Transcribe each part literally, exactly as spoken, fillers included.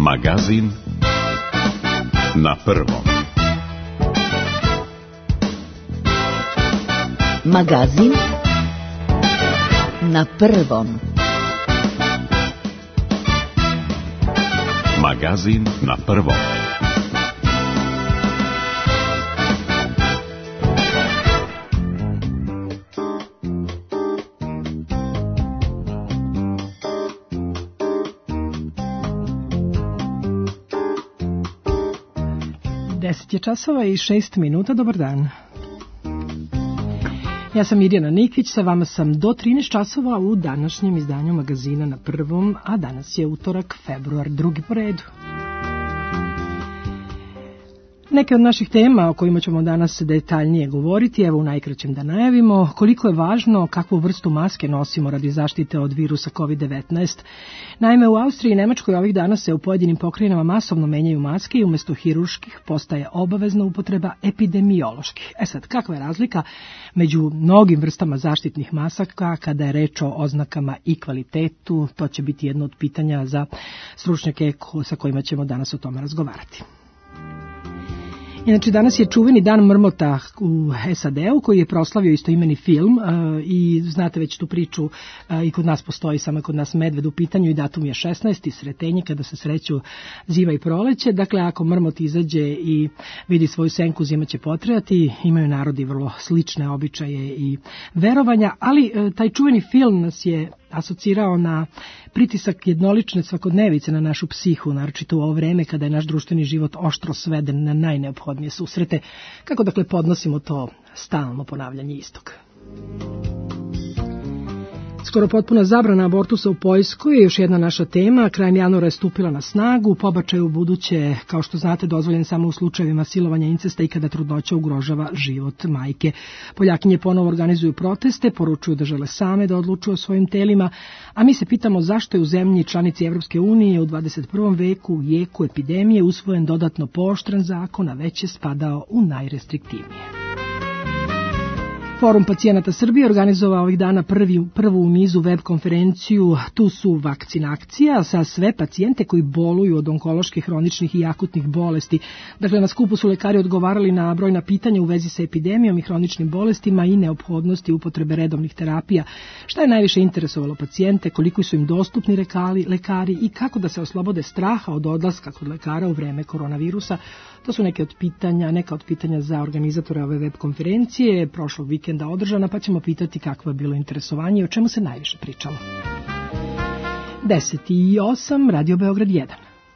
Magazin na prvom. Magazin na prvom. Magazin na prvom. deset je časova i šest minuta, dobar dan. Ja sam Mirjana Nikvić, sa vama sam do trinaest časova u današnjem izdanju Magazina na prvom, a danas je utorak, februar, drugi po redu. Neke od naših tema o kojima ćemo danas detaljnije govoriti, evo u najkraćem da najavimo, koliko je važno kakvu vrstu maske nosimo radi zaštite od virusa kovid devetnaest. Naime, u Austriji i Nemačkoj ovih dana se u pojedinim pokrajinama masovno menjaju maske i umjesto hirurških postaje obavezna upotreba epidemioloških. E sad, kakva je razlika među mnogim vrstama zaštitnih masaka kada je reč o oznakama i kvalitetu? To će biti jedno od pitanja za stručnjake sa kojima ćemo danas o tome razgovarati. Inače, danas je čuveni dan mrmota u S A D-u koji je proslavio istoimeni film uh, i znate već tu priču, uh, i kod nas postoji, samo kod nas medved u pitanju i datum je šesnaesti Sretenje kada se sreću ziva i proleće. Dakle, ako mrmot izađe i vidi svoju senku, zima će potrajati. Imaju narodi vrlo slične običaje i verovanja, ali uh, taj čuveni film nas je asocirao na pritisak jednolične svakodnevice na našu psihu, naročito u ovo vreme kada je naš društveni život oštro sveden na najneophodnije susrete. Kako dakle podnosimo to stalno ponavljanje istog? Skoro potpuna zabrana abortusa u Poljskoj je još jedna naša tema. Krajem januara je stupila na snagu. Pobačaj u buduće, kao što znate, dozvoljen samo u slučajevima silovanja, incesta i kada trudnoća ugrožava život majke. Poljakinje ponovo organizuju proteste, poručuju da žele same da odlučuju o svojim telima, a mi se pitamo zašto je u zemlji članici Evropske unije u dvadeset prvom veku u jeku epidemije usvojen dodatno pooštren zakon, a već je spadao u najrestriktivnije. Forum pacijenata Srbije organizovao ovih dana prvi, prvu u nizu web konferenciju Tu su vakcinacija sa sve pacijente koji boluju od onkoloških, hroničnih i akutnih bolesti. Dakle, na skupu su lekari odgovarali na brojna pitanja u vezi sa epidemijom i hroničnim bolestima i neophodnosti upotrebe redovnih terapija. Šta je najviše interesovalo pacijente, koliko su im dostupni lekari, lekari i kako da se oslobode straha od odlaska kod lekara u vreme koronavirusa. To su neke od pitanja, neka od pitanja za organizatore ove web konferencije prošlog vikenda održana, pa ćemo pitati kakvo je bilo interesovanje i o čemu se najviše pričalo. deset i osam, Radio Beograd jedan.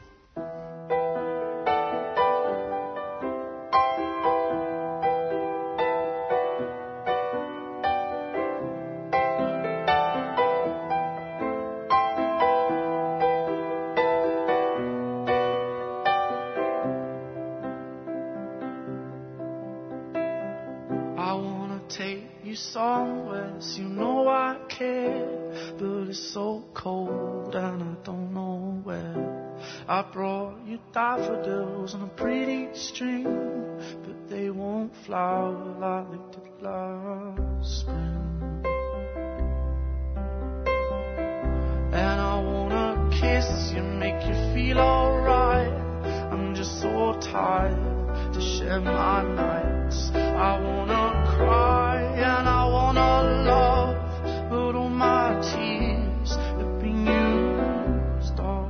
Daffodils on a pretty string, but they won't flower like they did last spring. And I wanna kiss you, make you feel alright. I'm just so tired to share my nights. I wanna cry and I wanna love, but all my tears have been used up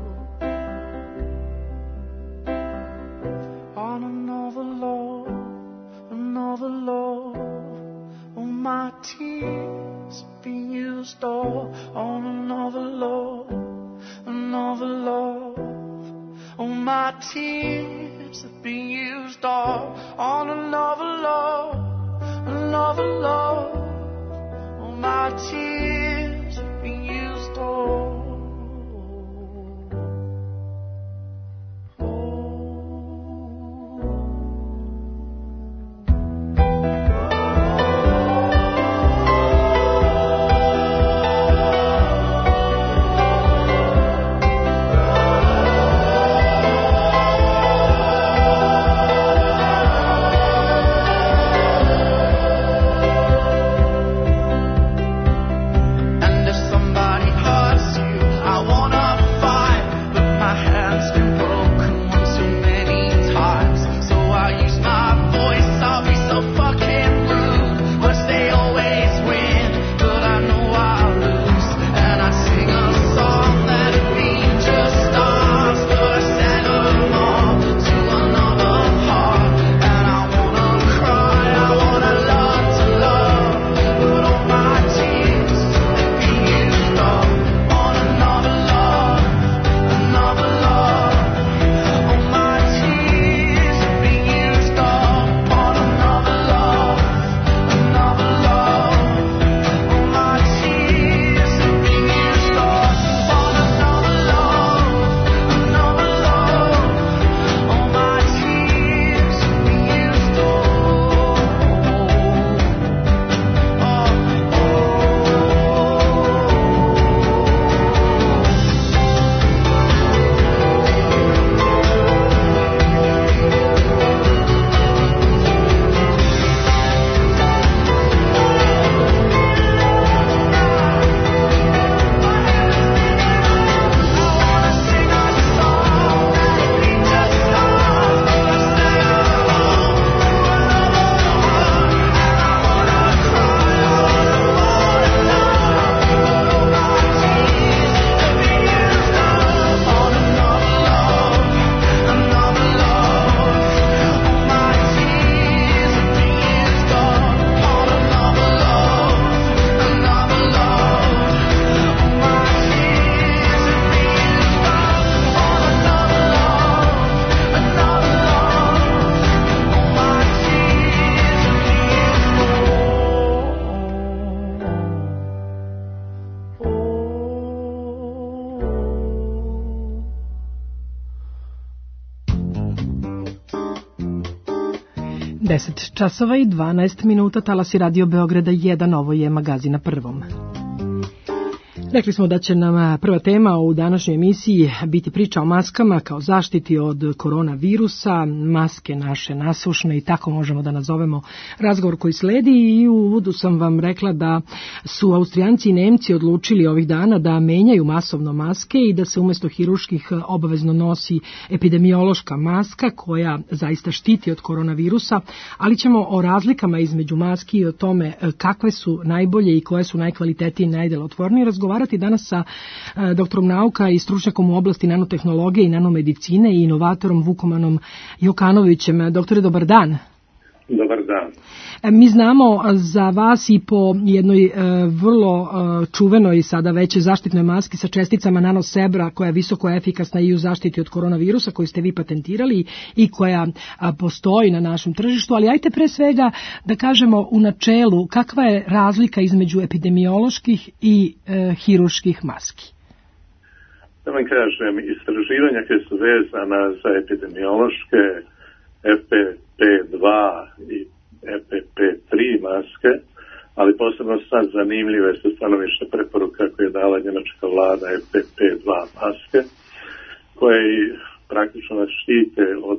on another love, another love. All my tears have been used all on another love, another love. All my tears have been used all on another love, another love. All my tears have been used all. deset časova i dvanaest minuta, talasi Radio Beograda jedan, ovo je magazin na Prvom. Rekli smo da će nam prva tema u današnjoj emisiji biti priča o maskama kao zaštiti od koronavirusa, maske naše nasušne i tako možemo da nazovemo razgovor koji sledi. I u uvodu sam vam rekla da su Austrijanci i Nemci odlučili ovih dana da menjaju masovno maske i da se umjesto hiruških obavezno nosi epidemiološka maska koja zaista štiti od koronavirusa, ali ćemo o razlikama između maski i o tome kakve su najbolje i koje su najkvalitetnije i najdelotvornije razgovarati danas sa e, doktorom nauka i stručnjakom u oblasti nanotehnologije i nanomedicine i inovatorom Vukomanom Jokanovićem. Doktore, dobar dan. Dobar dan. E, mi znamo za vas i po jednoj e, vrlo e, čuvenoj sada već zaštitnoj maski sa česticama nanosebra koja je visoko efikasna i u zaštiti od koronavirusa koju ste vi patentirali i koja a, postoji na našem tržištu, ali ajte pre svega da kažemo u načelu kakva je razlika između epidemioloških i e, hiruških maski. Da vam kažem, istraživanja koje su vezana za epidemiološke F P P dva i F P P tri maske, ali posebno sad zanimljive su stanovišta preporuka koje je dala njemačka vlada F P P dva maske, koje praktično nas štite od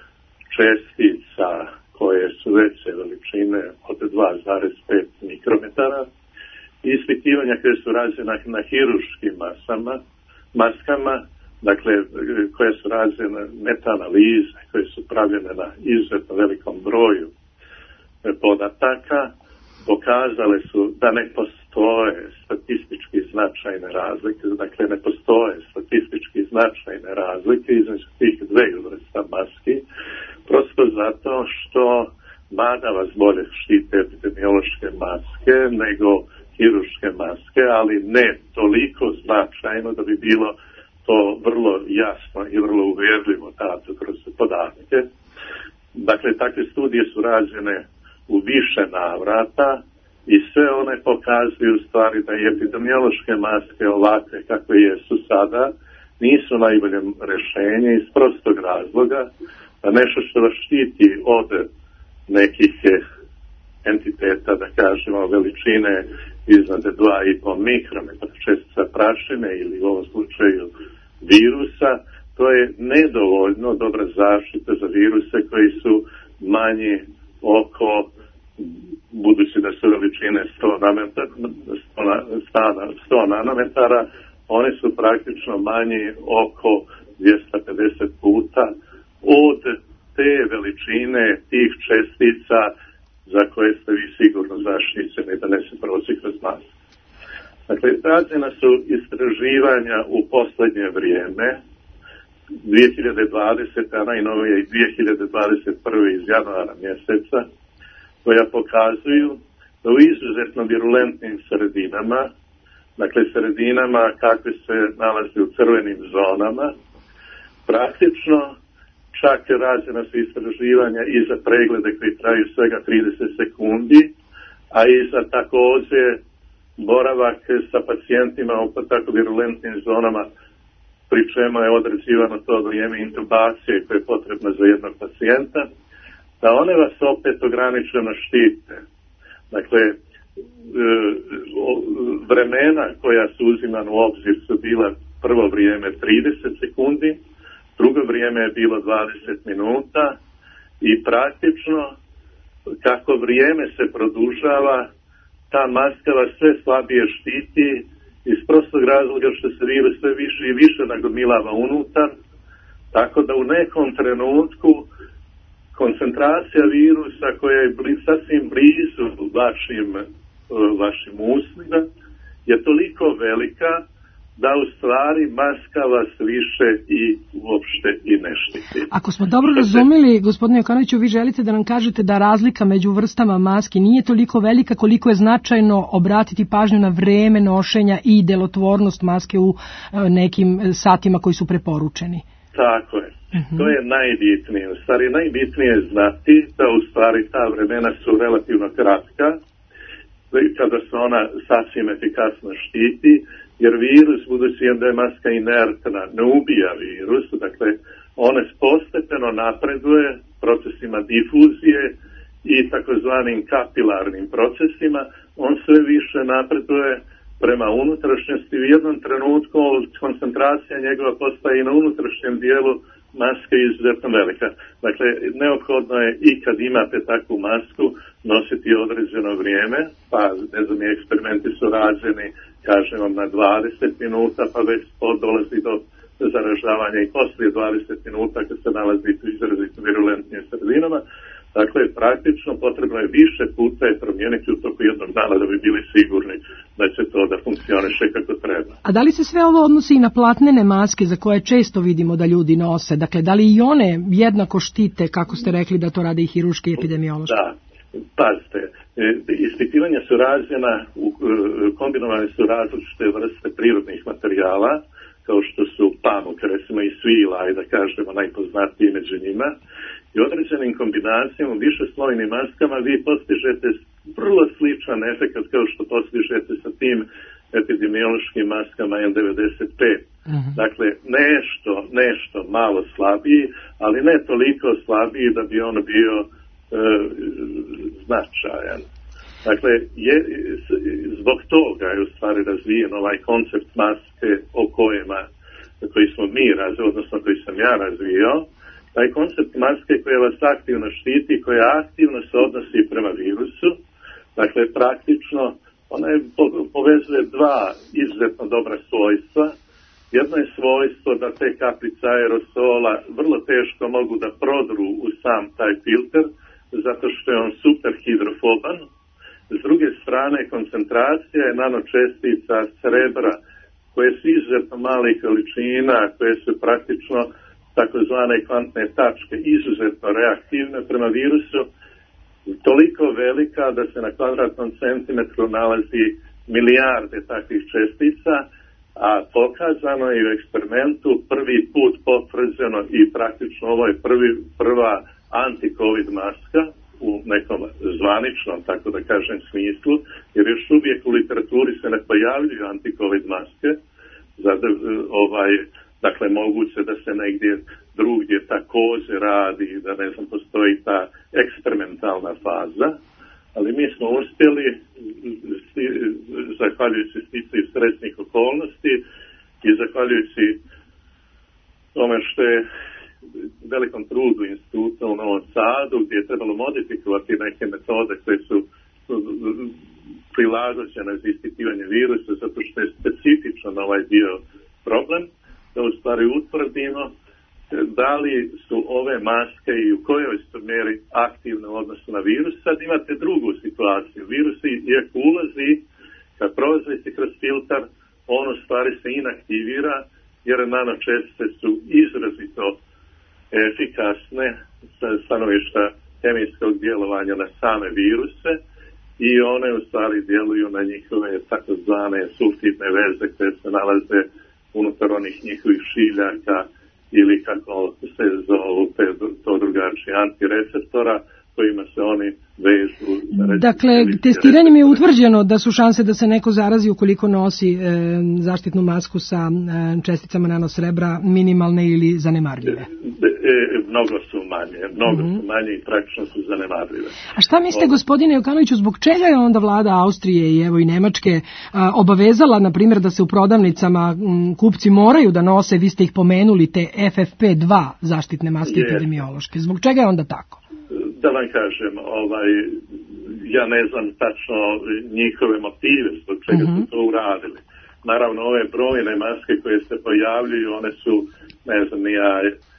čestica koje su veće veličine od dva zarez pet mikrometara. Ispitivanja koje su rađena na hiruškim masama, maskama, dakle, koje su rađene meta-analize, koje su pravljene na izuzetno velikom broju podataka, pokazale su da ne postoje statistički značajne razlike, dakle ne postoje statistički značajne razlike između tih dve vrsta maski, prosto zato što mada vas bolje štite epidemiološke maske nego hiruške maske, ali ne toliko značajno da bi bilo to vrlo jasno i vrlo uvjerljivo dato kroz podatke. Dakle, takve studije su rađene u više navrata i sve one pokazuju u stvari da i epidemiološke maske ovakve kakve jesu sada nisu najbolje rješenje iz prostog razloga da nešto što vas štiti od nekih entiteta, da kažemo, veličine iznad dva i po mikrometra čestica prašine ili u ovom slučaju virusa, to je nedovoljno dobra zaštita za viruse koji su manji oko, budući da su veličine sto nanometara, one su praktično manji oko dvjesto pedeset puta od te veličine tih čestica za koje ste vi sigurno zaštićeni da ne se prosi kroz nas. Dakle, rađena su istraživanja u posljednje vrijeme, dvije hiljade dvadesete, a najnovije i dvije hiljade dvadeset prve iz januara mjeseca, koja pokazuju da u izuzetno virulentnim sredinama, dakle sredinama kakve se nalaze u crvenim zonama, praktično čak rađena su istraživanja i za preglede koji traju svega trideset sekundi, a i za također boravak sa pacijentima u tako virulentnim zonama, pri čemu je određivano to vrijeme intubacije koje je potrebno za jednog pacijenta, da one vas opet ograničeno štite. Dakle, vremena koja su uzimana u obzir su bila prvo vrijeme trideset sekundi, drugo vrijeme je bilo dvadeset minuta i praktično kako vrijeme se produžava, ta maska vas sve slabije štiti iz prostog razloga što se virus sve više i više nagomilava unutar, tako da u nekom trenutku koncentracija virusa koja je bli, sasvim blizu vašim, vašim usnima je toliko velika da u stvari maska vas više i uopšte i ne štiti. Ako smo dobro razumeli, gospodine Jokanoviću, vi želite da nam kažete da razlika među vrstama maski nije toliko velika koliko je značajno obratiti pažnju na vreme nošenja i delotvornost maske u nekim satima koji su preporučeni. Tako je. Uh-huh. To je najbitnije. U stvari najbitnije je znati da u stvari ta vremena su relativno kratka, kada se ona sasvim efikasno štiti, jer virus, budući da je maska inertna, ne ubija virus, dakle, ona postepeno napreduje procesima difuzije i takozvanim kapilarnim procesima, on sve više napreduje prema unutrašnjosti. U jednom trenutku koncentracija njegova postaje i na unutrašnjem dijelu maske izuzetno velika. Dakle, neophodno je i kad imate takvu masku nositi određeno vrijeme, pa ne znam, eksperimenti su rađeni, kažemo, na dvadeset minuta, pa već dolazi do zaražavanja i poslije dvadeset minuta kad se nalazi u izrazito virulentnim sredinama. Dakle, praktično potrebno je više puta je promijeniti u toku jednog dana da bi bili sigurni da će to da funkcioniše kako treba. A da li se sve ovo odnosi i na platnene maske za koje često vidimo da ljudi nose? Dakle, da li i one jednako štite, kako ste rekli da to rade i hiruški i epidemiološki? Da, pazite, ispitivanja su rađena, kombinovane su različite vrste prirodnih materijala, kao što su pamuk, recimo i svila, i da kažemo najpoznatiji među njima. I određenim kombinacijama, višeslojnim maskama, vi postižete vrlo sličan efekt kao što postižete sa tim epidemiološkim maskama en devedeset pet. Uh-huh. Dakle, nešto, nešto malo slabiji, ali ne toliko slabiji da bi on bio e, značajan. Dakle, je, zbog toga je u stvari razvijen ovaj koncept maske o kojima, koji smo mi razvili, odnosno koji sam ja razvio. Taj koncept maske koja vas aktivno štiti, koja aktivno se odnosi prema virusu, dakle praktično ona je, povezuje dva izuzetno dobra svojstva. Jedno je svojstvo da te kaplice aerosola vrlo teško mogu da prodru u sam taj filter, zato što je on super hidrofoban. S druge strane, koncentracija je nanočestica srebra, koje su izuzetno malih količina, koje su praktično takozvane kvantne tačke, izuzetno reaktivne prema virusu, toliko velika da se na kvadratnom centimetru nalazi milijarde takvih čestica, a pokazano je u eksperimentu, prvi put potvrđeno i praktično ovo je prvi, prva anti-covid maska u nekom zvaničnom, tako da kažem, smislu, jer još uvijek u literaturi se ne pojavljuju anti-covid maske, zato ovaj dakle, moguće da se negdje drugdje također radi, da ne znam, postoji ta eksperimentalna faza, ali mi smo uspjeli, zahvaljujući sticaju stresnih okolnosti i zahvaljujući tome što je velikom trudu instituta u Novom Sadu, gdje je trebalo modifikovati neke metode koje su prilagođene za ispitivanje virusa, zato što je specifičan ovaj dio problem, da u stvari utvrdimo da li su ove maske i u kojoj su mjeri aktivne u odnosu na virus. Sad imate drugu situaciju. Virus, iako ulazi, kad prolazi se kroz filtar, on u stvari se inaktivira, jer nanočestice su izrazito efikasne sa stanovišta kemijskog djelovanja na same viruse i one u stvari djeluju na njihove takozvane sulfidne veze koje se nalaze unutar onih njihovih šiljaka ili kako se zovu te, to drugačije antireceptora kojima se oni vežu. Dakle, testiranjem je utvrđeno da su šanse da se neko zarazi ukoliko nosi e, zaštitnu masku sa e, česticama nanosrebra minimalne ili zanemarljive? E, e, mnogo su manje, mnogo mm-hmm. su manje i praktično su zanemarljive. A šta mislite, gospodine Jokanoviću, zbog čega je onda vlada Austrije i evo i Nemačke a, obavezala, na primjer, da se u prodavnicama m, kupci moraju da nose, vi ste ih pomenuli, te F F P dva zaštitne maske je. Epidemiološke? Zbog čega je onda tako? Da vam kažem, ovaj, ja ne znam tačno njihove motive zbog čega uh-huh. su to uradili. Naravno, ove brojne maske koje se pojavljuju, one su, ne znam, nija,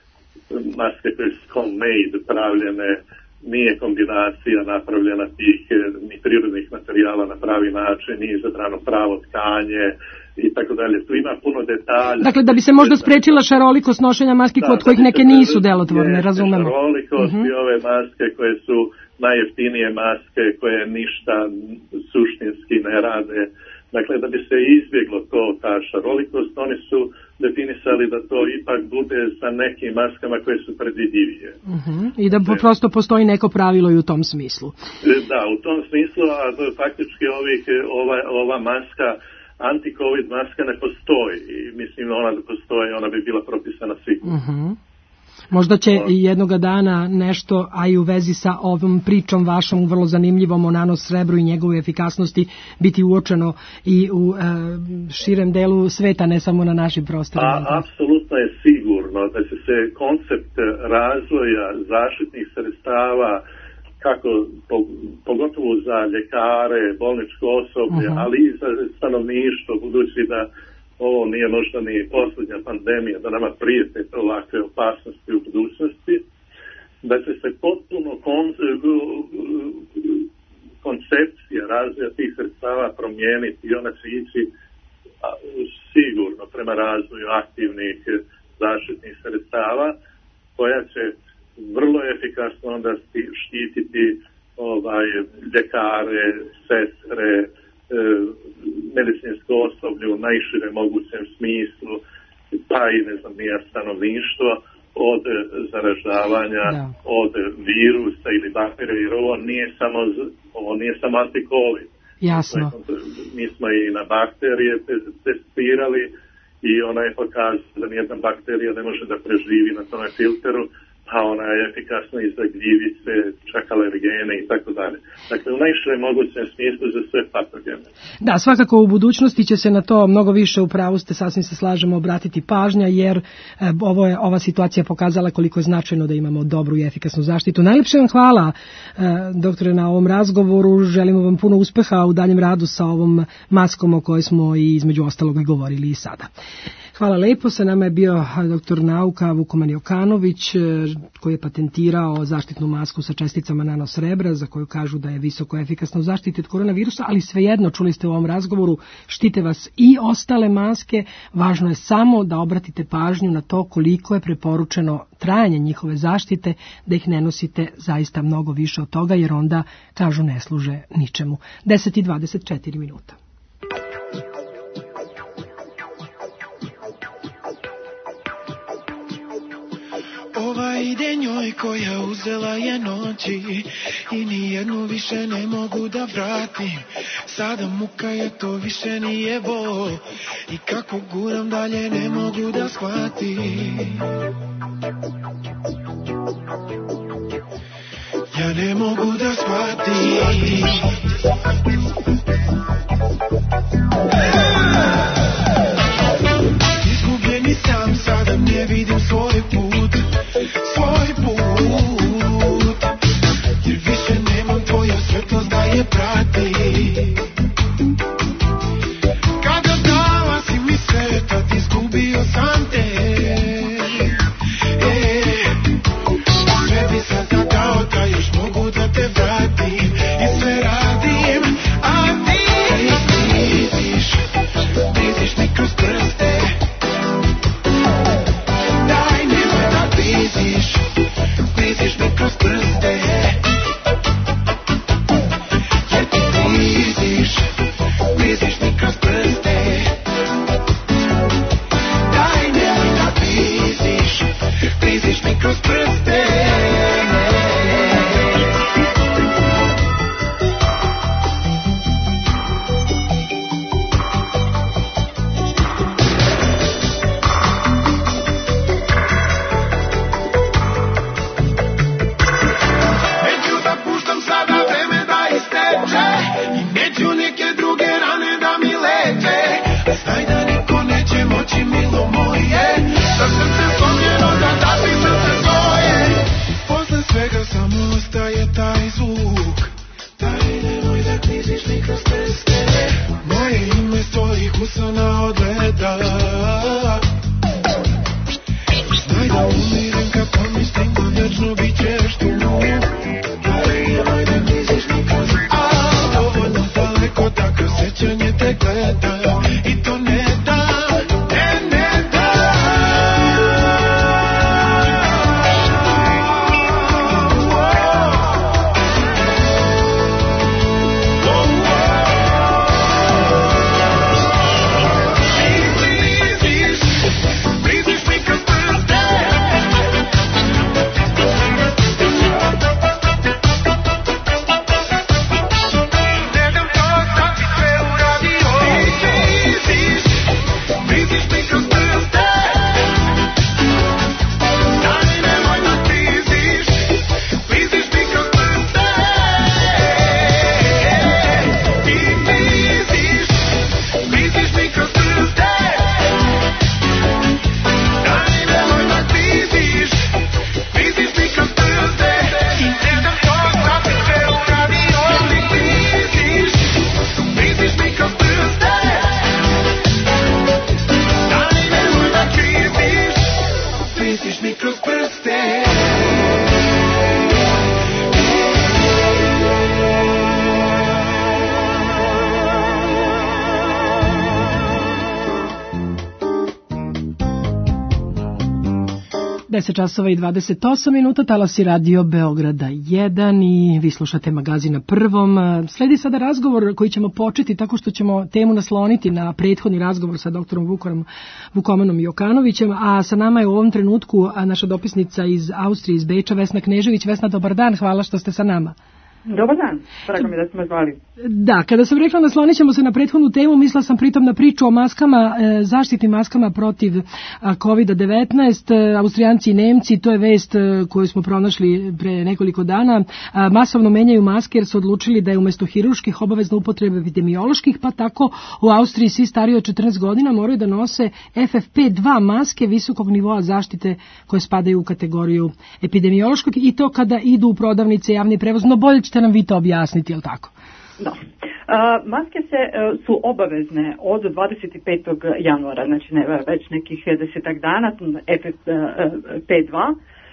maske koje su homemade pravljene, nije kombinacija napravljena tih ni prirodnih materijala na pravi način, nije izabrano pravo tkanje i tako dalje. Tu ima puno detalja. Dakle, da bi se možda sprečila šarolikost nošenja maski da, kod kojih neke nisu delotvorne, razumemo. Šarolikost uh-huh. i ove maske koje su najjeftinije maske, koje ništa suštinski ne rade. Dakle, da bi se izbjeglo to, ta šarolikost, oni su definisali da to ipak bude sa nekim maskama koje su predvidljivije. Uh-huh. I da po, prosto postoji neko pravilo i u tom smislu. Da, u tom smislu, a faktički ovih, ova, ova maska, anti-covid maska ne postoji. I mislim, ona da postoji, ona bi bila propisana sigurno. Uh-huh. Možda će i jednoga dana nešto, a i u vezi sa ovom pričom vašom vrlo zanimljivom o nanosrebru i njegovoj efikasnosti biti uočeno i u e, širem delu sveta, ne samo na našim prostorima. A, apsolutno je sigurno da će se koncept razvoja zaštitnih sredstava, kako pogotovo za ljekare, bolničko osoblje, uh-huh. ali i za stanovništvo, budući da ovo nije možda ni posljednja pandemija, da nama prijete ovakve opasnosti u budućnosti, da će se potpuno koncepcija razvoja tih sredstava promijeniti i ona će ići sigurno prema razvoju aktivnih zaštitnih sredstava, koja će vrlo efikasno onda štititi ovaj, ljekare, sestre, e, medicinsko osoblje u najširem mogućem smislu, pa i ne znam nija stanovništvo od zaražavanja, da. od virusa ili bakterija, jer ovo nije samo, ovo nije samo antikovid. Jasno. Mi smo i na bakterije testirali i ona je pokazala da nijedna bakterija ne može da preživi na tome filteru, a ona je efikasna i za gljivice, čak alergene i tako dalje. Dakle, u najširem mogućem smislu za sve patogene. Da, svakako u budućnosti će se na to mnogo više, u pravu ste, sasvim se slažemo, obratiti pažnja, jer e, ovo je, ova situacija pokazala koliko je značajno da imamo dobru i efikasnu zaštitu. Najlepše vam hvala, e, doktore, na ovom razgovoru. Želimo vam puno uspeha u daljem radu sa ovom maskom o kojoj smo i između ostalog i govorili i sada. Hvala lepo, sa nama je bio doktor nauka Vukoman Jokanović, koji je patentirao zaštitnu masku sa česticama nanosrebra, za koju kažu da je visoko efikasna u zaštiti od koronavirusa, ali svejedno, čuli ste u ovom razgovoru, štite vas i ostale maske. Važno je samo da obratite pažnju na to koliko je preporučeno trajanje njihove zaštite, da ih ne nosite zaista mnogo više od toga, jer onda, kažu, ne služe ničemu. deset i dvadeset četiri minuta. Ova ide njoj koja uzela je noći i nijednu više ne mogu da vratim. Sada muka je, to više nije bol i kako guram dalje ne mogu da shvatim. Ja ne mogu da shvatim. Izgubljeni sam, sada ne vidim svoj put, svoj put, jer više nemam tvoju svetlost da je prati. Kada dala si mi sve, tad izgubio sam te. E, sve bi sada dao da još mogu da te vratim i sve radim, a ti vidiš, vidiš mi kroz prste. Vidiš, vidiš mi kroz prste, jer ti vidiš, vidiš mi kroz prste. Daj nemoj da vidiš, vidiš mi kroz prste. Please. deset časova i dvadeset osam minuta, talasi Radio Beograda jedan i vi slušate magazin na Prvom. Sledi sada razgovor koji ćemo početi tako što ćemo temu nasloniti na prethodni razgovor sa doktorom Vukonom, Vukomanom Jokanovićem, a sa nama je u ovom trenutku naša dopisnica iz Austrije, iz Beča, Vesna Knežević. Vesna, dobar dan, hvala što ste sa nama. Dobar dan, drago mi da smo zvali. Da, kada sam rekla naslonit ćemo se na prethodnu temu, mislila sam pritom na priču o maskama, zaštitnim maskama protiv kovid devetnaest. Austrijanci i Nemci, to je vest koju smo pronašli pre nekoliko dana, masovno menjaju maske jer su odlučili da je umjesto hirurških obavezna upotreba epidemioloških, pa tako u Austriji svi stariji od četrnaest godina moraju da nose F F P dva maske visokog nivoa zaštite koje spadaju u kategoriju epidemiološkog i to kada idu u prodavnice, javni prevoz. No bolje ćete nam vi to objasniti, je li tako? Da. Uh, maske se, uh, su obavezne od dvadeset petog januara, znači ne, već nekih desetak dana, F F P dva.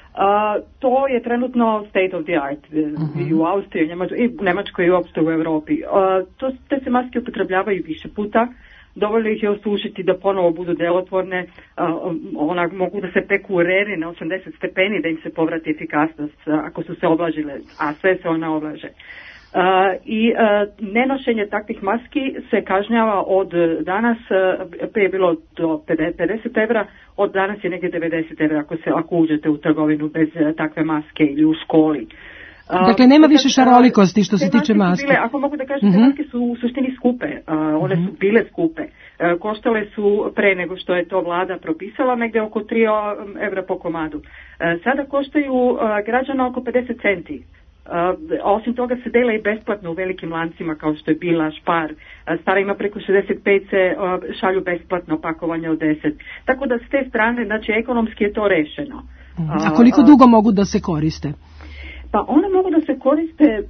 Uh, to je trenutno state of the art uh-huh. i u Austriji, i u Njemačkoj i uopšte u Europi. Uh, to, te se maske upotrebljavaju više puta. Dovoljno ih je osušiti da ponovo budu delotvorne, uh, ona mogu da se peku u reri na osamdeset stepeni da im se povrati efikasnost uh, ako su se oblažile, a sve se ona oblaže. Uh, I uh, nenošenje takvih maski se kažnjava od danas, uh, prije je bilo do pedeset evra, od danas je negdje devedeset evra ako, se, ako uđete u trgovinu bez uh, takve maske ili u školi. Dakle, nema više šarolikosti što se tiče maske. Bile, ako mogu da kažem, te maske su u suštini skupe. Uh, one su bile skupe. Uh, koštale su pre nego što je to vlada propisala, negdje oko tri evra po komadu. Uh, sada koštaju uh, građana oko pedeset centi. Uh, osim toga se dela i besplatno u velikim lancima kao što je Bila, Špar. Uh, Stara ima preko šezdeset pet se uh, šalju besplatno pakovanje od deset. Tako da s te strane, znači ekonomski je to rešeno. Uh, A koliko dugo mogu da se koriste? Pa one mogu da se koriste,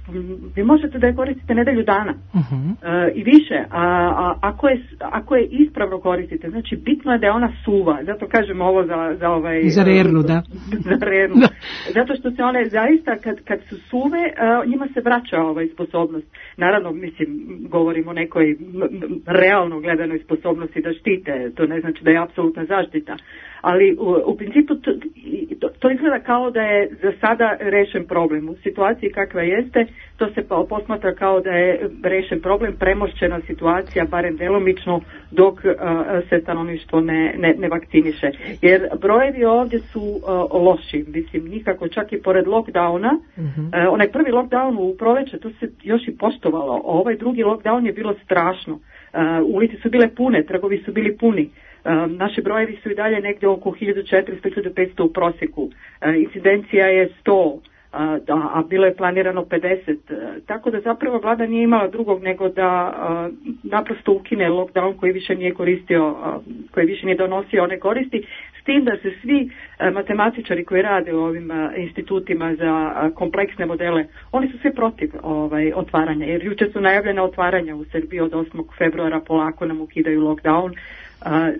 vi možete da je koristite nedelju dana uh-huh. uh, i više, a, a ako, je, ako je ispravno koristite, znači bitno je da je ona suva, zato kažem ovo za, za ovaj... Za rernu, da. Za rernu, zato što se one zaista, kad, kad su suve, uh, njima se vraća ovaj sposobnost. Naravno, mislim, govorimo o nekoj realno gledanoj sposobnosti da štite, to ne znači da je apsolutna zaštita. Ali u, u principu to, to, to izgleda kao da je za sada rešen problem. U situaciji kakva jeste, to se posmatra kao da je rešen problem, premošćena situacija, barem delomično, dok uh, se stanovništvo ne, ne, ne vakciniše. Jer brojevi ovdje su uh, loši, mislim, nikako, čak i pored lockdowna. Uh-huh. Uh, onaj prvi lockdown u proleće, to se još i poštovalo. Ovaj drugi lockdown je bilo strašno. Uh, ulice su bile pune, trgovi su bili puni. Um, naši brojevi su i dalje negdje oko hiljadu četiristo do hiljadu petsto u prosjeku. Uh, incidencija je sto, uh, da, a bilo je planirano pedeset. Uh, tako da zapravo vlada nije imala drugog nego da uh, naprosto ukine lockdown koji više nije koristio, uh, koji više nije donosio one koristi, s tim da se svi uh, matematičari koji rade u ovim uh, institutima za uh, kompleksne modele, oni su svi protiv ovaj, otvaranja, jer jučer su najavljena otvaranja u Srbiji od osmog februara, polako nam ukidaju lockdown. A,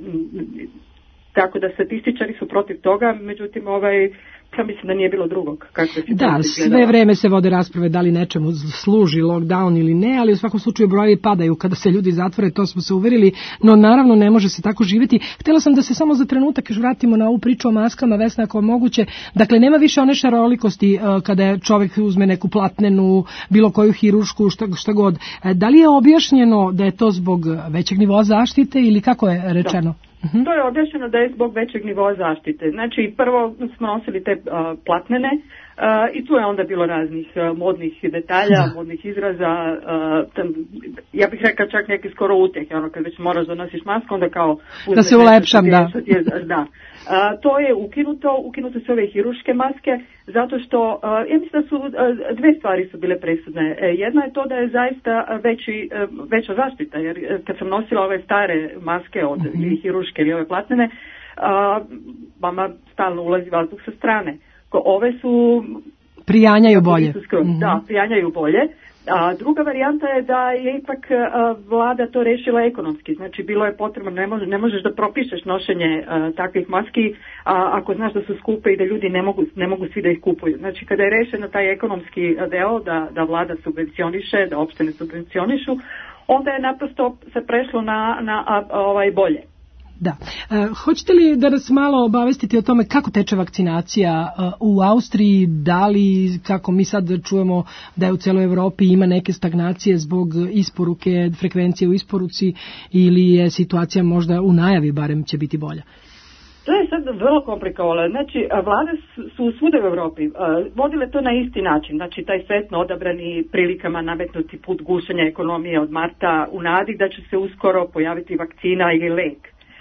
tako da statističari su protiv toga, međutim ovaj, ja mislim da nije bilo drugog. Da, sve vreme se vode rasprave da li nečemu služi lockdown ili ne, ali u svakom slučaju brojevi padaju kada se ljudi zatvore, to smo se uverili, no naravno ne može se tako živjeti. Htjela sam da se samo za trenutak još vratimo na ovu priču o maskama, Vesna, ako moguće. Dakle, nema više one šarolikosti uh, kada je čovjek uzme neku platnenu, bilo koju hirušku, šta, šta god. Da li je objašnjeno da je to zbog većeg nivoa zaštite ili kako je rečeno? Da. Uh-huh. To je objašnjeno da je zbog većeg nivoa zaštite. Znači, prvo smo nosili te uh, platnene uh, i tu je onda bilo raznih uh, modnih detalja, da. modnih izraza. Uh, tam, ja bih rekla čak neke skoro utjehe, ono kad već moraš da nosiš masku, onda kao... Da se ulepšam, da. Je, da. Uh, to je ukinuto, ukinuto su ove hiruške maske, zato što, uh, ja mislim da su, uh, dve stvari su bile presudne. E, jedna je to da je zaista veći, uh, veća zaštita, jer uh, kad sam nosila ove stare maske od uh-huh. ili hiruške ili ove platnene, uh, vama stalno ulazi vazduh sa strane. Ko, ove su... Prijanjaju bolje. Su skroz, uh-huh. Da, prijanjaju bolje. A druga varijanta je da je ipak a, vlada to rešila ekonomski. Znači, bilo je potrebno, ne, može, ne možeš da propišeš nošenje a, takvih maski a, ako znaš da su skupe i da ljudi ne mogu, ne mogu svi da ih kupuju. Znači, kada je rešeno taj ekonomski deo da, da vlada subvencioniše, da opštine subvencionišu, onda je naprosto se prešlo na, na a, a, ovaj bolje. Da. Uh, hoćete li da nas malo obavestiti o tome kako teče vakcinacija uh, u Austriji, da li, kako mi sad čujemo da je u celoj Evropi ima neke stagnacije zbog isporuke, frekvencije u isporuci, ili je situacija možda u najavi barem će biti bolja? To je sad vrlo komplikovano. Znači, vlade su svuda u Evropi vodile to na isti način. Znači, taj sretno odabrani prilikama nametnuti put gušenja ekonomije od marta u nadi da će se uskoro pojaviti vakcina ili lek.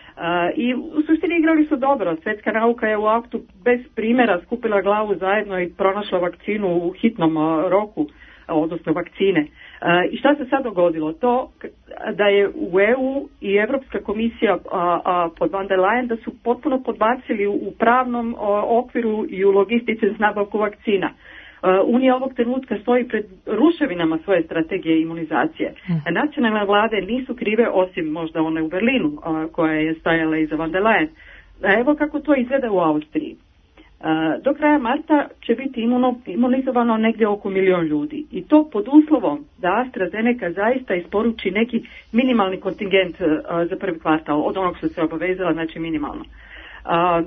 I u suštini igrali su dobro. Svetska nauka je u aktu bez primjera skupila glavu zajedno i pronašla vakcinu u hitnom roku, odnosno vakcine. I šta se sad dogodilo? To da je u E U i Evropska komisija a, a, pod Van der Leyen da su potpuno podbacili u, u pravnom a, okviru i u logistici za nabavku vakcina. A, Unija ovog trenutka stoji pred ruševinama svoje strategije imunizacije. A nacionalne vlade nisu krive, osim možda one u Berlinu a, koja je stajala iza Van der Leyen. A evo kako to izgleda u Austriji. Uh, do kraja marta će biti imuno, imunizovano negdje oko milion ljudi i to pod uslovom da AstraZeneca zaista isporuči neki minimalni kontingent uh, za prvi kvartal od onog što se obavezala, znači minimalno. Uh,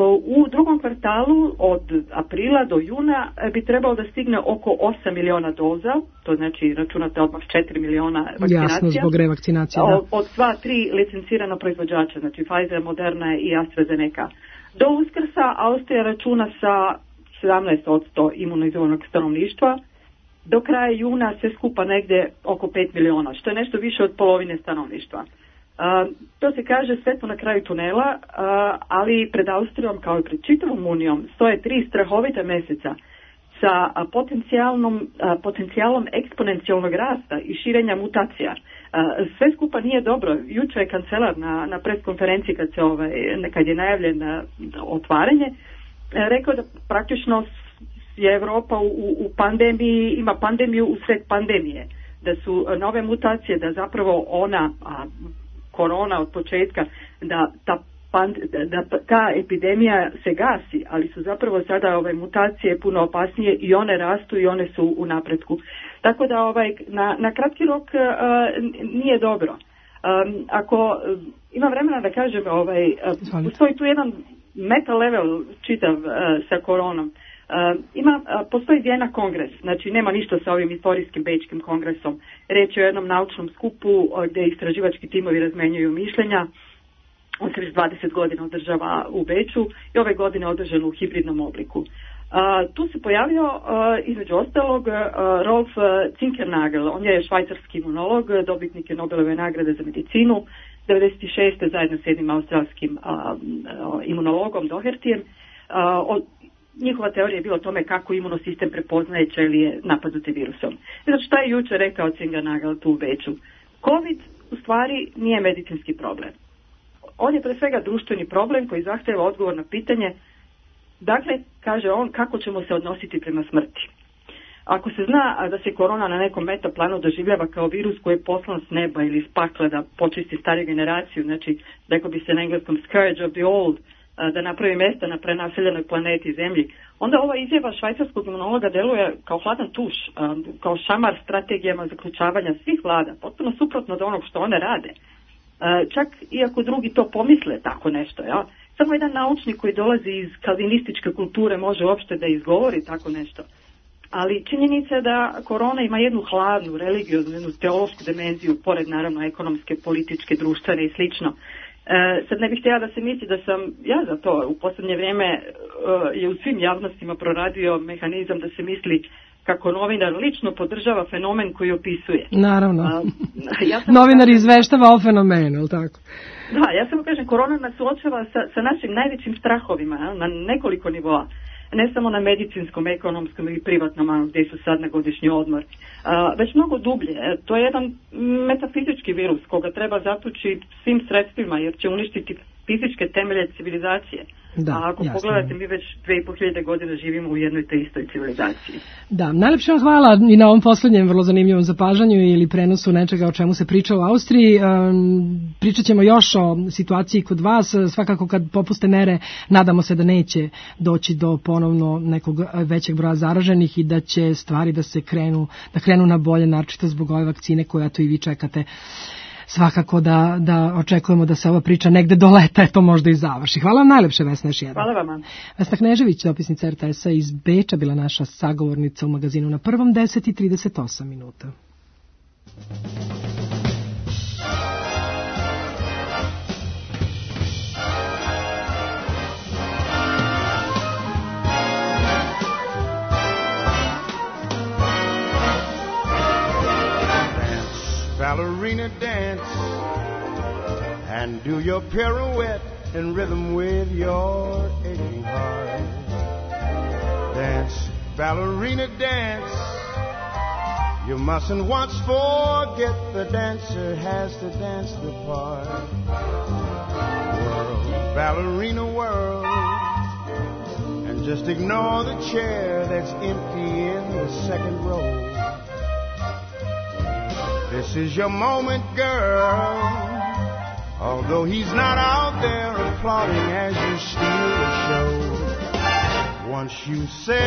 u drugom kvartalu od aprila do juna bi trebalo da stigne oko osam miliona doza, to znači računate odmah četiri miliona vakcinacija. Jasno, zbog revakcinacije, da. Od, od sva tri licencirana proizvođača, znači Pfizer, Moderna i AstraZeneca. Do Uskrsa Austrija računa sa sedamnaest posto imunizovanog stanovništva, do kraja juna sve skupa negdje oko pet miliona, što je nešto više od polovine stanovništva. Uh, to se kaže svetlo na kraju tunela, uh, ali pred Austrijom kao i pred čitavom Unijom stoje tri strahovita mjeseca sa uh, potencijalnom, uh, potencijalom eksponencijalnog rasta i širenja mutacija. Uh, sve skupa nije dobro. Jučer je kancelar na, na preskonferenciji kad, se ovaj, kad je najavljen uh, otvaranje uh, rekao da praktično je Europa u, u pandemiji, ima pandemiju usred pandemije, da su uh, nove mutacije, da zapravo ona a, korona od početka, da ta, pand, da ta epidemija se gasi, ali su zapravo sada ove mutacije puno opasnije i one rastu i one su u napretku. Tako da ovaj, na, na kratki rok uh, nije dobro. Um, ako uh, ima vremena da kažem, ovaj, uh, postoji tu jedan meta level čitav uh, sa koronom. Uh, ima, uh, postoji Vijena kongres, znači nema ništa sa ovim istorijskim bečkim kongresom. Reč je o jednom naučnom skupu uh, gdje istraživački timovi razmenjuju mišljenja. On se već dvadeset godina održava u Beču i ove godine održan u hibridnom obliku. Uh, tu se pojavio uh, između ostalog uh, Rolf Zinkernagel, on je švajcarski imunolog, dobitnik je Nobelove nagrade za medicinu, devedeset šeste zajedno s jednim australskim uh, uh, imunologom Dohertyjem. Uh, od, njihova teorija je bila o tome kako imunosistem prepoznaje ćelije napadnute virusom. Znači šta je jučer rekao Zinkernagel tu u Beču? COVID u stvari nije medicinski problem. On je pre svega društveni problem koji zahtjeva odgovor na pitanje, dakle, kaže on, kako ćemo se odnositi prema smrti. Ako se zna da se korona na nekom metaplanu doživljava kao virus koji je poslan s neba ili s pakla da počisti stariju generaciju, znači, rekao bi se na engleskom scourge of the old, da napravi mjesta na prenaseljenoj planeti Zemlji, onda ova izjava švajcarskog imunologa deluje kao hladan tuš, kao šamar strategijama zaključavanja svih vlada, potpuno suprotno od onog što one rade. Čak iako drugi to pomisle tako nešto, ja? Samo jedan naučnik koji dolazi iz kalvinističke kulture može uopšte da izgovori tako nešto. Ali činjenica je da korona ima jednu hladnu, religioznu, jednu teološku dimenziju, pored naravno ekonomske, političke, društvene i slično. E, sad ne bih htjela da se misli da sam ja za to. U posljednje vrijeme e, je u svim javnostima proradio mehanizam da se misli kako novinar lično podržava fenomen koji opisuje. Naravno. A, ja novinar kažem, izveštava o fenomenu, ili tako? Da, ja samo kažem, korona nas suočava sa, sa našim najvećim strahovima, ja, na nekoliko nivoa. Ne samo na medicinskom, ekonomskom ili privatnom, gdje su sad na godišnji odmor, a, već mnogo dublje. E, to je jedan metafizički virus koga treba zatući svim sredstvima jer će uništiti fizičke temelje civilizacije. Da, a ako jasno. Pogledate, mi već dve i po hiljade godina živimo u jednoj te istoj civilizaciji. Da, najlepše vam hvala i na ovom posljednjem vrlo zanimljivom zapažanju ili prenosu nečega o čemu se priča u Austriji. Um, pričat ćemo još o situaciji kod vas, svakako kad popuste mere, nadamo se da neće doći do ponovno nekog većeg broja zaraženih i da će stvari da se krenu, da krenu na bolje, naročito zbog ove vakcine koja tu i vi čekate svakako da, da očekujemo da se ova priča negde do leta to možda i završi. Hvala vam najlepše, Vesna, još jednom. Hvala vama. Vesna Knežević, dopisnica er te esa iz Beča, bila naša sagovornica u magazinu Na prvom, deset i trideset osam minuta. Ballerina dance and do your pirouette in rhythm with your aching heart. Dance, ballerina dance. You mustn't once forget the dancer has to dance the part. World, ballerina world, and just ignore the chair that's empty in the second row. This is your moment, girl. Although he's not out there applauding as you steal the show. Once you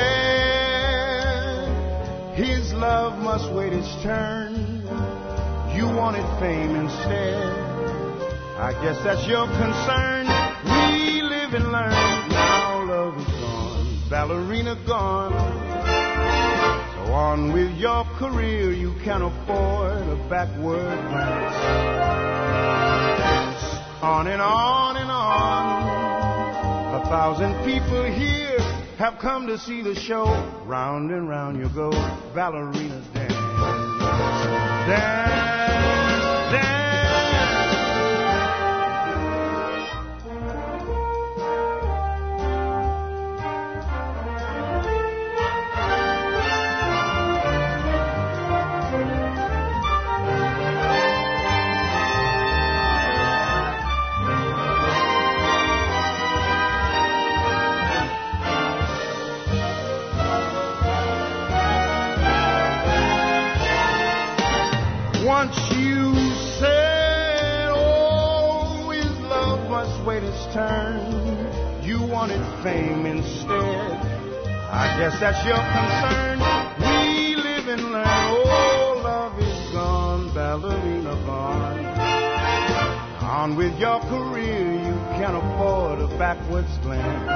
said his love must wait its turn, you wanted fame instead. I guess that's your concern. We live and learn. Now love is gone, ballerina gone. On with your career, you can't afford a backward glance. On and on and on, a thousand people here have come to see the show. Round and round you go, ballerina dance, dance, dance. Once you said, oh, his love must wait its turn. You wanted fame instead. I guess that's your concern. We live and learn. Oh, love is gone, ballerina gone. On with your career, you can't afford a backwards glance.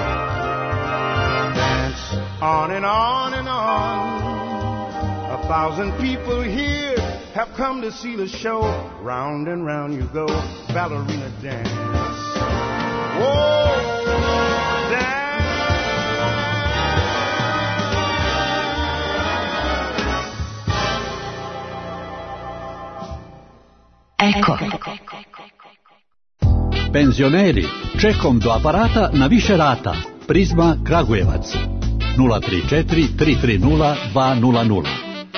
Dance on and on and on. A thousand people here have come to see the show. Round and round you go, ballerina dance. Whoa, dance. Eko. Penzioneri, čekom do aparata na više rata. Prizma Kragujevac. nula tri četiri tri tri nula dva nula nula.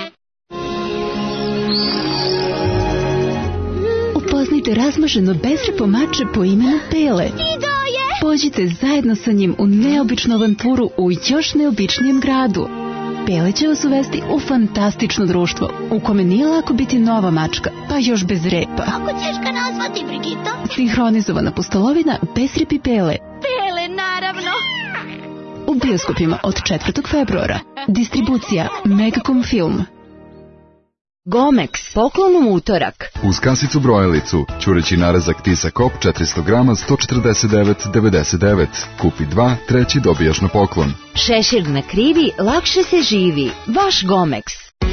Upoznajte razmaženo bezrepo mače po imenu Pele. Pođite zajedno sa njim u neobičnu avanturu u još neobičnijem gradu. Pele će vas uvesti u fantastično društvo, u kome nije lako biti nova mačka, pa još bez repa. Kako ćeš ga nazvati, Brigito? Sinhronizovana pustolovina bez repi Pele. Pele, naravno. U bioskopima od četvrtog februara. Distribucija Megacom Film. Gomex, poklon u utorak. Uz kasicu brojalicu, čureći narezak Tisak Op četiristo grama sto četrdeset devet devedeset devet. Kupi dva, treći dobijaš na poklon. Šešir na krivi, lakše se živi. Vaš Gomex.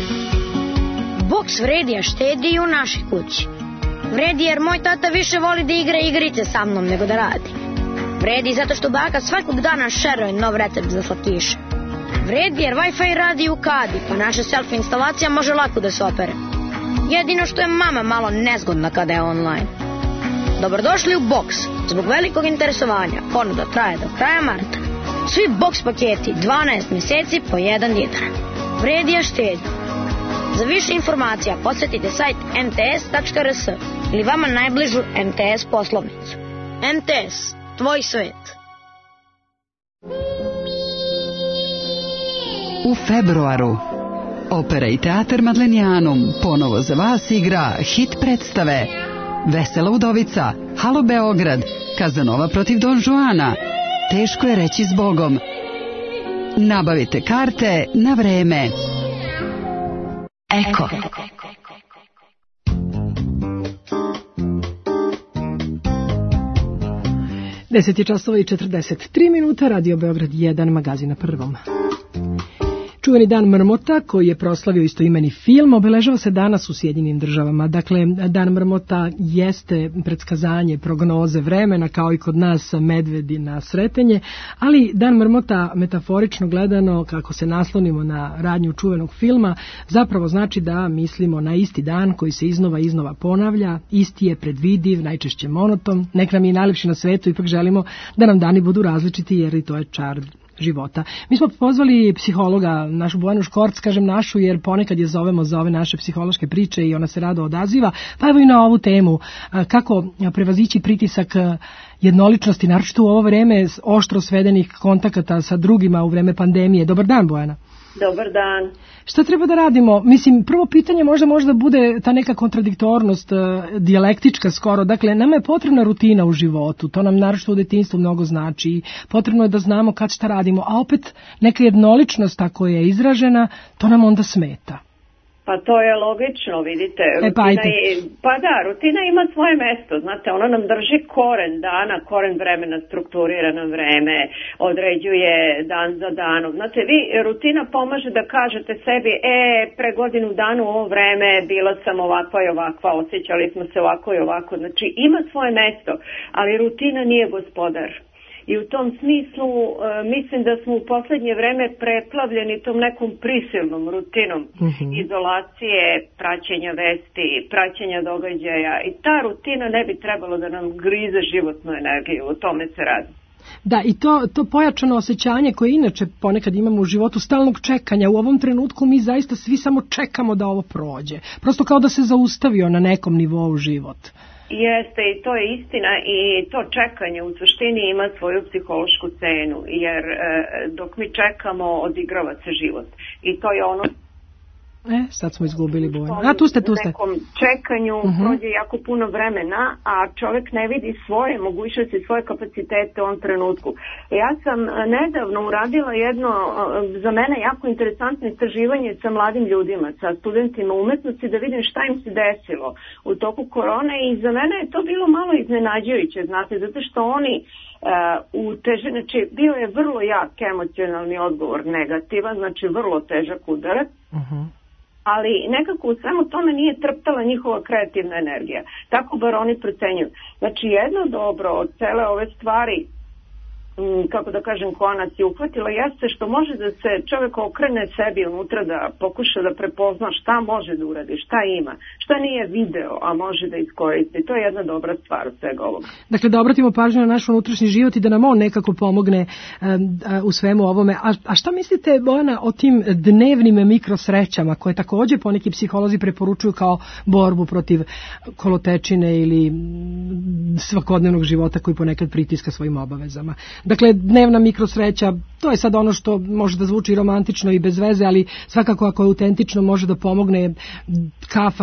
Boks vredi, a štedi i u našoj kući. Vredi jer moj tata više voli da igra igrice sa mnom nego da radi. Vredi zato što baka svakog dana šeruje nov recept za slatkiše. Vredi jer Wi-Fi radi u kadi, pa naša selfie instalacija može lako da se opere. Jedino što je mama malo nezgodna kada je online. Dobrodošli u Box. Zbog velikog interesovanja ponuda traje do kraja marta. Svi Box paketi dvanaest mjeseci po jedan dinar. Vredi a štedi. Za više informacija posjetite sajt em te es tačka er es ili vama najbližu em te es poslovnicu. em te es, tvoj svet. U februaru Opera i teatar Madlenijanum ponovo za vas igra hit predstave Vesela udovica, Halo Beograd, Kazanova protiv Don Juana, Teško je reći zbogom. Nabavite karte na vreme. Eko. deset je časova i četrdeset tri minuta, Radio Beograd jedan, magazin na Prvom. Čuveni dan mrmota, koji je proslavio istoimeni film, obeležava se danas u Sjedinjenim državama. Dakle, dan mrmota jeste predskazanje prognoze vremena, kao i kod nas medvedi na Sretenje, ali dan mrmota, metaforično gledano, kako se naslonimo na radnju čuvenog filma, zapravo znači da mislimo na isti dan koji se iznova iznova ponavlja, isti je, predvidiv, najčešće monoton, nek nam je najlepši na svetu, ipak želimo da nam dani budu različiti, jer i to je čar života. Mi smo pozvali psihologa, našu Bojanu Škorc, kažem našu, jer ponekad je zovemo za ove naše psihološke priče i ona se rado odaziva, pa evo i na ovu temu, kako prevazići pritisak jednoličnosti, naročito u ovo vreme oštro svedenih kontakata sa drugima u vreme pandemije. Dobar dan, Bojana. Dobar dan. Šta treba da radimo? Mislim, prvo pitanje možda možda bude ta neka kontradiktornost, dijalektička skoro. Dakle, nama je potrebna rutina u životu, to nam naročito u detinjstvu mnogo znači. Potrebno je da znamo kad šta radimo, a opet neka jednoličnost ako je izražena, to nam onda smeta. Pa to je logično, vidite. E, pa, je, pa da, rutina ima svoje mesto, znate, ona nam drži koren dana, koren vremena, strukturirano vreme, određuje dan za danom. Znate, vi, rutina pomaže da kažete sebi, e, pre godinu dana u ovo vreme bila sam ovakva i ovakva, osjećali smo se ovako i ovako. Znači, ima svoje mesto, ali rutina nije gospodar. I u tom smislu uh, mislim da smo u posljednje vreme preplavljeni tom nekom prisilnom rutinom mm-hmm. izolacije, praćenja vesti, praćenja događaja i ta rutina ne bi trebalo da nam grize životnu energiju, o tome se radi. Da, i to, to pojačano osjećanje koje inače ponekad imamo u životu, stalnog čekanja, u ovom trenutku mi zaista svi samo čekamo da ovo prođe. Prosto kao da se zaustavio na nekom nivou život. Jeste, i to je istina i to čekanje u suštini ima svoju psihološku cenu, jer e, dok mi čekamo odigrava se život i to je ono. E, sad smo izgubili Bojanu. A tu ste, tu ste. U nekom čekanju uh-huh. prođe jako puno vremena, a čovjek ne vidi svoje mogućnosti, svoje kapacitete u ovom trenutku. Ja sam nedavno uradila jedno, za mene jako interesantno istraživanje sa mladim ljudima, sa studentima umetnosti, da vidim šta im se desilo u toku korone i za mene je to bilo malo iznenađujuće, znate, zato što oni Uh, u teže, znači bio je vrlo jak emocionalni odgovor negativan, znači vrlo težak udarac, uh-huh. ali nekako u svemu tome nije trptala njihova kreativna energija. Tako bar oni procenjuju. Znači jedno dobro od cele ove stvari, kako da kažem, koja nas je uhvatila, jeste što može da se čovjek okrene sebi unutra, da pokuša da prepozna šta može da uradi, šta ima, šta nije video, a može da iskoristi. To je jedna dobra stvar od svega ovoga. Dakle, da obratimo pažnju na naš unutrašnji život i da nam on nekako pomogne um, u svemu ovome. A, a šta mislite, Bojana, o tim dnevnim mikrosrećama koje također poneki psiholozi preporučuju kao borbu protiv kolotečine ili svakodnevnog života koji ponekad pritiska svojim obavezama? Dakle, dnevna mikrosreća, to je sad ono što može da zvuči romantično i bez veze, ali svakako ako je autentično može da pomogne kafa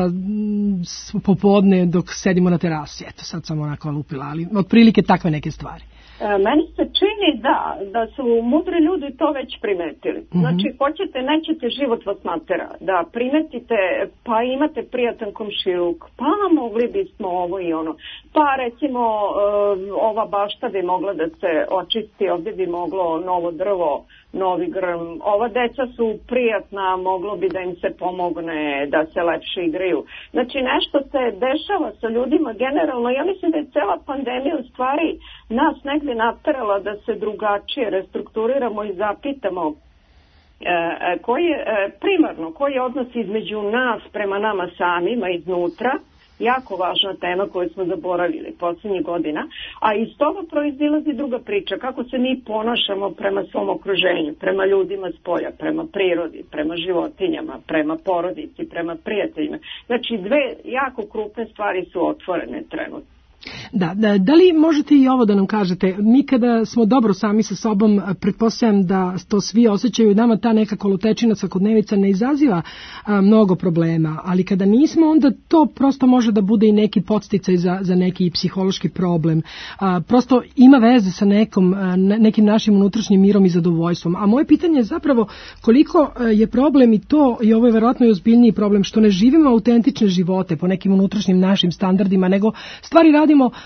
popodne dok sedimo na terasi. Eto, sad sam onako lupila, ali otprilike takve neke stvari. E, meni se čini da, da su mudri ljudi to već primetili. Mm-hmm. Znači, hoćete, nećete, život vas natera. Da primetite, pa imate prijatan komšiluk, pa mogli bismo ovo i ono. Pa recimo, e, ova bašta bi mogla da se očisti, ovdje bi moglo novo drvo, novi grm. Ova deca su prijatna, moglo bi da im se pomogne, da se lepše igraju. Znači, nešto se dešava sa ljudima generalno. Ja mislim da je cela pandemija u stvari nas negdje naterala da se drugačije restrukturiramo i zapitamo e, koji je e, primarno, koji je odnos između nas prema nama samima iznutra, jako važna tema koju smo zaboravili posljednjih godina, a iz toga proizilazi druga priča, kako se mi ponašamo prema svom okruženju, prema ljudima s polja, prema prirodi, prema životinjama, prema porodici, prema prijateljima. Znači dve jako krupne stvari su otvorene trenutno. Da, da, da li možete i ovo da nam kažete, mi kada smo dobro sami sa sobom, pretpostavljam da to svi osjećaju, nama ta neka kolotečina svakodnevica ne izaziva a, mnogo problema, ali kada nismo, onda to prosto može da bude i neki podsticaj za, za neki psihološki problem. A, prosto ima veze sa nekom, a, nekim našim unutrašnjim mirom i zadovoljstvom. A moje pitanje je zapravo koliko je problem i to, i ovo je verovatno i ozbiljniji problem, što ne živimo autentične živote po nekim unutrašnjim našim standardima, nego stvari radimo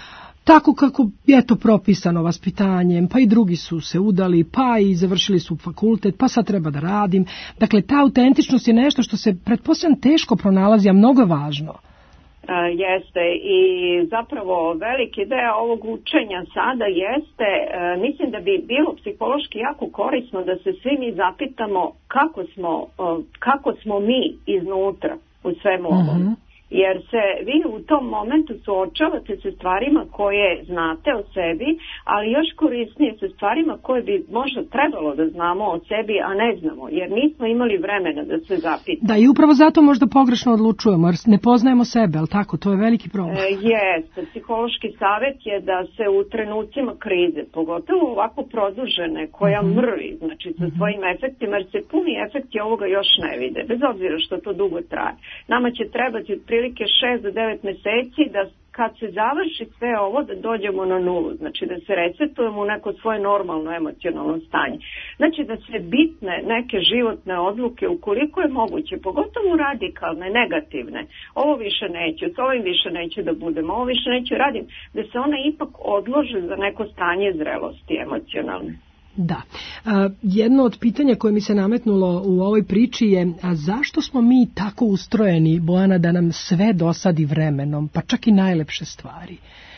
tako kako je to propisano vaspitanjem, pa i drugi su se udali, pa i završili su fakultet, pa sad treba da radim. Dakle, ta autentičnost je nešto što se pretpostavljam teško pronalazi, a mnogo je važno. Uh, jeste i zapravo veliki deo ovog učenja sada jeste, uh, mislim da bi bilo psihološki jako korisno da se svi mi zapitamo kako smo, uh, kako smo mi iznutra u svemu ovom. Uh-huh. Jer se vi u tom momentu suočavate sa stvarima koje znate o sebi, ali još korisnije sa stvarima koje bi možda trebalo da znamo o sebi, a ne znamo, jer nismo imali vremena da se zapitamo. Da, i upravo zato možda pogrešno odlučujemo, jer ne poznajemo sebe, ali tako, to je veliki problem. E, jeste, psihološki savjet je da se u trenucima krize, pogotovo ovako produžene, koja mm-hmm. mrvi, znači sa svojim efektima, jer se puni efekti ovoga još ne vide, bez obzira što to dugo traje. Nama će trebati otprilike šest do devet meseci da kad se završi sve ovo da dođemo na nulu, znači da se resetujemo u neko svoje normalno emocionalno stanje. Znači da se bitne neke životne odluke, ukoliko je moguće, pogotovo radikalne, negativne, ovo više neću, s ovim više neću da budem, ovo više neću radim, da se one ipak odlože za neko stanje zrelosti emocionalne. Da. A, jedno od pitanja koje mi se nametnulo u ovoj priči je, a zašto smo mi tako ustrojeni, Bojana, da nam sve dosadi vremenom, pa čak i najlepše stvari?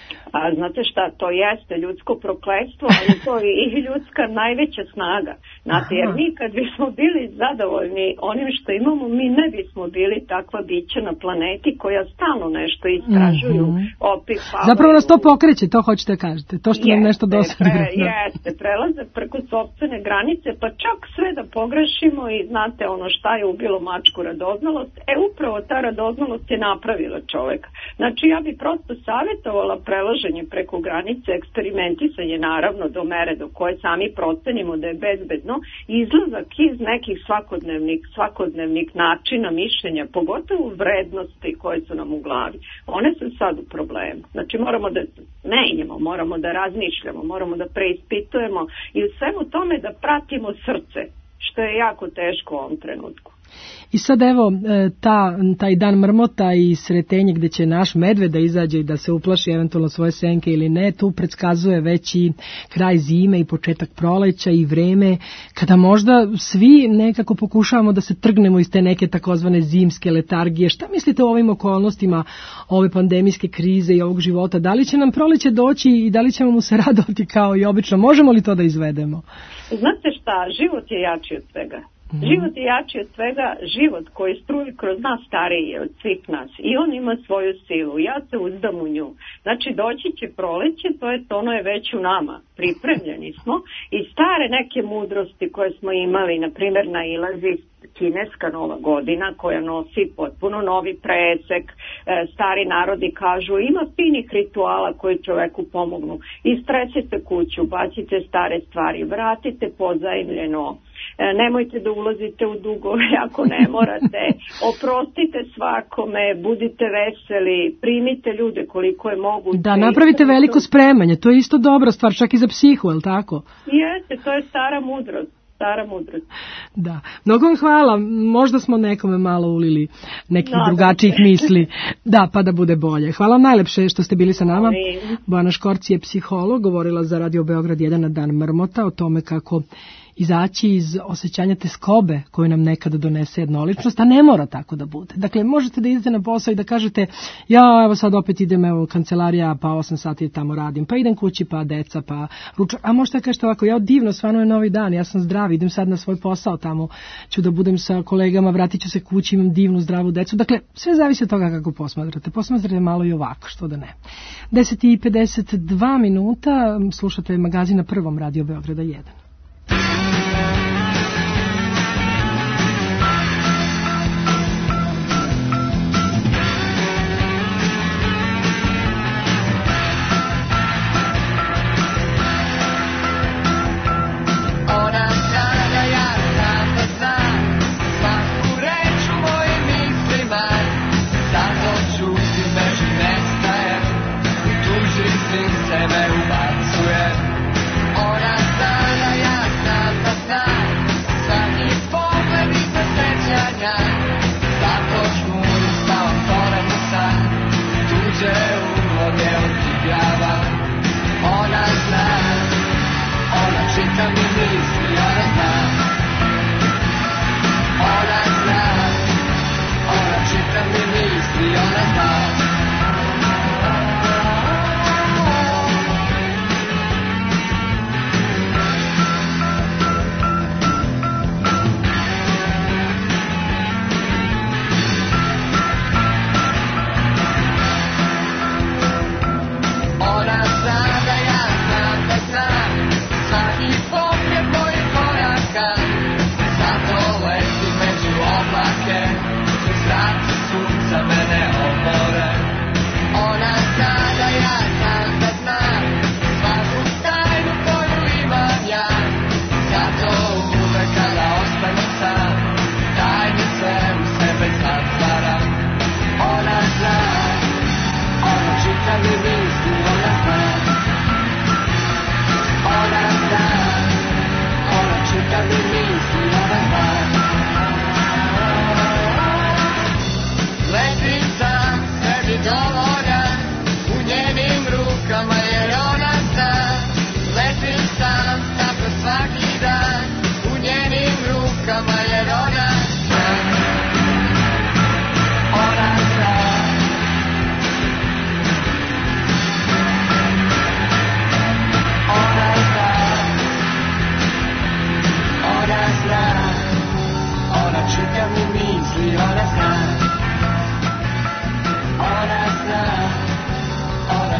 A znate šta, to jeste ljudsko prokletstvo, ali to je i ljudska najveća snaga. Znate, jer mi kad bismo bili zadovoljni onim što imamo, mi ne bismo bili takva bića na planeti koja stalno nešto istražuju, mm-hmm. opipavaju. Zapravo nas to pokreće, to hoćete kažete, to što jeste, nam nešto dosadi. Pre, jeste, prelazak preko sopstvene granice, pa čak sve da pogrešimo i znate ono šta je ubilo mačku, radoznalost, e upravo ta radoznalost je napravila čoveka. Znači ja bi prosto savjetovala prelaženje preko granice, eksperimentisanje naravno do mere do koje sami procenimo da je bezbedno, izlazak iz nekih svakodnevnih, svakodnevnih načina mišljenja, pogotovo vrednosti koje su nam u glavi. One su sad u problemu. Znači moramo da menjamo, moramo da razmišljamo, moramo da preispitujemo i u svemu tome da pratimo srce, što je jako teško u ovom trenutku. I sad evo, ta, taj dan mrmota i sretenje gde će naš medved da izađe i da se uplaši eventualno svoje senke ili ne, tu predskazuje već i kraj zime i početak proleća i vreme kada možda svi nekako pokušavamo da se trgnemo iz te neke takozvane zimske letargije. Šta mislite o ovim okolnostima, ove pandemijske krize i ovog života? Da li će nam proleće doći i da li ćemo mu se radovati kao i obično? Možemo li to da izvedemo? Znate šta, život je jači od svega. Život je jači od svega, život koji struji kroz nas stariji od svih nas i on ima svoju silu, ja se uzdam u nju. Znači doći će proleće, to je to, ono je već u nama, pripremljeni smo i stare neke mudrosti koje smo imali, na primjer nailazi kineska nova godina koja nosi potpuno novi presek, stari narodi kažu ima finih rituala koji čoveku pomognu, istresite kuću, bacite stare stvari, vratite pozajmljeno, nemojte da ulazite u dugove ako ne morate, oprostite svakome, budite veseli, primite ljude koliko je moguće. Da, napravite veliko spremanje, to je isto dobra stvar, čak i za psihu, je li tako? Jeste, to je stara mudrost. Stara mudrost. Da. Mnogo vam hvala, možda smo nekome malo ulili nekih no, drugačijih da misli. Da, pa da bude bolje. Hvala vam najlepše što ste bili sa nama. Bojana Škorci je psiholog, govorila za Radio Beograd jedan na dan mrmota o tome kako izaći iz osjećanja teskobe koju nam nekada donese jednoličnost, a ne mora tako da bude. Dakle, možete da idete na posao i da kažete ja evo sad opet idem evo u kancelarija, pa osam sati tamo radim, pa idem kući, pa deca, pa ručak. A možete da kažete ovako, ja divno, stvarno je novi dan, ja sam zdrav, idem sad na svoj posao, tamo ću da budem sa kolegama, vratit ću se kući, imam divnu, zdravu decu. Dakle, sve zavisi od toga kako posmatrate. Posmatrate malo i ovako, što da ne. deset i pedeset dva minuta, slušate magazin na Prvom, Radio Beograda jedan. Ona zna da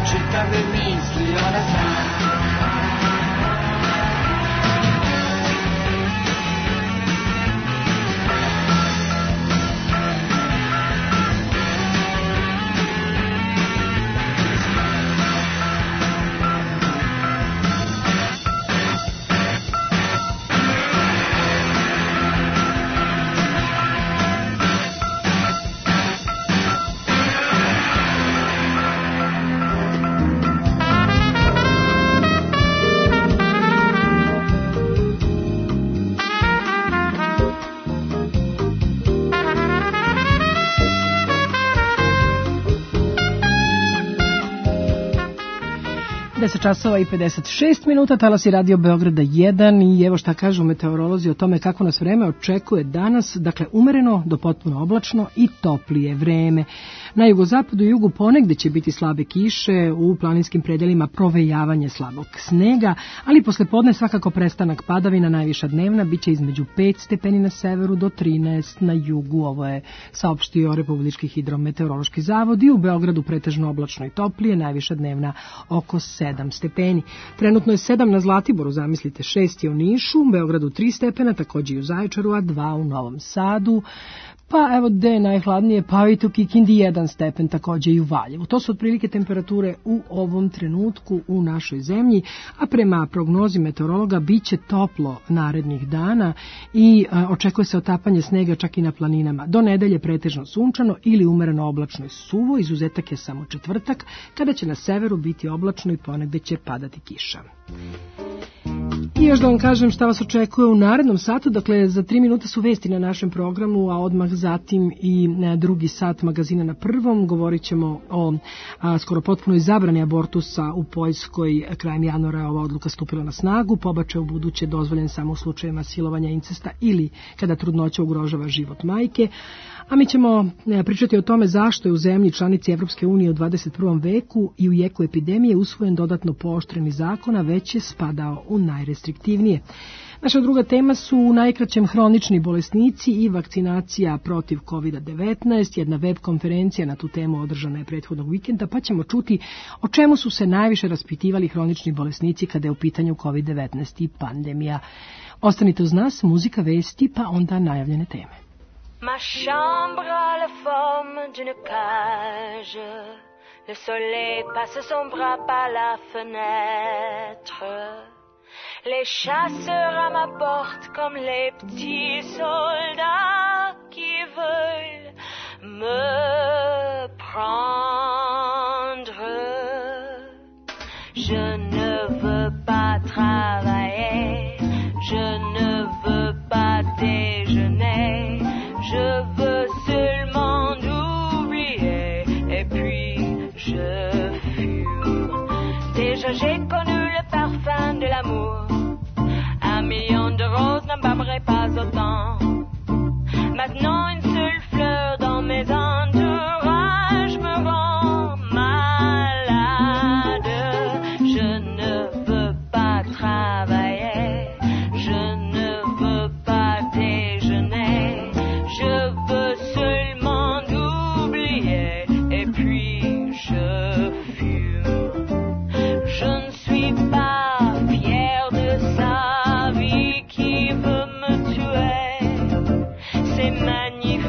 čitave misli ona zna. deset časova i pedeset šest minuta, talasi Radio Beograda jedan i evo šta kažu meteorolozi o tome kako nas vreme očekuje danas, dakle umereno do potpuno oblačno i toplije vreme. Na jugozapadu i jugu ponegde će biti slabe kiše, u planinskim predelima provejavanje slabog snega, ali posle podne svakako prestanak padavina, najviša dnevna biće između pet stepeni na severu do trinaest na jugu, ovo je saopštio Republički hidrometeorološki zavod i u Beogradu pretežno oblačno i toplije, najviša dnevna oko sedam stepeni. Trenutno je sedam na Zlatiboru, zamislite, šest je u Nišu, u Beogradu tri stepena, takođe i u Zaječaru, a dva u Novom Sadu. Pa evo gde je najhladnije, pa i tu Kikindi jedan stepen, takođe i u Valjevu. To su otprilike temperature u ovom trenutku u našoj zemlji, a prema prognozi meteorologa biće toplo narednih dana i a, očekuje se otapanje snega čak i na planinama. Do nedelje pretežno sunčano ili umereno oblačno i suvo, izuzetak je samo četvrtak, kada će na severu biti oblačno i ponegde će padati kiša. I još da vam kažem šta vas očekuje u narednom satu, dakle za tri minuta su vesti na našem programu, a odmah zatim i na drugi sat magazina na prvom. Govorit ćemo o a, skoro potpunoj zabrani abortusa u Poljskoj. Krajem januara ova odluka stupila na snagu, pobačaj u buduće dozvoljen samo u slučajevima silovanja, incesta ili kada trudnoća ugrožava život majke. A mi ćemo pričati o tome zašto je u zemlji članici Evropske unije u dvadeset prvom veku i u jeku epidemije usvojen dodatno pooštreni zakon, a već je spadao u najrestriktivnije. Naša druga tema su u najkraćem hronični bolesnici i vakcinacija protiv kovid devetnaest. Jedna web konferencija na tu temu održana je prethodnog vikenda, pa ćemo čuti o čemu su se najviše raspitivali hronični bolesnici kada je u pitanju kovid devetnaest i pandemija. Ostanite uz nas, muzika, vesti, pa onda najavljene teme. Ma chambre a la forme d'une cage. Le soleil passe son bras par la fenêtre. Les chasseurs à ma porte comme les petits soldats qui veulent me prendre. Je ne veux pas travailler, je ne veux pas déjeuner. Je veux seulement oublier et puis je fume. Déjà j'ai connu le parfum de l'amour. Un million de roses n'embâmerait pas autant. Maintenant une seule fleur dans mes entourages me rend malade. Je ne veux pas travailler, je ne veux pas déjeuner. Je veux seulement oublier et puis je fume. Je ne suis pas fière de sa vie qui veut me tuer. C'est magnifique.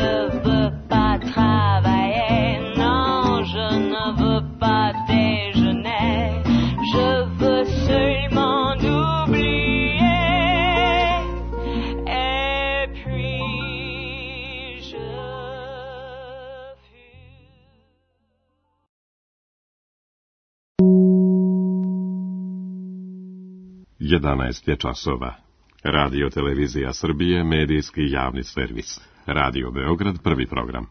ne veux pas travailler, non, je ne veux pas déjeuner, je veux seulement oublier. Et puis je jedanaest je časova. Radio Televizija Srbije, medijski javni servis. Radio Beograd, prvi program.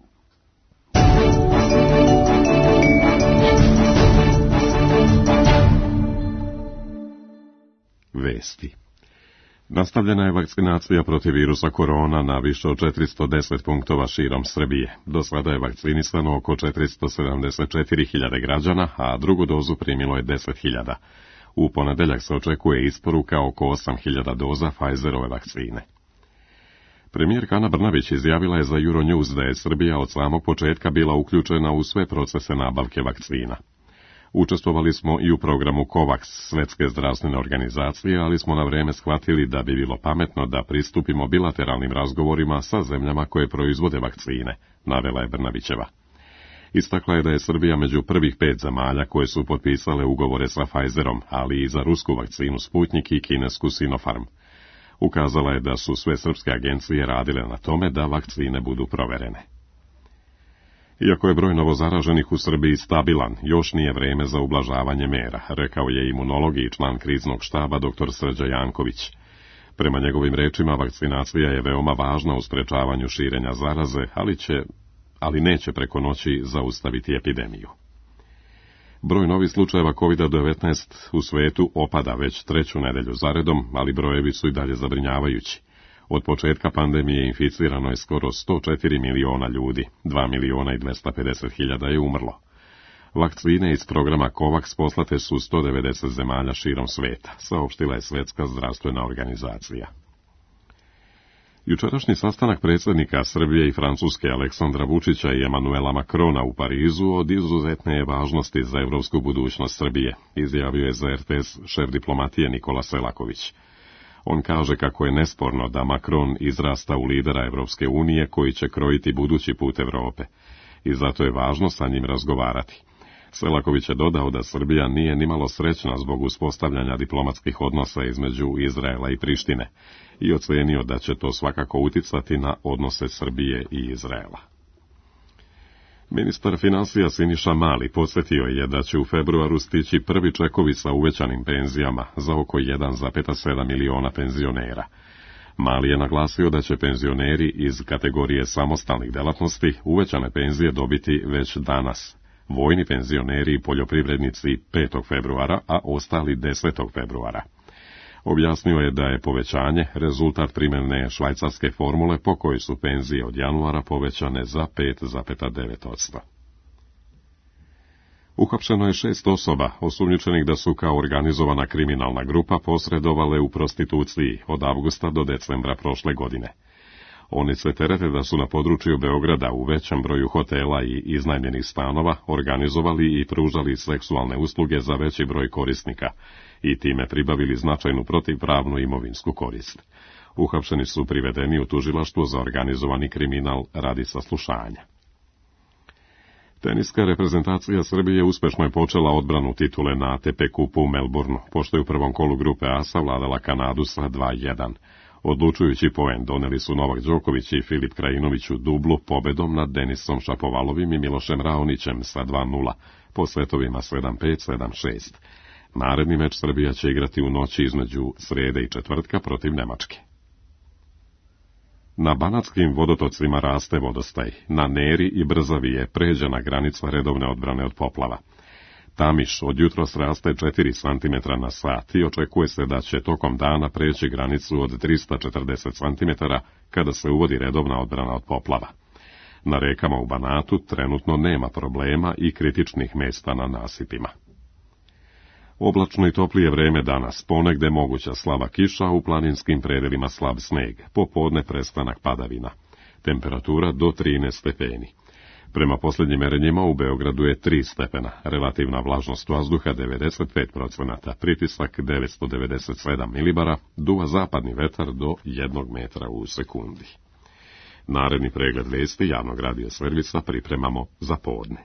Vesti. Nastavljena je vakcinacija protiv virusa korona na više od četiristo deset punktova širom Srbije. Do sada je vakcinisano oko četiristo sedamdeset četiri hiljade građana, a drugu dozu primilo je deset hiljada. U ponedeljak se očekuje isporuka oko osam hiljada doza Pfizerove vakcine. Premijerka Ana Brnabić izjavila je za Euronews da je Srbija od samog početka bila uključena u sve procese nabavke vakcina. Učestvovali smo i u programu COVAX Svetske zdravstvene organizacije, ali smo na vreme shvatili da bi bilo pametno da pristupimo bilateralnim razgovorima sa zemljama koje proizvode vakcine, navela je Brnabićeva. Istakla je da je Srbija među prvih pet zemalja koje su potpisale ugovore sa Pfizerom, ali i za rusku vakcinu Sputnik i kinesku Sinopharm. Ukazala je da su sve srpske agencije radile na tome da vakcine budu proverene. Iako je broj novozaraženih u Srbiji stabilan, još nije vreme za ublažavanje mera, rekao je imunolog i član kriznog štaba dr Srđa Janković. Prema njegovim rečima, vakcinacija je veoma važna u sprečavanju širenja zaraze, ali će ali neće preko noći zaustaviti epidemiju. Broj novih slučajeva kovid devetnaest u svetu opada već treću nedelju zaredom, ali brojevi su i dalje zabrinjavajući. Od početka pandemije inficirano je skoro sto četiri miliona ljudi, dva miliona i dvesta pedeset hiljada je umrlo. Vakcine iz programa COVAX poslate su sto devedeset zemalja širom sveta, saopštila je Svetska zdravstvena organizacija. Jučerašnji sastanak predsjednika Srbije i Francuske Aleksandra Vučića i Emanuela Macrona u Parizu od izuzetne je važnosti za evropsku budućnost Srbije, izjavio je za er te es šef diplomatije Nikola Selaković. On kaže kako je nesporno da Macron izrasta u lidera Evropske unije koji će krojiti budući put Evrope, i zato je važno sa njim razgovarati. Selaković je dodao da Srbija nije nimalo srećna zbog uspostavljanja diplomatskih odnosa između Izraela i Prištine i ocenio da će to svakako uticati na odnose Srbije i Izraela. Ministar financija Siniša Mali podsjetio je da će u februaru stići prvi čekovi sa uvećanim penzijama za oko jedan zarez sedam miliona penzionera. Mali je naglasio da će penzioneri iz kategorije samostalnih delatnosti uvećane penzije dobiti već danas, vojni penzioneri i poljoprivrednici petog februara, a ostali desetog februara. Objasnio je da je povećanje rezultat primjene švajcarske formule po kojoj su penzije od januara povećane za pet zarez devet posto. Uhapšeno je šest osoba, osumnjičenih da su kao organizovana kriminalna grupa posredovale u prostituciji od avgusta do decembra prošle godine. Oni se terete da su na području Beograda u većem broju hotela i iznajmljenih stanova organizovali i pružali seksualne usluge za veći broj korisnika i time pribavili značajnu protivpravnu imovinsku korist. Uhapšeni su privedeni u tužilaštvo za organizovani kriminal radi saslušanja. Teniska reprezentacija Srbije uspešno je počela odbranu titule na A T P kupu u Melbourneu, pošto je u prvom kolu grupe A savladala Kanadu sa dva jedan. Odlučujući poen doneli su Novak Đoković i Filip Krajinović u dublu pobedom nad Denisom Šapovalovim i Milošem Raonićem sa dva nula, po setovima sedam pet sedam šest. Naredni meč Srbija će igrati u noći između srede i četvrtka protiv Nemačke. Na banatskim vodotocima raste vodostaj, na Neri i Brzavi je pređena granica redovne odbrane od poplava. Tamiš od jutros raste četiri centimetra na sat i očekuje se da će tokom dana preći granicu od trista četrdeset centimetara kada se uvodi redovna odbrana od poplava. Na rekama u Banatu trenutno nema problema i kritičnih mesta na nasipima. Oblačno i toplije vreme danas, ponegde moguća slaba kiša, u planinskim predelima slab sneg, popodne prestanak padavina. Temperatura do trinaest stepeni. Prema posljednjim merenjima u Beogradu je tri stepena, relativna vlažnost vazduha devedeset pet procenata, pritisak devetsto devedeset sedam milibara, duva zapadni vetar do jednog metra u sekundi. Naredni pregled vesti javnog radija servisa pripremamo za podne.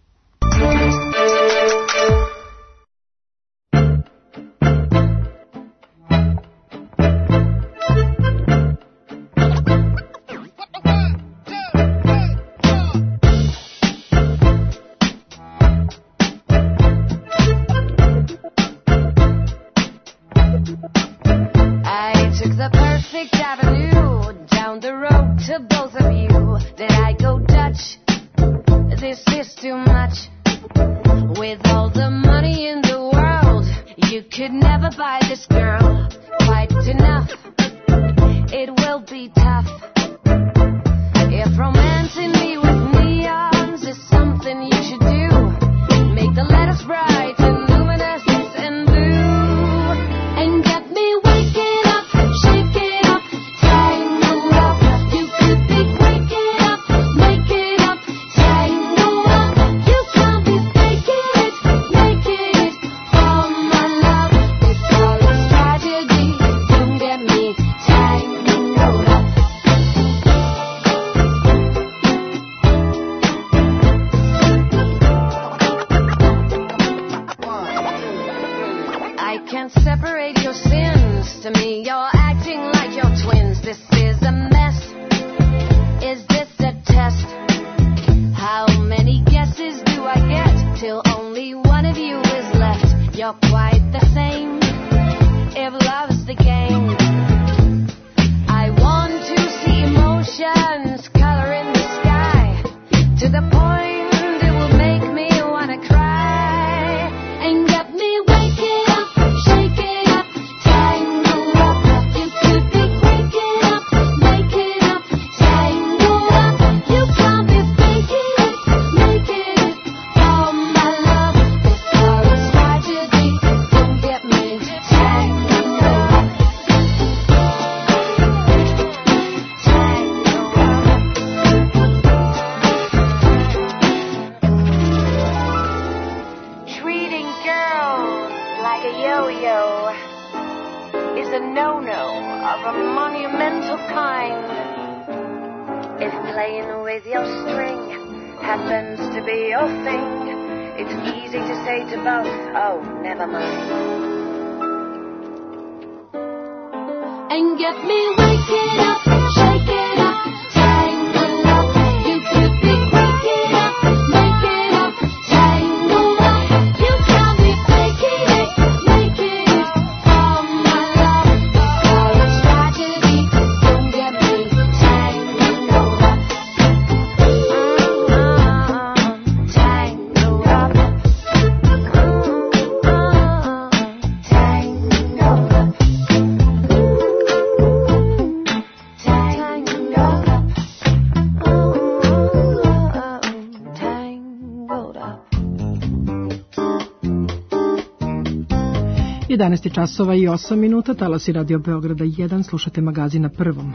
jedanaest časova i osam minuta, talasi Radio Beograda jedan, slušate magazin na Prvom.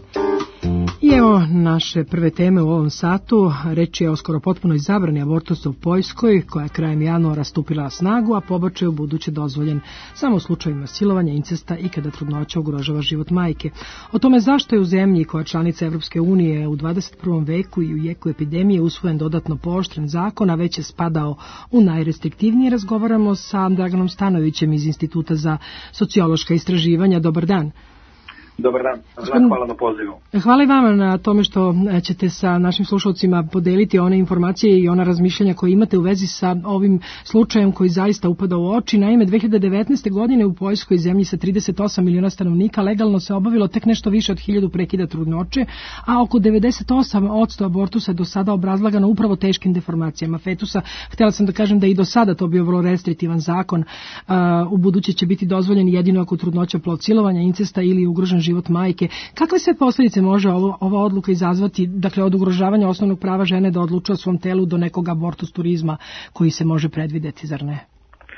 I evo naše prve teme u ovom satu. Reč je o skoro potpunoj zabrani abortusa u Poljskoj, koja je krajem januara stupila na snagu, a pobačaj u buduće dozvoljen samo u slučajevima silovanja, incesta i kada trudnoća ugrožava život majke. O tome zašto je u zemlji koja je članica Evropske unije u dvadeset prvom veku i u jeku epidemije usvojen dodatno pooštren zakon, a već je spadao u najrestriktivnije, razgovaramo sa Draganom Stanovićem iz Instituta za sociološka istraživanja. Dobar dan. Dobar dan, hvala na pozivu. Hvala i vama na tome što ćete sa našim slušalcima podeliti one informacije i ona razmišljanja koje imate u vezi sa ovim slučajem koji zaista upada u oči. Naime, dve hiljade devetnaeste. godine u Poljskoj, zemlji sa trideset osam miliona stanovnika, legalno se obavilo tek nešto više od hiljadu prekida trudnoće, a oko devedeset osam posto abortusa do sada obrazlagano upravo teškim deformacijama fetusa. Htjela sam da kažem da i do sada to bio vrlo restriktivan zakon. U buduće će biti dozvoljen jedino ako trudnoća, plod, silovanja, incesta ili ugrožen život majke. Kakve sve posljedice može ovo, ova odluka izazvati, dakle od ugrožavanja osnovnog prava žene da odlučuje o svom telu do nekog abortus turizma koji se može predvideti, zar ne?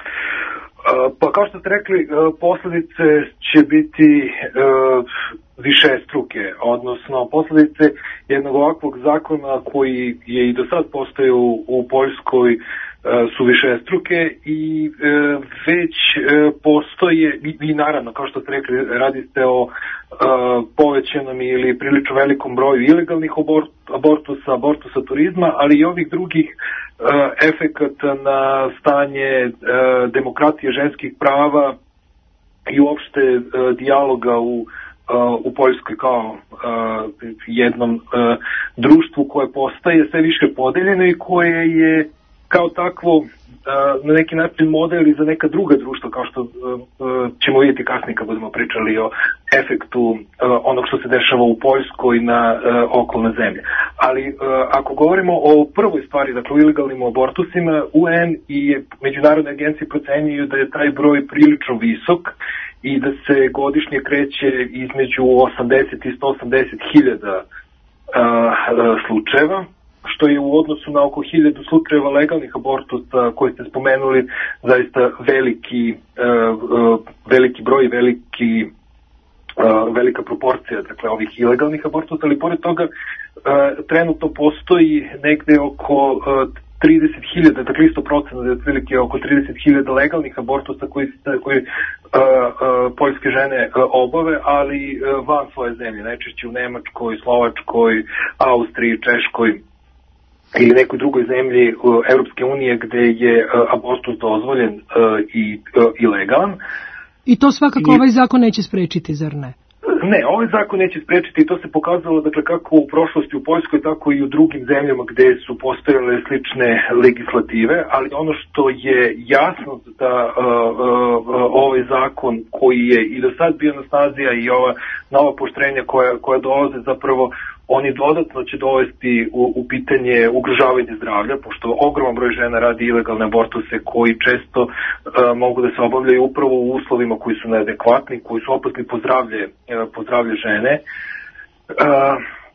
Pa kao što ste rekli, posljedice će biti višestruke, odnosno posljedice jednog ovakvog zakona koji je i do sad postojao u Poljskoj su višestruke i već postoje, i naravno, kao što ste rekli, radi se o povećanom ili prilično velikom broju ilegalnih abortusa, abortusa turizma, ali i ovih drugih efekata na stanje demokratije, ženskih prava i uopšte dijaloga u u Poljskoj kao uh, jednom uh, društvu koje postaje sve više podeljeno i koje je kao takvo uh, na neki način model i za neka druga društva, kao što uh, ćemo vidjeti kasnije kad budemo pričali o efektu uh, onog što se dešava u Poljskoj na uh, okolne zemlje. Ali uh, ako govorimo o prvoj stvari, dakle o ilegalnim abortusima, U N i međunarodne agencije procenjuju da je taj broj prilično visok i da se godišnje kreće između osamdeset i sto osamdeset hiljada slučajeva, što je u odnosu na oko hiljadu slučajeva legalnih abortusa koje ste spomenuli zaista veliki, uh, veliki broj, veliki, uh, velika proporcija, dakle, ovih ilegalnih abortusa, ali pored toga uh, trenutno postoji negde oko uh, trideset hiljada, dakle isto procena da je otprilike oko trideset hiljada legalnih abortusa koji, koji uh, uh, poljske žene uh, obave, ali uh, van svoje zemlje, najčešće u Nemačkoj, Slovačkoj, Austriji, Češkoj ili nekoj drugoj zemlji uh, Europske unije gde je uh, abortus dozvoljen uh, i, uh, i legalan. I to svakako I... ovaj zakon neće sprečiti, zar ne? Ne, ovaj zakon neće sprečiti i to se pokazalo, dakle, kako u prošlosti u Poljskoj, tako i u drugim zemljama gde su postojale slične legislative, ali ono što je jasno da uh, uh, ovaj zakon koji je i do sad bio na snazi, a i ova nova poštrenja koja, koja dolaze, zapravo oni dodatno će dovesti u, u pitanje ugrožavanje zdravlja, pošto ogroman broj žena radi ilegalne abortuse koji često uh, mogu da se obavljaju upravo u uslovima koji su neadekvatni, koji su opasni po zdravlje, uh, po zdravlje žene. Uh,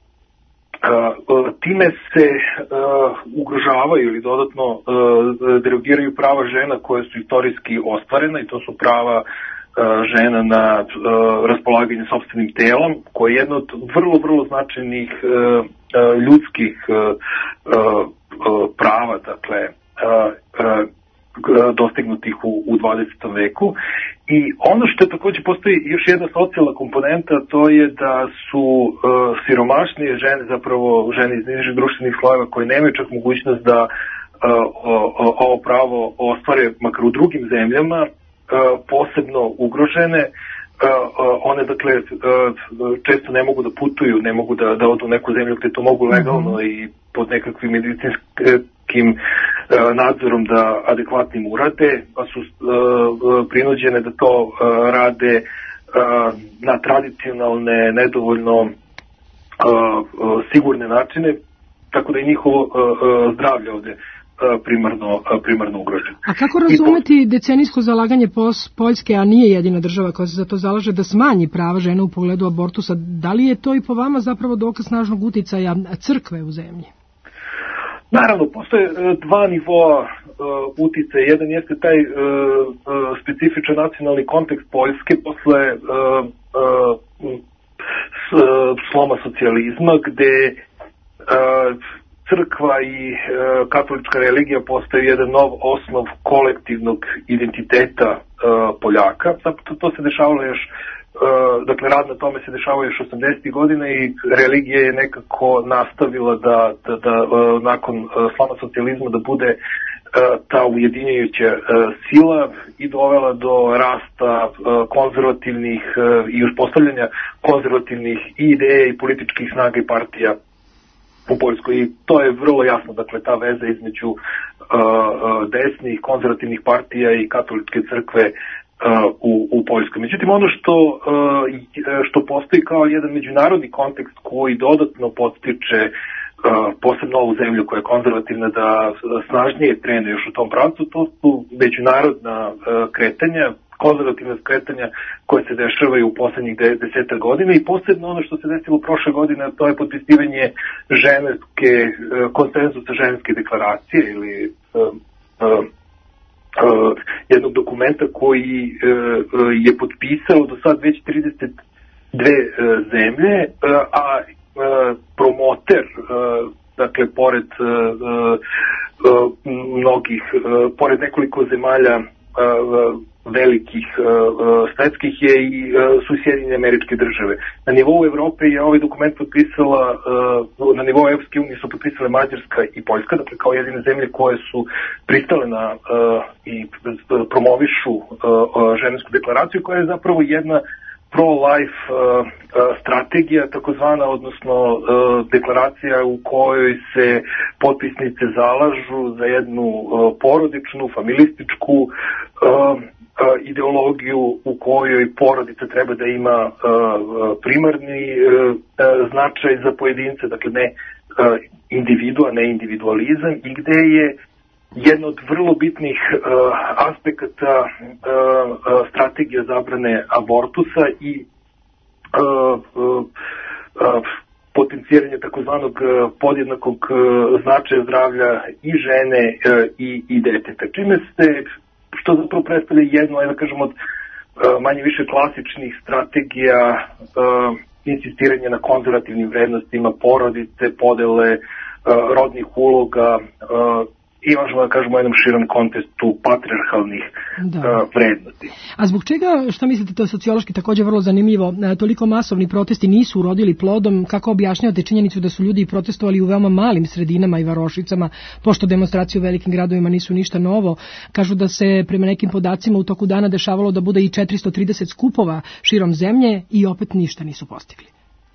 uh, time se uh, ugrožavaju ili dodatno uh, derogiraju prava žena koje su istorijski ostvarena, i to su prava žena na uh, raspolaganje sopstvenim telom, koje je jedno od vrlo, vrlo značajnih uh, uh, ljudskih uh, uh, prava, dakle, uh, uh, dostignutih u, u dvadesetom veku. I ono što takođe postoji još jedna socijalna komponenta, to je da su uh, siromašnije žene, zapravo žene iz nižih društvenih slojeva koje nemaju čak mogućnost da uh, o, o, ovo pravo ostvare makar u drugim zemljama, posebno ugrožene. One, dakle, često ne mogu da putuju, ne mogu da, da odu u neku zemlju gde to mogu legalno mm-hmm. i pod nekakvim medicinskim nadzorom da adekvatnim urade, pa su prinuđene da to rade na tradicionalne, nedovoljno sigurne načine, tako da je njihovo zdravlje ovde primarno, primarno ugroženo. A kako razumeti decenijsko zalaganje Poljske, a nije jedina država koja se za to zalaže, da smanji prava žena u pogledu abortusa? Da li je to i po vama zapravo dokaz snažnog uticaja crkve u zemlji? Naravno, postoje dva nivoa uh, uticaja. Jedan jeste taj uh, uh, specifičan nacionalni kontekst Poljske posle uh, uh, sloma socijalizma, gde uh, crkva i e, katolička religija postaju jedan nov osnov kolektivnog identiteta e, Poljaka. To, to se dešavalo još, e, dakle rad na tome se dešavao još osamdesetih godina i religija je nekako nastavila da, da, da e, nakon e, sloma socijalizma da bude e, ta ujedinjujuća e, sila i dovela do rasta e, konzervativnih e, i uspostavljanja konzervativnih ideja i političkih snaga i partija u Poljskoj. I to je vrlo jasno, dakle, ta veza između uh, desnih, konzervativnih partija i katoličke crkve uh, u, u Poljskoj. Međutim, ono što, uh, što postoji kao jedan međunarodni kontekst koji dodatno podstiče uh, posebno ovu zemlju koja je konzervativna da snažnije krene još u tom pravcu, to su međunarodna uh, kretanja, konzervativna skretanja koje se dešavaju u poslednjih desetak godina i posebno ono što se desilo prošle godine, to je potpisivanje ženske, konsenzusa ženske deklaracije ili uh, uh, uh, jednog dokumenta koji uh, je potpisao do sad već trideset dve uh, zemlje, uh, a uh, promoter uh, dakle, pored uh, uh, mnogih, uh, pored nekoliko zemalja uh, velikih uh, svetskih je i uh, su Sjedinjene Američke Države. Na nivou Evrope je ovaj dokument potpisala, uh, na nivou Evropske unije su potpisale Mađarska i Poljska, dakle kao jedine zemlje koje su pristale na uh, i promovišu uh, uh, Ženevsku deklaraciju, koja je zapravo jedna pro-life uh, uh, strategija, takozvana, odnosno uh, deklaracija u kojoj se potpisnice zalažu za jednu uh, porodičnu, familističku uh, ideologiju u kojoj porodica treba da ima uh, primarni uh, značaj za pojedince, dakle ne uh, individua, ne individualizam, i gde je jedna od vrlo bitnih uh, aspekata uh, uh, strategija zabrane abortusa i uh, uh, uh, potenciranje takozvanog uh, podjednakog uh, značaja zdravlja i žene uh, i, i deteta. Čime se, što zapravo predstavlja jedno, ajde da kažemo, od uh, manje više klasičnih strategija uh, insistiranja na konzervativnim vrednostima porodice, podele uh, rodnih uloga, uh, i možemo da kažemo u jednom širom kontekstu patrijarhalnih uh, vrednosti. A zbog čega, šta mislite, to je sociološki također vrlo zanimljivo, toliko masovni protesti nisu urodili plodom? Kako objašnjavate činjenicu da su ljudi protestovali u veoma malim sredinama i varošicama, pošto demonstracije u velikim gradovima nisu ništa novo? Kažu da se prema nekim podacima u toku dana dešavalo da bude i četiristo trideset skupova širom zemlje i opet ništa nisu postigli.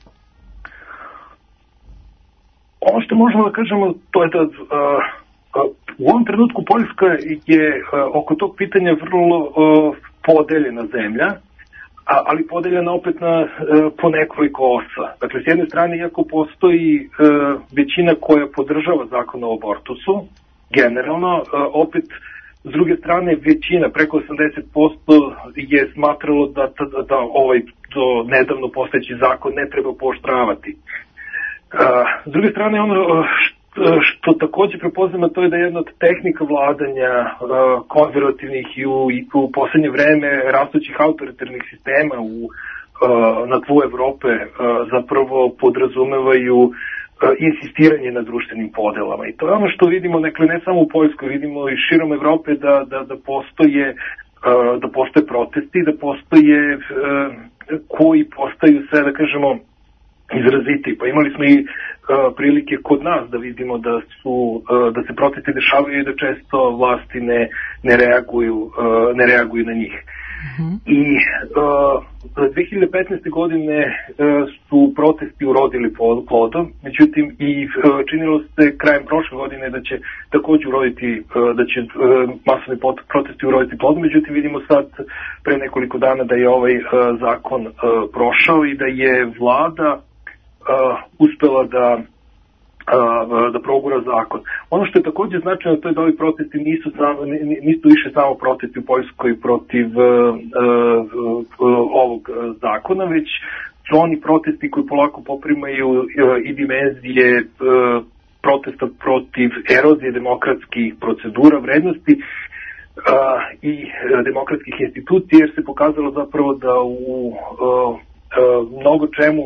Ono što možemo da kažemo, to je da uh, u ovom trenutku Poljska je oko tog pitanja vrlo podeljena zemlja, ali podeljena opet na po nekoliko osa. Dakle, s jedne strane, iako postoji većina koja podržava zakon o abortusu, generalno, opet s druge strane većina, preko osamdeset posto je smatralo da, da, da ovaj do nedavno postojeći zakon ne treba pooštravati. S druge strane, ono što što također prepoznamo, to je da je jedna od tehnika vladanja uh, konzervativnih i u, i u poslednje vreme rastućih autoritarnih sistema u, uh, na tlu Evrope uh, zapravo podrazumevaju uh, insistiranje na društvenim podelama. I to je ono što vidimo, dakle, ne samo u Poljskoj, vidimo i širom Evrope da, da, da postoje uh, da postoje protesti, da postoje uh, koji postaju sve, da kažemo, izraziti. Pa imali smo i uh, prilike kod nas da vidimo da su uh, da se protesti dešavaju i da često vlasti ne, ne reaguju uh, ne reaguju na njih. Mm-hmm. I uh, dve hiljade petnaeste. godine uh, su protesti urodili plodom, međutim i uh, činilo se krajem prošle godine da će također uroditi uh, da će uh, masovni protesti uroditi plodom, međutim vidimo sad pre nekoliko dana da je ovaj uh, zakon uh, prošao i da je vlada Uh, uspela da uh, da progura zakon. Ono što je također značajno, to je da ovi protesti nisu, samo, nisu više samo protesti u Poljskoj protiv uh, uh, ovog zakona, već su oni protesti koji polako poprimaju uh, i dimenzije uh, protesta protiv erozije demokratskih procedura, vrednosti uh, i uh, demokratskih institucija, jer se pokazalo zapravo da u uh, uh, mnogo čemu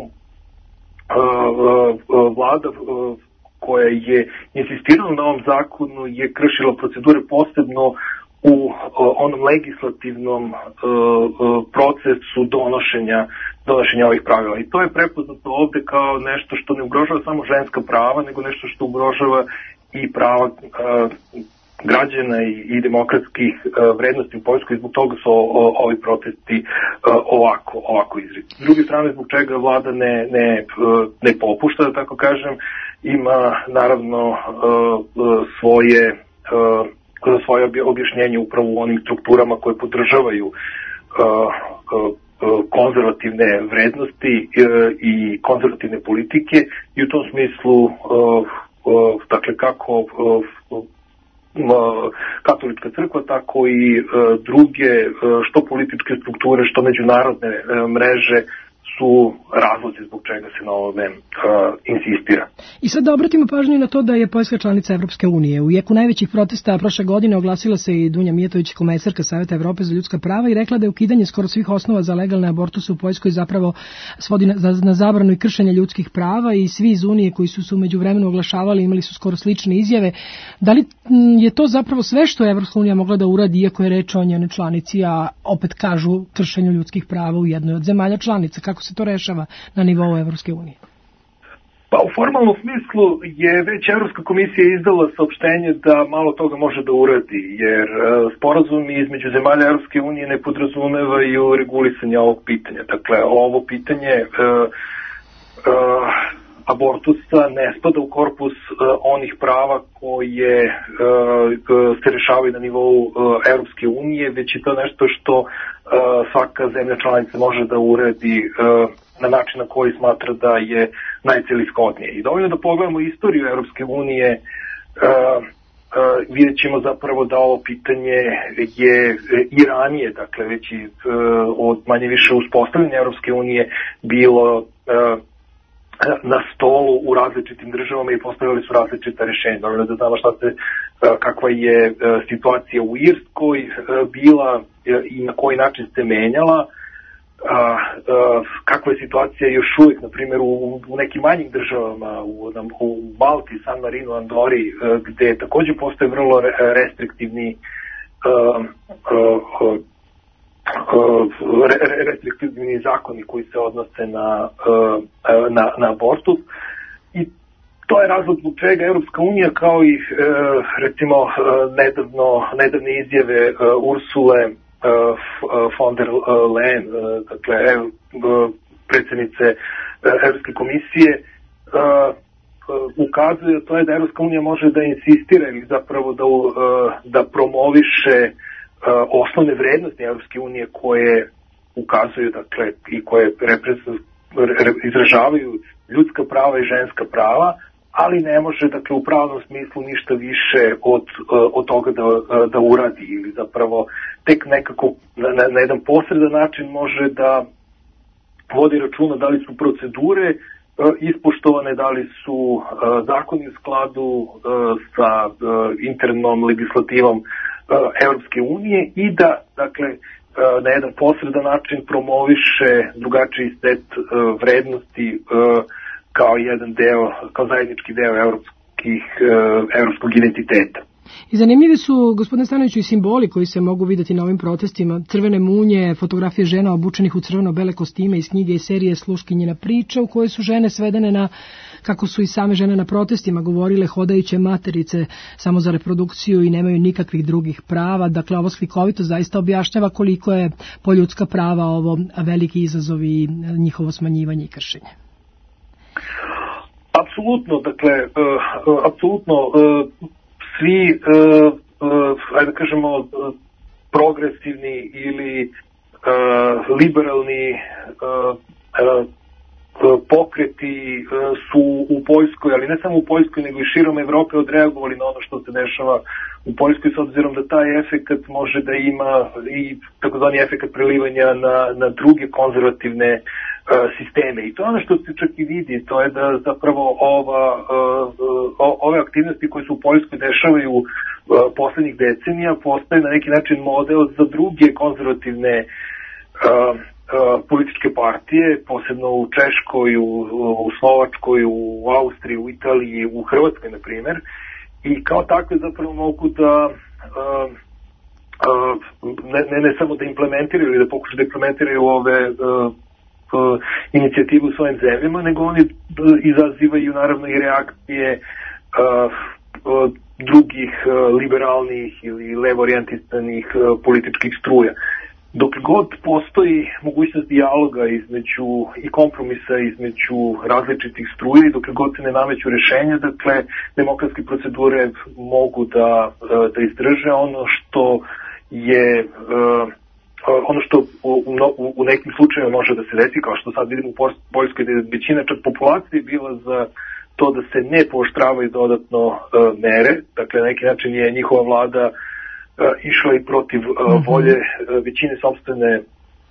vlada koja je insistirala na ovom zakonu je kršila procedure, posebno u onom legislativnom procesu donošenja, donošenja ovih pravila. I to je prepoznato ovde kao nešto što ne ugrožava samo ženska prava, nego nešto što ugrožava i prava građana i, i demokratskih uh, vrednosti u Poljskoj, i zbog toga su o, o, ovi protesti uh, ovako, ovako izrečeni. S druge strane, zbog čega vlada ne, ne, uh, ne popušta, da tako kažem, ima naravno uh, svoje, uh, svoje objašnjenje upravo u onim strukturama koje podržavaju uh, uh, konzervativne vrednosti uh, i konzervativne politike, i u tom smislu uh, uh, dakle kako uh, katolička crkva, tako i uh, druge uh, što političke strukture, što međunarodne uh, mreže su razlozi zbog čega se na ovome uh, insistira. I sad da obratimo pažnju na to da je Poljska članica Evropske unije. U jeku najvećih protesta prošle godine oglasila se i Dunja Mijatović, komesarka Saveta Evrope za ljudska prava, i rekla da je ukidanje skoro svih osnova za legalne abortuse u Poljskoj zapravo svodi na, na zabranu i kršenje ljudskih prava, i svi iz Unije koji su se u međuvremenu oglašavali imali su skoro slične izjave. Da li je to zapravo sve što je Evropska unija mogla da uradi, iako je reč o njenoj članici, a opet kažu kršenju ljudskih prava u jednoj od zemalja članica? Kako se to rešava na nivou Evropske unije? Pa u formalnom smislu je već Evropska komisija izdala saopštenje da malo toga može da uradi, jer sporazumi između zemalja Evropske unije ne podrazumevaju regulisanje ovog pitanja. Dakle, ovo pitanje uh, uh, abortusa ne spada u korpus uh, onih prava koje uh, se rešavaju na nivou uh, Evropske unije, već je to nešto što uh, svaka zemlja članica može da uredi uh, na način na koji smatra da je najcelishodnije. I dovoljno da pogledamo istoriju Evropske unije, uh, uh, vidjet ćemo zapravo da ovo pitanje je i ranije, dakle već i uh, od manje više uspostavljanja Evropske unije bilo uh, na stolu u različitim državama i postavili su različita rešenja. Dovoljno da znamo šta se, uh, kakva je uh, situacija u Irskoj uh, bila uh, i na koji način se menjala. A, a, kakva je situacija još uvijek, na primjer, u, u nekim manjim državama, u, u Malti, San Marinu, Andori, a, gde također postoje vrlo re, restriktivni a, a, a, re, restriktivni zakoni koji se odnose na, a, na, na abortus. I to je razlog zbog čega Evropska unija, kao i recimo nedavno, nedavne izjave Ursule von der Leyen, dakle predsjednice Evropske komisije, ukazuje to je da Evropska unija može da insistira ili zapravo da, da promoviše osnovne vrednosti Evropske unije koje ukazuju, dakle, i koje izražavaju ljudska prava i ženska prava, ali ne može, dakle, u pravnom smislu ništa više od, od toga da, da uradi, ili zapravo tek nekako na, na jedan posredan način može da vodi računa da li su procedure ispoštovane, da li su zakoni u skladu sa internom legislativom Evropske unije i da, dakle, na jedan posredan način promoviše drugačiji set vrednosti kao jedan deo, kao zajednički deo evropskih, evropskog identiteta. I zanimljivi su, gospodine Stanoviću, i simboli koji se mogu vidjeti na ovim protestima. Crvene munje, fotografije žena obučenih u crveno-bele kostime iz knjige i serije Sluškinjina priča, u kojoj su žene svedene na, kako su i same žene na protestima govorile, hodajuće materice samo za reprodukciju i nemaju nikakvih drugih prava. Dakle, ovo slikovito zaista objašnjava koliko je po ljudska prava ovo veliki izazov i njihovo smanjivanje i kršenje. Apsolutno, dakle, uh, apsolutno uh, svi, uh, uh, ajde da kažemo, uh, progresivni ili uh, liberalni uh, uh, pokreti uh, su u Poljskoj, ali ne samo u Poljskoj, nego i širom Evrope odreagovali na ono što se dešava u Poljskoj, s obzirom da taj efekat može da ima i takozvani efekat prelivanja na, na druge konzervativne sisteme. I to je ono što se čak i vidi, to je da zapravo ova, uh, ove aktivnosti koje se u Poljskoj dešavaju uh, poslednjih decenija postaju na neki način model za druge konzervativne uh, uh, političke partije, posebno u Češkoj, u, u Slovačkoj, u Austriji, u Italiji, u Hrvatskoj, na primjer. I kao takve zapravo mogu da uh, uh, ne, ne, ne samo da implementiraju ili da pokušaju da implementiraju ove uh, inicijativu u svojim zemljama, nego oni izazivaju naravno i reakcije uh, uh, drugih uh, liberalnih ili levo-orijentistanih uh, političkih struja. Dok god postoji mogućnost dijaloga između i kompromisa između različitih struja i dok god se ne nameću rešenja, dakle, demokratske procedure mogu da, uh, da izdrže ono što je uh, ono što u, u, u nekim slučajevima može da se desi, kao što sad vidimo u Poljskoj, da je većina čak populacije bila za to da se ne pooštravaju dodatno uh, mere, dakle na neki način je njihova vlada uh, išla i protiv uh, volje uh, većine sopstvene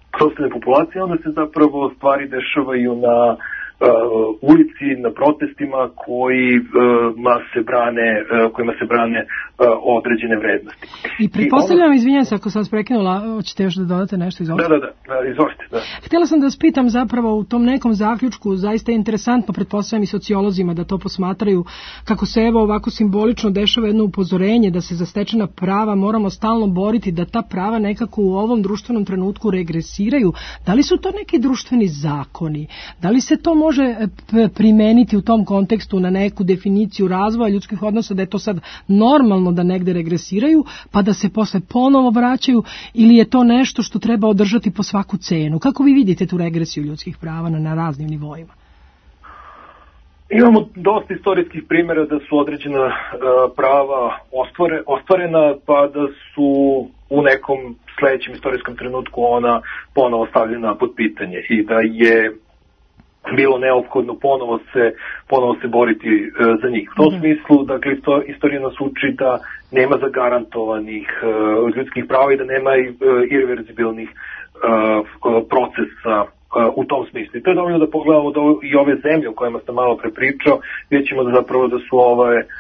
prostorne populacije, onda se zapravo stvari dešavaju na uh, ulici, na protestima koji, uh, ma se brane, uh, kojima se brane uh, određene vrednosti. I pretpostavljam, ono... izvinjam se ako sam vas prekinula, hoćete još da dodate nešto, izvolite? Da, da, da, da izvolite, da. Htjela sam da vas pitam zapravo u tom nekom zaključku, zaista je interesantno, pretpostavljam i sociolozima da to posmatraju, kako se evo ovako simbolično dešava jedno upozorenje da se za stečena prava moramo stalno boriti, da ta prava nekako u ovom društvenom trenutku regresiraju. Da li su to neki društveni zakoni? Da li se to može primeniti u tom kontekstu na neku definiciju razvoja ljudskih odnosa, da je to sad normalno da negde regresiraju, pa da se posle ponovo vraćaju, ili je to nešto što treba održati po svaku cenu? Kako vi vidite tu regresiju ljudskih prava na, na raznim nivoima? Imamo dosta istorijskih primjera da su određena uh, prava ostvare, ostvarena, pa da su u nekom sledećem istorijskom trenutku ona ponovo stavljena pod pitanje i da je bilo neophodno ponovo se, ponovo se boriti uh, za njih. U tom mm-hmm. smislu, dakle, isto, istorija nas uči da nema zagarantovanih uh, ljudskih prava i da nema uh, irreverzibilnih uh, procesa u tom smislu. I to je dovoljno da pogledamo da i ove zemlje o kojima sam malo prepričao, vidjet ćemo da zapravo da su ove uh,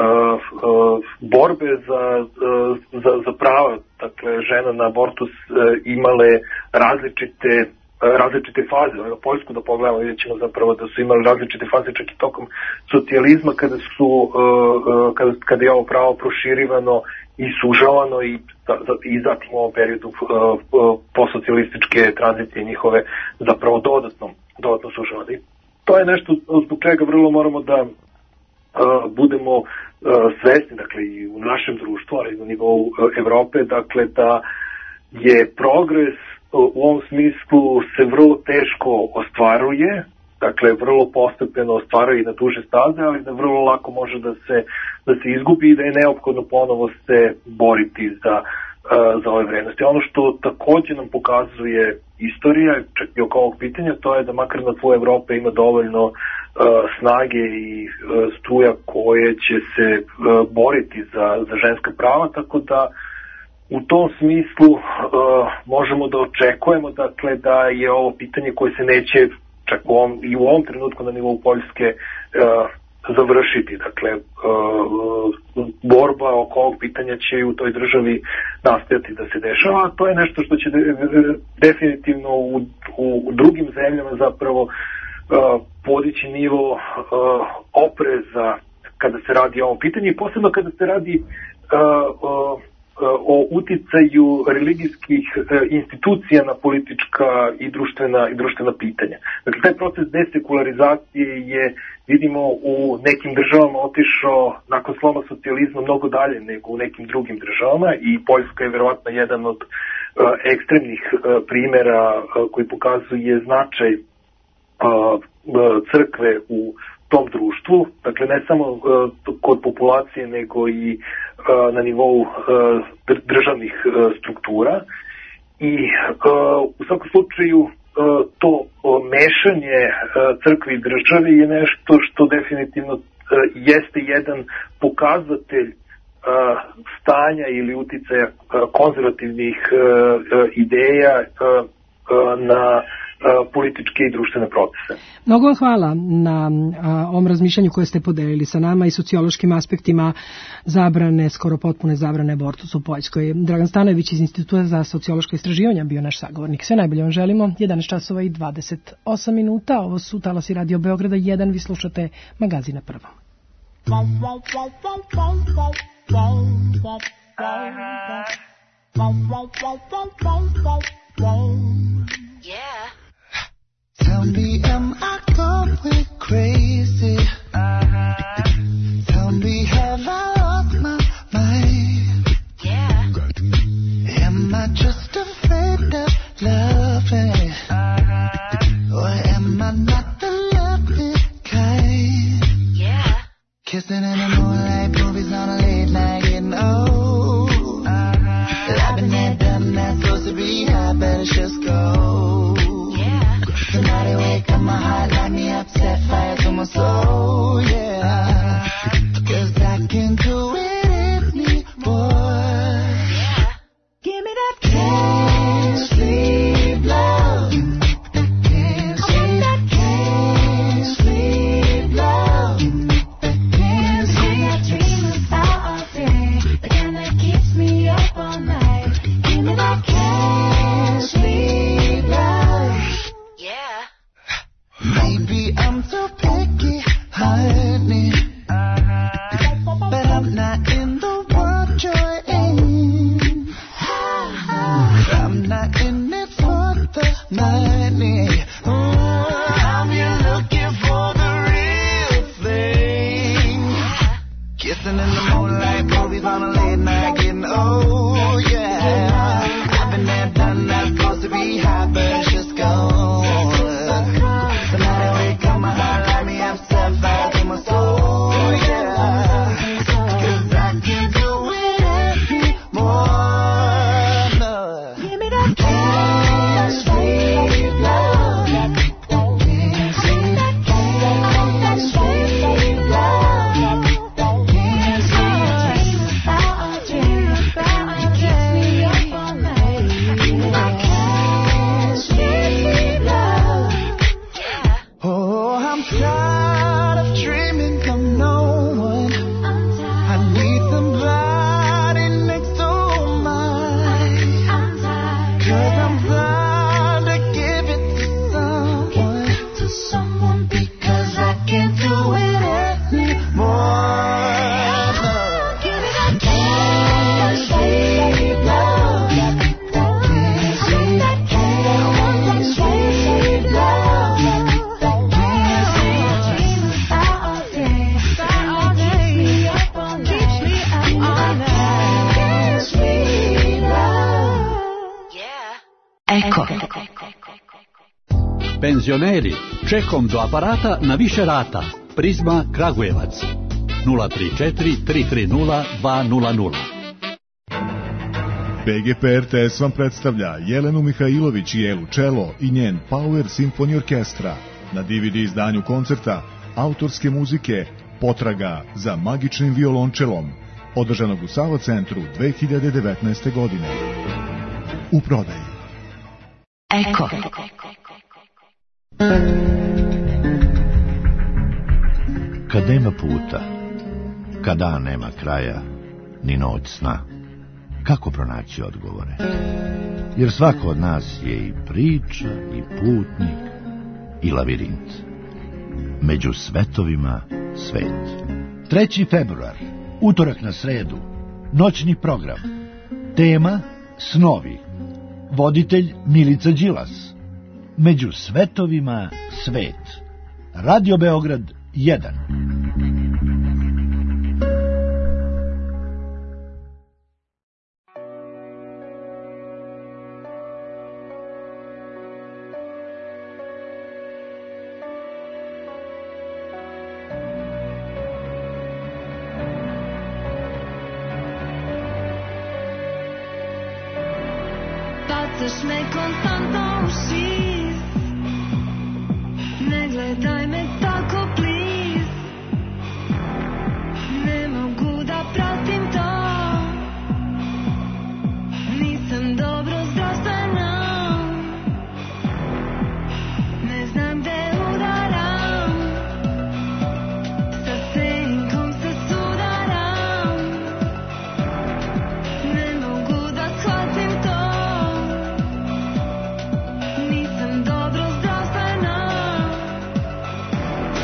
uh, borbe za, uh, za, za prava, dakle, žena na abortus uh, imale različite različite faze. U Poljsku da pogledamo, vidjet ćemo zapravo da su imali različite faze čak i tokom socijalizma kada su uh, kada, kada je ovo pravo proširivano i sužavano i, i zatim u ovom periodu uh, posocijalističke tranzicije njihove zapravo dodatno, dodatno sužavano. I to je nešto zbog čega vrlo moramo da uh, budemo uh, svesni, dakle i u našem društvu, ali i na nivou uh, Evrope, dakle da je progres u ovom smislu se vrlo teško ostvaruje, dakle vrlo postepeno ostvaruje i na duže staze, ali da vrlo lako može da se, da se izgubi i da je neophodno ponovo se boriti za, uh, za ove vrednosti. Ono što takođe nam pokazuje istorija, čak i oko ovog pitanja, to je da makar na tlu Evrope ima dovoljno uh, snage i uh, struja koje će se uh, boriti za, za ženska prava, tako da u tom smislu uh, možemo da očekujemo, dakle, da je ovo pitanje koje se neće čak u ovom, i u ovom trenutku na nivou Poljske uh, završiti. Dakle, uh, borba oko ovog pitanja će u toj državi nastojati da se dešava, a to je nešto što će de, definitivno u, u drugim zemljama zapravo uh, podići nivo uh, opreza kada se radi o ovom pitanju i posebno kada se radi uh, uh, o uticaju religijskih institucija na politička i društvena i društvena pitanja. Dakle, taj proces desekularizacije je, vidimo, u nekim državama otišao nakon sloma socijalizma mnogo dalje nego u nekim drugim državama i Poljska je verovatno jedan od uh, ekstremnih uh, primjera uh, koji pokazuje značaj uh, crkve u tom društvu, dakle ne samo uh, kod populacije nego i uh, na nivou uh, državnih uh, struktura i uh, u svakom slučaju uh, to uh, mešanje uh, crkve i države je nešto što definitivno uh, jeste jedan pokazatelj uh, stanja ili uticaja uh, konzervativnih uh, uh, ideja uh, uh, na političke i društvene procese. Mnogo vam hvala na a, ovom razmišljanju koje ste podelili sa nama i sociološkim aspektima zabrane, skoro potpune zabrane abortusa u Poljskoj. Dragan Stanojević iz Instituta za sociološka istraživanja bio naš sagovornik. Sve najbolje vam želimo. jedanaest časova i dvadeset osam minuta. Ovo su Talasi Radio Beograda jedan. Vi slušate Magazina Prvo. Yeah. Tell me, am I going crazy? Uh-huh. Tell me, have I lost my mind? Yeah. Am I just afraid of loving? Uh-huh. Or am I not the loving kind? Yeah. Kissing in the moonlight, movies on a late night, getting old. Uh-huh. I've been there, done that, supposed to be high, better just go. Somebody wake up my heart, light me up, set fire to my soul, yeah. Cause I can do it anymore. Give me that can't sleep like Kissing in the moonlight, movies on a late night, getting old, yeah. I've been there, done that, supposed to be hot, but it's just gone. So now that we come, my heart light me up, set fire to my soul, yeah. Cause I can't do it anymore, no. Give me that can't sleep, love. Can't sleep, can't sleep, love. Can't sleep without you, without you. Keeps me up all night. I can't sleep, love. Oh, I'm tired of dreaming of no one. I need somebody next to mine. Cause I'm tired to give it to someone. To someone because I can't do it anymore. Give me that can't sleep, love. Can't sleep, can't sleep, love. Can't sleep without you, without you. Keeps me up all night. Can't sleep, love. Eko. Penzioneri, čekom do aparata na više rata. Prizma Kragujevac. nula tri četiri tri tri nula dva nula nula. B G P R T S vam predstavlja Jelenu Mihajlović i Elu Čelo i njen Power Symphony Orkestra na D V D izdanju koncerta autorske muzike Potraga za magičnim violončelom, održanog u Sava centru dve hiljade devetnaeste. godine. U prodaji. Eko. Kad nema puta, kad dan nema kraja, ni noć sna, kako pronaći odgovore? Jer svako od nas je i priča, i putnik, i lavirint. Među svetovima svet. treći februar, utorak na sredu, noćni program. Tema snovi. Voditelj Milica Đilas. Među svetovima svet. Radio Beograd jedan. Bacaš me konstantno u šis, ne gledaj me tako please. Ne mogu da pratim to, nisam dobro zdravstveno. Ne znam gde udaram, sa senkom se sudaram. Ne mogu da shvatim to, nisam dobro zdravstveno.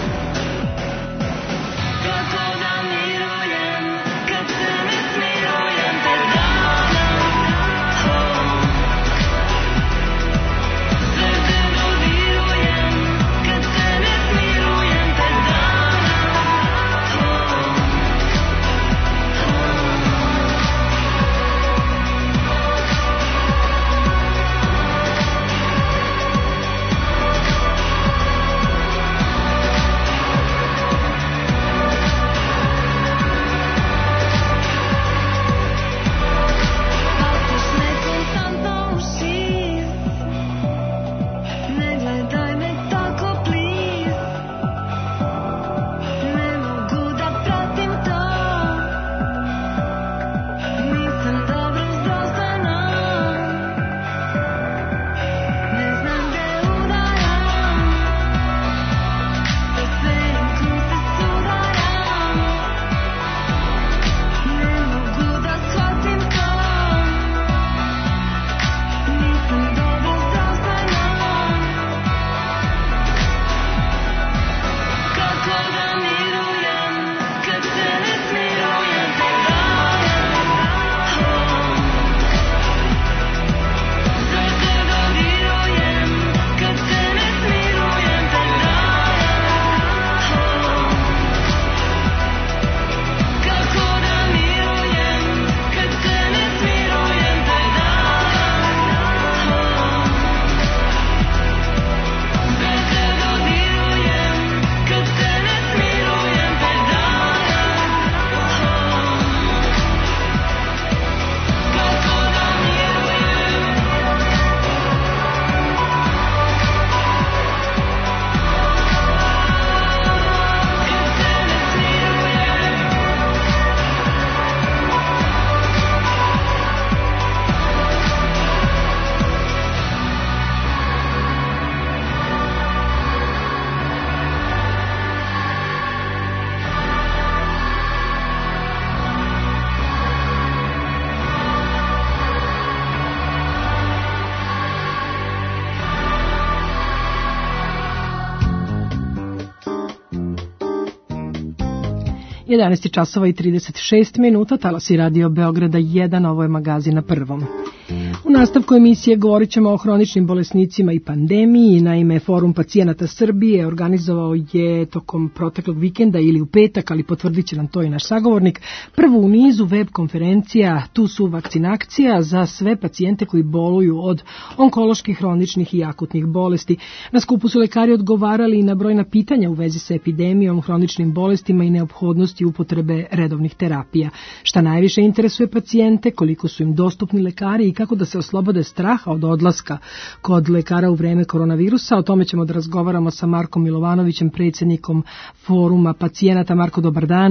jedanaest časova i trideset šest minuta, talasi Radio Beograda jedan, ovo je magazin na Prvom. U nastavku emisije govorit ćemo o hroničnim bolesnicima i pandemiji. Naime, Forum pacijenata Srbije organizovao je tokom proteklog vikenda ili u petak, ali potvrdit će nam to i naš sagovornik, prvu u nizu web konferencija Tu su vakcinakcija za sve pacijente koji boluju od onkoloških, hroničnih i akutnih bolesti. Na skupu su lekari odgovarali na brojna pitanja u vezi sa epidemijom, hroničnim bolestima i neophodnosti upotrebe redovnih terapija. Šta najviše interesuje pacijente, koliko su im dostupni lekari i kako da se oslobode straha od odlaska kod lekara u vreme koronavirusa. O tome ćemo da razgovaramo sa Markom Milovanovićem, predsjednikom Foruma pacijenata. Marko, dobar dan.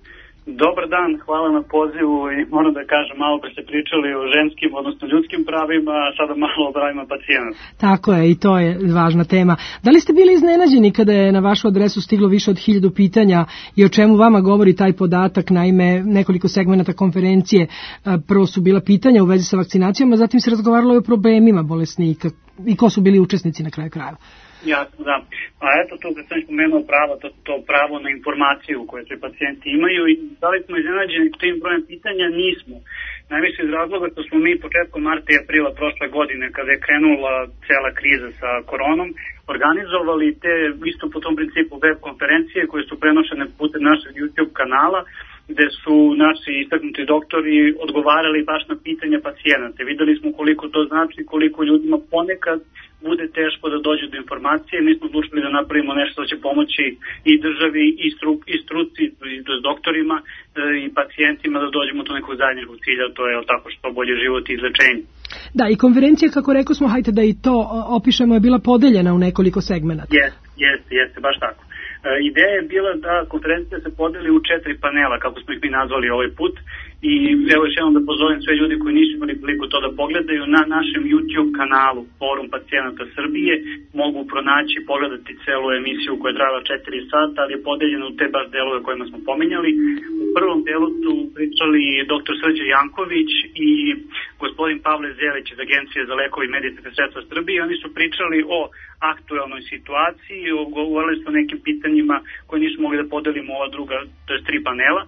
Dobar dan, hvala na pozivu i moram da kažem, malo pre ste pričali o ženskim, odnosno ljudskim pravima, a sada malo o pravima pacijenata. Tako je, i to je važna tema. Da li ste bili iznenađeni kada je na vašu adresu stiglo više od hiljadu pitanja i o čemu vama govori taj podatak? Naime, nekoliko segmenata konferencije, prvo su bila pitanja u vezi sa vakcinacijom, a zatim se razgovaralo i o problemima bolesnika i ko su bili učesnici na kraju krajeva. Jasno, da. A eto to kad sam spomenuo pravo, to, to pravo na informaciju koje svi pacijenti imaju i da li smo iznenađeni tim brojem pitanja? Nismo. Najviše iz razloga što smo mi početkom marta i aprila prošle godine, kada je krenula cela kriza sa koronom, organizovali te, isto po tom principu, web konferencije koje su prenošene putem našeg YouTube kanala, gde su naši istaknuti doktori odgovarali baš na pitanja pacijenata. Videli smo koliko to znači, koliko ljudima ponekad bude teško da dođe do informacije. Mi smo odlučili da napravimo nešto što će pomoći i državi, i, stru, i struci, i doktorima, i pacijentima da dođemo do nekog zajedničkog cilja, to je tako što bolje život i izlečenje. Da, i konferencija, kako rekao smo, hajte da i to opišemo, je bila podeljena u nekoliko segmenata. Jeste, jeste, jeste, baš tako. Ideja je bila da konferencija se podeli u četiri panela, kako smo ih mi nazvali ovaj put, i evo još jednom da pozovem sve ljudi koji nisu imali priliku to da pogledaju na našem YouTube kanalu Forum pacijenata Srbije, mogu pronaći i pogledati celu emisiju koja je trajala četiri sata, ali je podeljena u te baš delove kojima smo pominjali. U prvom delu su pričali doktor Srđe Janković i gospodin Pavle Zelić iz Agencije za lekove i medicinska sredstva Srbije. Oni su pričali o aktualnoj situaciji, govorili su o nekim pitanjima koje nisu mogli da podelimo ova druga, to je tri panela.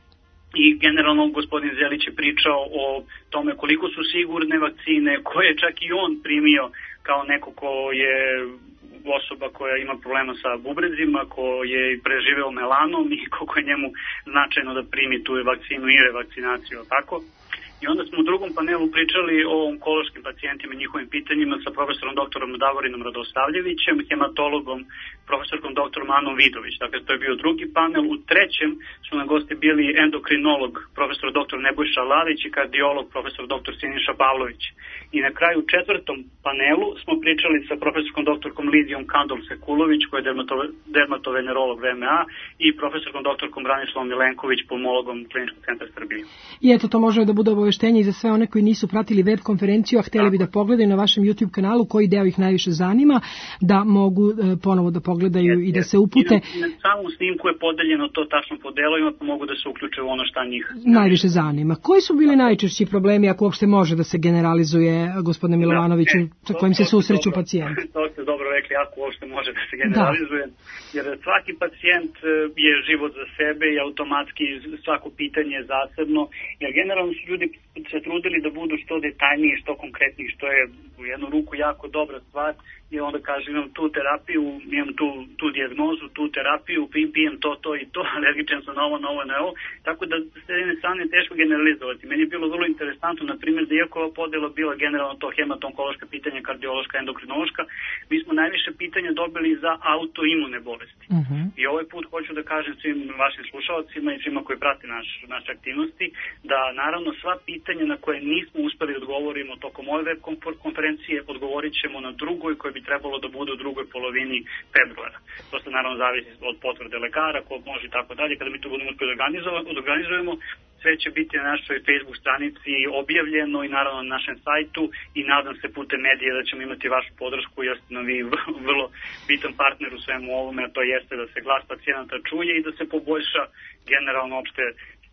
I generalno gospodin Zelić je pričao o tome koliko su sigurne vakcine, koje je čak i on primio kao neko ko je osoba koja ima problema sa bubrezima, ko je preživeo melanom i koliko je njemu značajno da primi tu vakcinu i revakcinaciju, tako. I onda smo u drugom panelu pričali o onkološkim pacijentima i njihovim pitanjima sa profesorom doktorom Davorinom Radosavljevićem, hematologom, profesorkom doktorom Anom Vidović. Dakle, to je bio drugi panel. U trećem su na gosti bili endokrinolog, profesor doktor Nebojša Lalić i kardiolog, profesor doktor Siniša Pavlović. I na kraju u četvrtom panelu smo pričali sa profesorskom doktorkom Lidijom Kandol-Sekulović, koja je dermatove, dermatovenerolog V M A, i profesorkom doktorkom Branislavom Milenković, pulmologom Kliničkog centra Srbije. I eto, to može da bude obaveštenje i za sve one koji nisu pratili web konferenciju, a hteli bi da pogledaju na vašem YouTube kanalu koji deo ih najviše zanima, da mogu e, ponovo da pogledaju yes, i da se upute. I na, na samom snimku je podeljeno to tačno po delovima, pa mogu da se uključe u ono šta njih najviše zanima. Koji su bili najčešći problemi, ako uopšte može da se generalizuje, gospodine Milovanoviću, da, sa kojim se susreću pacijenti? To ste dobro rekli, ako uopšte može da se generalizuje, da. Jer svaki pacijent je život za sebe i automatski svako pitanje je zasebno, jer generalno su ljudi se trudili da budu što detaljniji, što konkretniji, što je u jednu ruku jako dobra stvar, i onda kaže imam tu terapiju, imam tu, tu dijagnozu, tu terapiju, pijem to, to i to, alergičan sam na ovo, na ovo, na ovo, tako da s jedne strane je teško generalizovati. Meni je bilo vrlo interesantno, na primjer, da iako ova podela bila generalno to hematonkološka pitanja, kardiološka, endokrinološka, mi smo najviše pitanja dobili za autoimune bolesti. Uh-huh. I ovaj put hoću da kažem svim vašim slušalcima i svima koji prate naš, naše aktivnosti, da naravno sva pitanja na koje nismo uspeli da odgovorimo tokom ove web konferencije, odgovorit ćemo na drugoj, koje bi trebalo da bude u drugoj polovini februara. To se naravno zavisi od potvrde lekara, ko može i tako dalje. Kada mi to budemo uspeli da organizujemo, sve će biti na našoj Facebook stranici objavljeno i naravno na našem sajtu, i nadam se putem medije da ćemo imati vašu podršku, jer ste nam vi vrlo bitan partner u svemu ovome, a to jeste da se glas pacijenata čuje i da se poboljša generalno opšte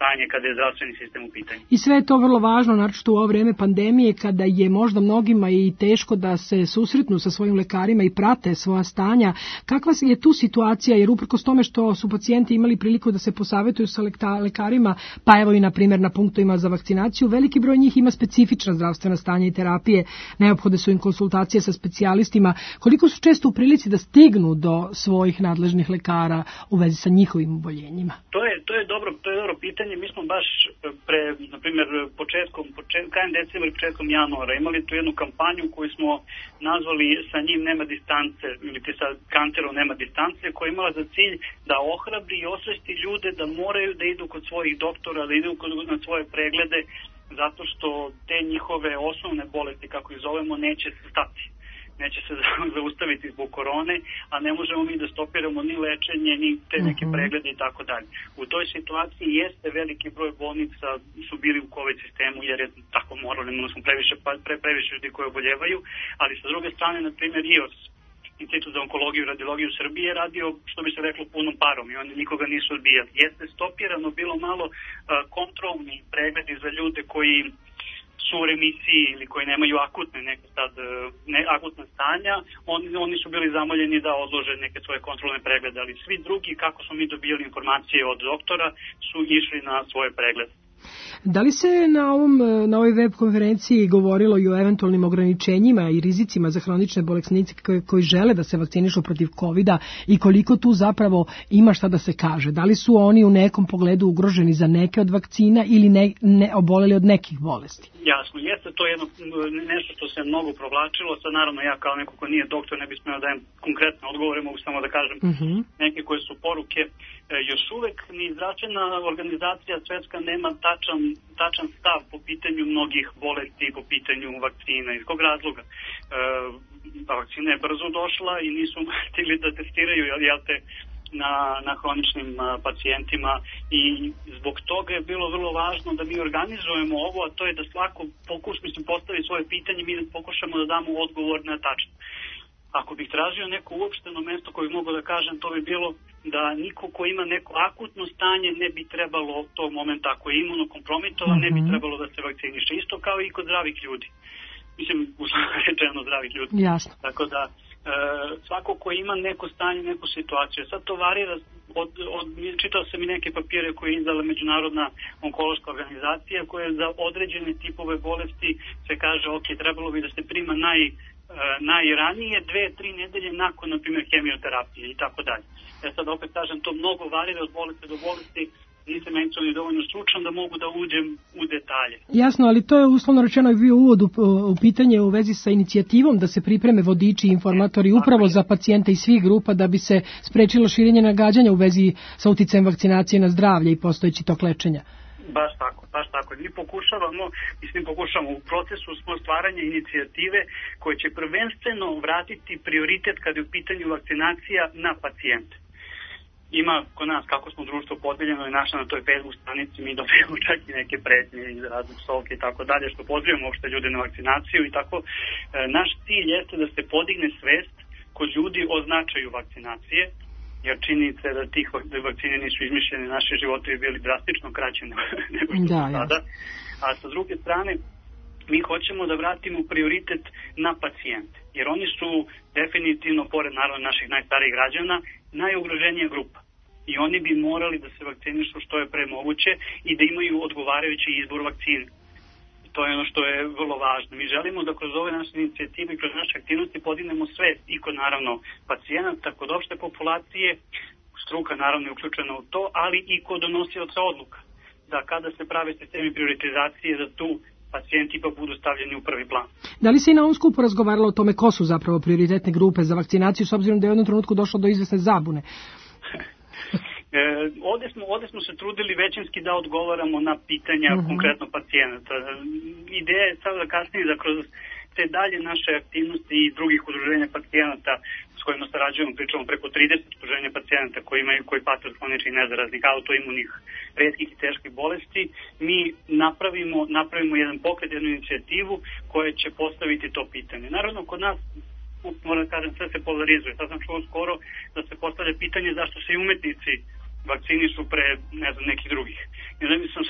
stanje kada je zdravstveni sistem u pitanju. I sve je to vrlo važno, naročito u ovo vreme pandemije, kada je možda mnogima i teško da se susretnu sa svojim lekarima i prate svoja stanja. Kakva je tu situacija, jer uprkos tome što su pacijenti imali priliku da se posavetuju sa lekarima, pa evo i na primjer na punktovima za vakcinaciju, veliki broj njih ima specifična zdravstvena stanja i terapije, neophodne su im konsultacije sa specijalistima. Koliko su često u prilici da stignu do svojih nadležnih lekara u vezi sa njihovim oboljenjima? To je, to je dobro, to je dobro pitanje. Mi smo baš pre, na primjer, početkom, počet, krajem decembra i početkom januara imali tu jednu kampanju koju smo nazvali Sa njim nema distance, ili sa kancerom nema distance, koja je imala za cilj da ohrabri i osvesti ljude da moraju da idu kod svojih doktora, da idu kod, na svoje preglede, zato što te njihove osnovne bolesti, kako ih zovemo, neće se stati. Neće se zaustaviti zbog korone, a ne možemo mi da stopiramo ni lečenje, ni te neke preglede i tako dalje. U toj situaciji jeste veliki broj bolnica su bili u COVID sistemu, jer je tako moralo, ne smo previše, pre, previše ljudi koji oboljevaju, ali sa druge strane, na primjer, I O S, Institut za onkologiju i radiologiju Srbije, je radio, što bi se reklo, punom parom i oni nikoga nisu odbijali. Jeste stopirano bilo malo uh, kontrolni pregledi za ljude koji su u remisiji ili koji nemaju akutne neke sad, ne, akutne stanja, oni, oni su bili zamoljeni da odlože neke svoje kontrolne preglede, ali svi drugi, kako smo mi dobijali informacije od doktora, su išli na svoje preglede. Da li se na, ovom, na ovoj web konferenciji govorilo i o eventualnim ograničenjima i rizicima za hronične bolesnike koji, koji žele da se vakcinišu protiv kovida i koliko tu zapravo ima šta da se kaže? Da li su oni u nekom pogledu ugroženi za neke od vakcina ili ne, ne oboleli od nekih bolesti? Jasno, jeste to jedno, nešto što se mnogo provlačilo. Sad naravno ja kao neko ko nije doktor ne bih smeo da dajem konkretne odgovore, mogu samo da kažem uh-huh. neke koje su poruke. E, još uvek ni zdravstvena organizacija svetska nema tačan, tačan stav po pitanju mnogih bolesti i po pitanju vakcina. Iz kog razloga? E, vakcina je brzo došla i nisu stigli da testiraju, jel te, na, na hroničnim a, pacijentima i zbog toga je bilo vrlo važno da mi organizujemo ovo, a to je da svako pokuš, mislim, postavi svoje pitanje, mi da pokušamo da damo odgovor na tačno. Ako bih tražio neko uopšteno mesto koje mogu da kažem, to bi bilo da niko ko ima neko akutno stanje ne bi trebalo tog momenta, ako je imunokompromitovan, mm-hmm. ne bi trebalo da se vakciniše. Isto kao i kod zdravih ljudi. Mislim, uslovno rečeno zdravih ljudi. Jasno. Tako da, e, svako ko ima neko stanje, neku situaciju. Sad to varira, od, od, čitao sam i neke papire koje je izdala Međunarodna onkološka organizacija, koje za određene tipove bolesti se kaže, ok, trebalo bi da se prima naj najranije dve, tri nedelje nakon, na primjer, hemioterapije i tako dalje. Ja sad opet kažem, to mnogo varira od bolesti do bolesti, nisam međusobno dovoljno stručan da mogu da uđem u detalje. Jasno, ali to je uslovno rečeno i bio uvod u, u pitanje u vezi sa inicijativom da se pripreme vodiči i informatori upravo za pacijente iz svih grupa da bi se sprečilo širenje nagađanja u vezi sa uticajem vakcinacije na zdravlje i postojeći tok lečenja. Baš tako, baš tako. Mi pokušavamo, mislim pokušavamo, u procesu smo stvaranja inicijative koje će prvenstveno vratiti prioritet kada je u pitanju vakcinacija na pacijente. Ima kod nas, kako smo društvo podeljeno i naša na toj Facebook stranici, mi dobijemo čak i neke pretnje iz raznih psovke i tako dalje, što pozivamo uopšte ljude na vakcinaciju i tako. E, naš cilj jeste da se podigne svest kod ljudi o značaju vakcinacije, jer činjenica je da tih vakcine nisu izmišljene, naši životi bi bili drastično kraće nego što da, su sada. A sa druge strane, mi hoćemo da vratimo prioritet na pacijente, jer oni su definitivno, pored naravno naših najstarijih građana, najugroženija grupa. I oni bi morali da se vakcinišu što je pre moguće i da imaju odgovarajući izbor vakcine. To je ono što je vrlo važno. Mi želimo da kroz ove naše inicijative i kroz naše aktivnosti podignemo svest i kod naravno pacijenata, kod opšte populacije, struka naravno je uključena u to, ali i kod donosioca odluka. Da kada se prave sistemi prioritizacije, da tu pacijenti ipak budu stavljeni u prvi plan. Da li se i na ovom skupu razgovaralo o tome ko su zapravo prioritetne grupe za vakcinaciju, s obzirom da je u jednom trenutku došlo do izvesne zabune? E, ovde, smo, ovde smo se trudili većinski da odgovaramo na pitanja uh-huh. konkretno pacijenata. Ideja je sada da kasnije da kroz te dalje naše aktivnosti i drugih udruženja pacijenata s kojima sarađujemo, pričamo preko trideset udruženja pacijenata koji imaju koji pate od hroničnih nezaraznih autoimunih retkih i teških bolesti, mi napravimo, napravimo jedan pokret, jednu inicijativu koja će postaviti to pitanje. Naravno, kod nas moram da kažem, sve se polarizuje. Sad sam čuo skoro da se postavlja pitanje zašto se i umetnici vakcinišu pre, ne znam, nekih drugih. I da sam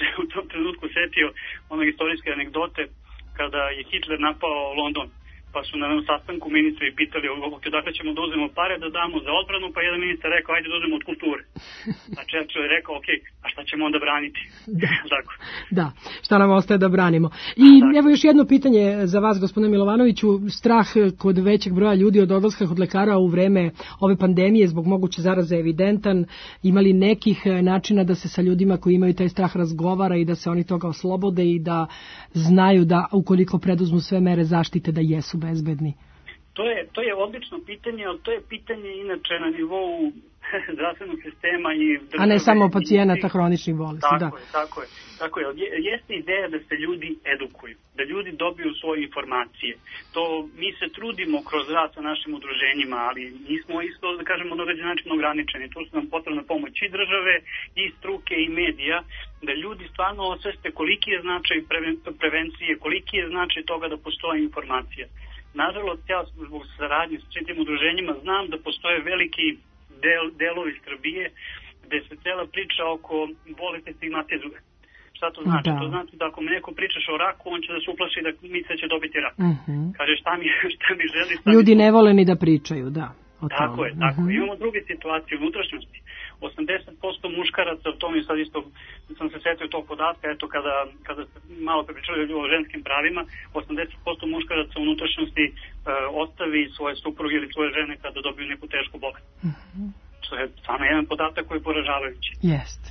setio onog istorijske anegdote kada je Hitler napao London. Pa su na sastanku ministri pitali odakle ćemo da uzmemo pare da damo za odbranu, pa jedan ministar rekao ajde da uzmemo od kulture. A Churchill je rekao ok, a šta ćemo onda braniti? Da, Tako. da, šta nam ostaje da branimo. I tako. Evo još jedno pitanje za vas, gospodine Milovanoviću. Strah kod većeg broja ljudi od odlaska kod lekara u vreme ove pandemije zbog moguće zaraze evidentan. Ima li nekih načina da se sa ljudima koji imaju taj strah razgovara i da se oni toga oslobode i da znaju da ukoliko preduzmu sve mere zaštite da jesu bezbedni? To je, to je odlično pitanje, ali to je pitanje inače na nivou zdravstvenog sistema i države. A ne samo pacijenata hroničnih bolesti, tako da. Je, tako je, tako je. Jeste ideja da se ljudi edukuju, da ljudi dobiju svoje informacije. To mi se trudimo kroz rad sa našim udruženjima, ali nismo isto, da kažemo, na određen način ograničeni. Tu su nam potrebna pomoć i države, i struke, i medija, da ljudi stvarno osveste koliki je značaj prevencije, koliki je značaj toga da postoje informacija. Nažalost, ja zbog saradnje s tim udruženjima znam da postoje veliki del, delovi Srbije gde se cela priča oko bolesti stigmatizuje. Šta to znači? Da. To znači da ako mi neko pričaš o raku, on će da se uplaši da misle da će dobiti rak. Uh-huh. Kaže šta mi, šta mi želi... Šta ljudi mi... ne vole ni da pričaju, da. Tako je, tako. Uh-huh. Imamo druge situacije u unutrašnjosti. osamdeset posto muškaraca, to mi sad isto sam se setio tog podatka, eto kada, kada malo pričali o ženskim pravima, osamdeset posto muškaraca u unutrašnjosti e, ostavi svoje supruge ili svoje žene kada dobiju neku tešku bolest. Uh-huh. To je samo jedan podatak koji je poražavajući. Jeste.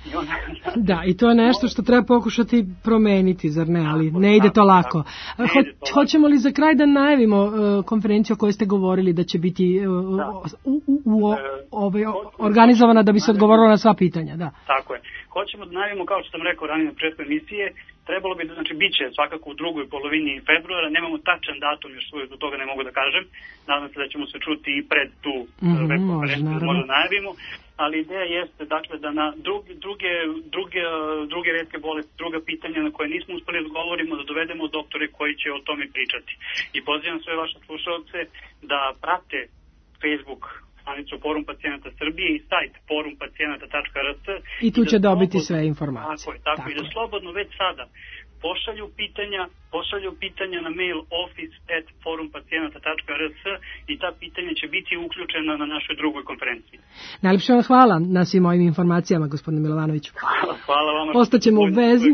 Da, i to je nešto što treba pokušati promeniti, zar ne, ali ne ide to lako. Ho, hoćemo li za kraj da najavimo uh, konferenciju o kojoj ste govorili da će biti uh, u, u, u, ovaj, organizovana da bi se odgovorilo na sva pitanja? Da. Tako je. Hoćemo da najavimo, kao što sam rekao ranije na početku emisije, trebalo bi da, znači, bit će svakako u drugoj polovini februara, nemamo tačan datum, još uvijek do toga ne mogu da kažem, nadam se da ćemo se čuti i pred tu mm-hmm, web konferenciju, da možda najavimo, ali ideja jeste, dakle, da na druge, druge, druge, druge retke bolesti, druga pitanja na koje nismo uspeli da odgovorimo, da dovedemo doktore koji će o tome pričati. I pozivam sve vaše slušalce da prate Facebook stranicu Forum pacijenata Srbije i sajt forum pacijenata tačka r s. I tu će da dobiti slobodno, sve informacije. Tako je, tako, tako i da slobodno već sada pošalju pitanja, pošalju pitanja na mail office at forum pacijenata tačka r s i ta pitanja će biti uključena na našoj drugoj konferenciji. Najlepše vam hvala na svim ovim informacijama, gospodine Milovanoviću. Hvala, hvala vama. Ostaćemo u vezi.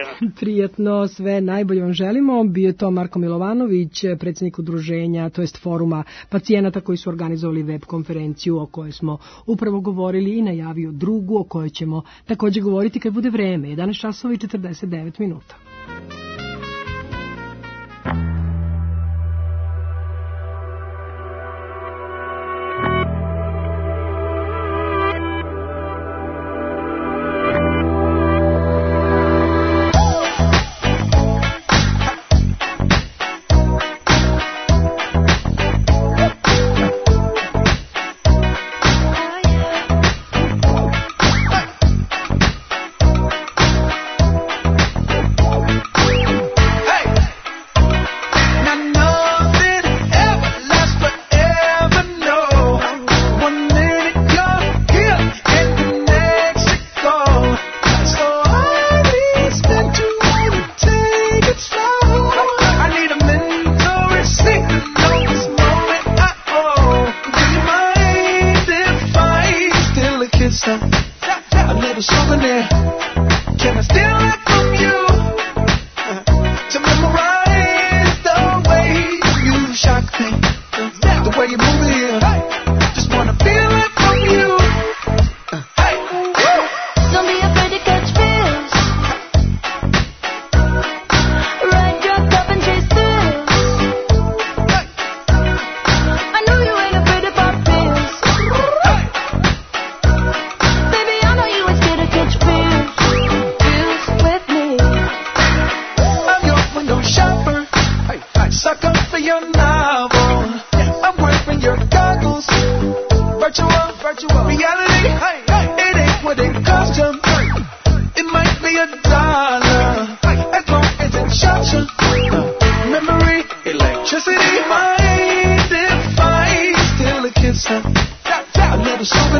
Prijetno, sve najbolje vam želimo. Bio je to Marko Milovanović, predsjednik udruženja, to jest foruma pacijenata koji su organizovali web konferenciju o kojoj smo upravo govorili i najavio drugu o kojoj ćemo također govoriti kad bude vreme. jedanaest časova i četrdeset devet minuta.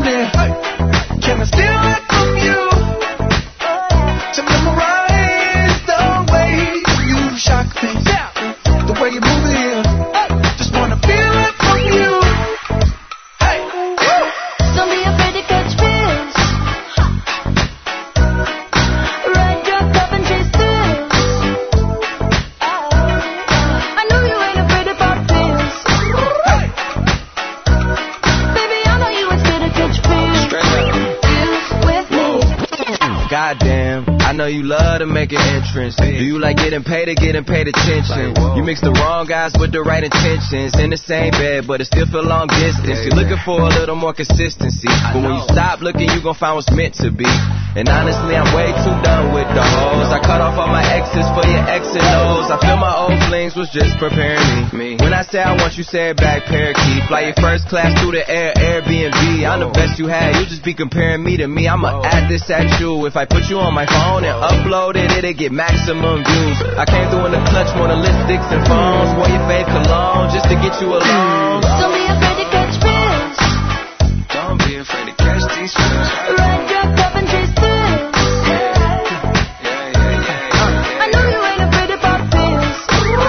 Can I steal it from you to memorize you love to make an entrance. Do you like getting paid or getting paid attention? You mix the wrong guys with the right intentions. In the same bed, but it still feel long distance. You're looking for a little more consistency. But when you stop looking, you gon' find what's meant to be. And honestly, I'm way too done with the hoes. I cut off all my exes for your X and O's. I feel my old flings was just preparing me. When I say I want you, say it back, parakeet. Fly your first class through the air, Airbnb. I'm the best you had, you just be comparing me to me. I'ma add this at you. If I put you on my phone and upload it, it'll get maximum views. I came through in the clutch, more than lipsticks and phones. Wore your fave cologne just to get you alone. Don't be afraid to catch fish. Don't be afraid to catch these fish. Ride your cup and chase thrills. I know you ain't afraid of pop pills.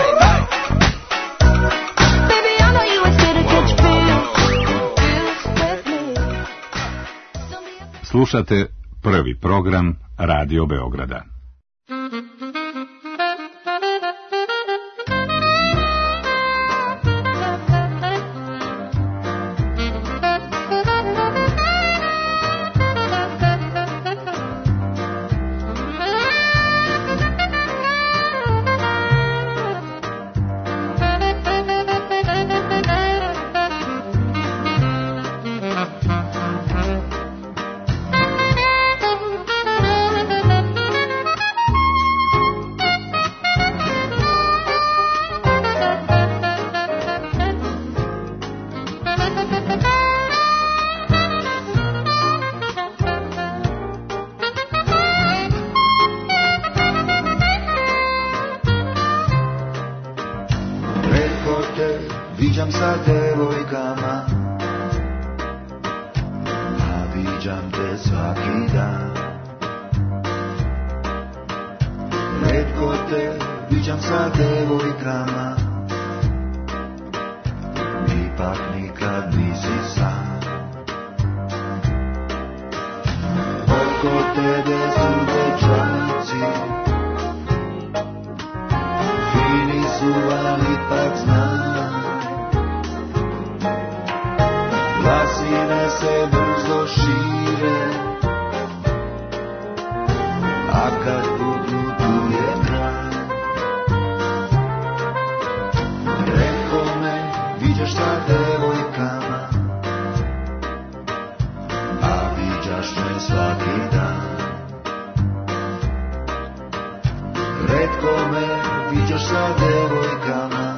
Baby, I know you ain't scared to catch feels. Feels with me. Slušate prvi program Radio Beograda. Viđam sa devojkama, a viđam te svaki dan. Retko te viđam sa devojkama, ipak nikad nisi sam. Oko tebe su dečaci, fini su, ali ipak znam. Glasine se brzo šire, a kad budu tu je kraj. Reko me, viđaš sa devojkama, a viđaš me svaki dan. Retko me, viđaš sa devojkama,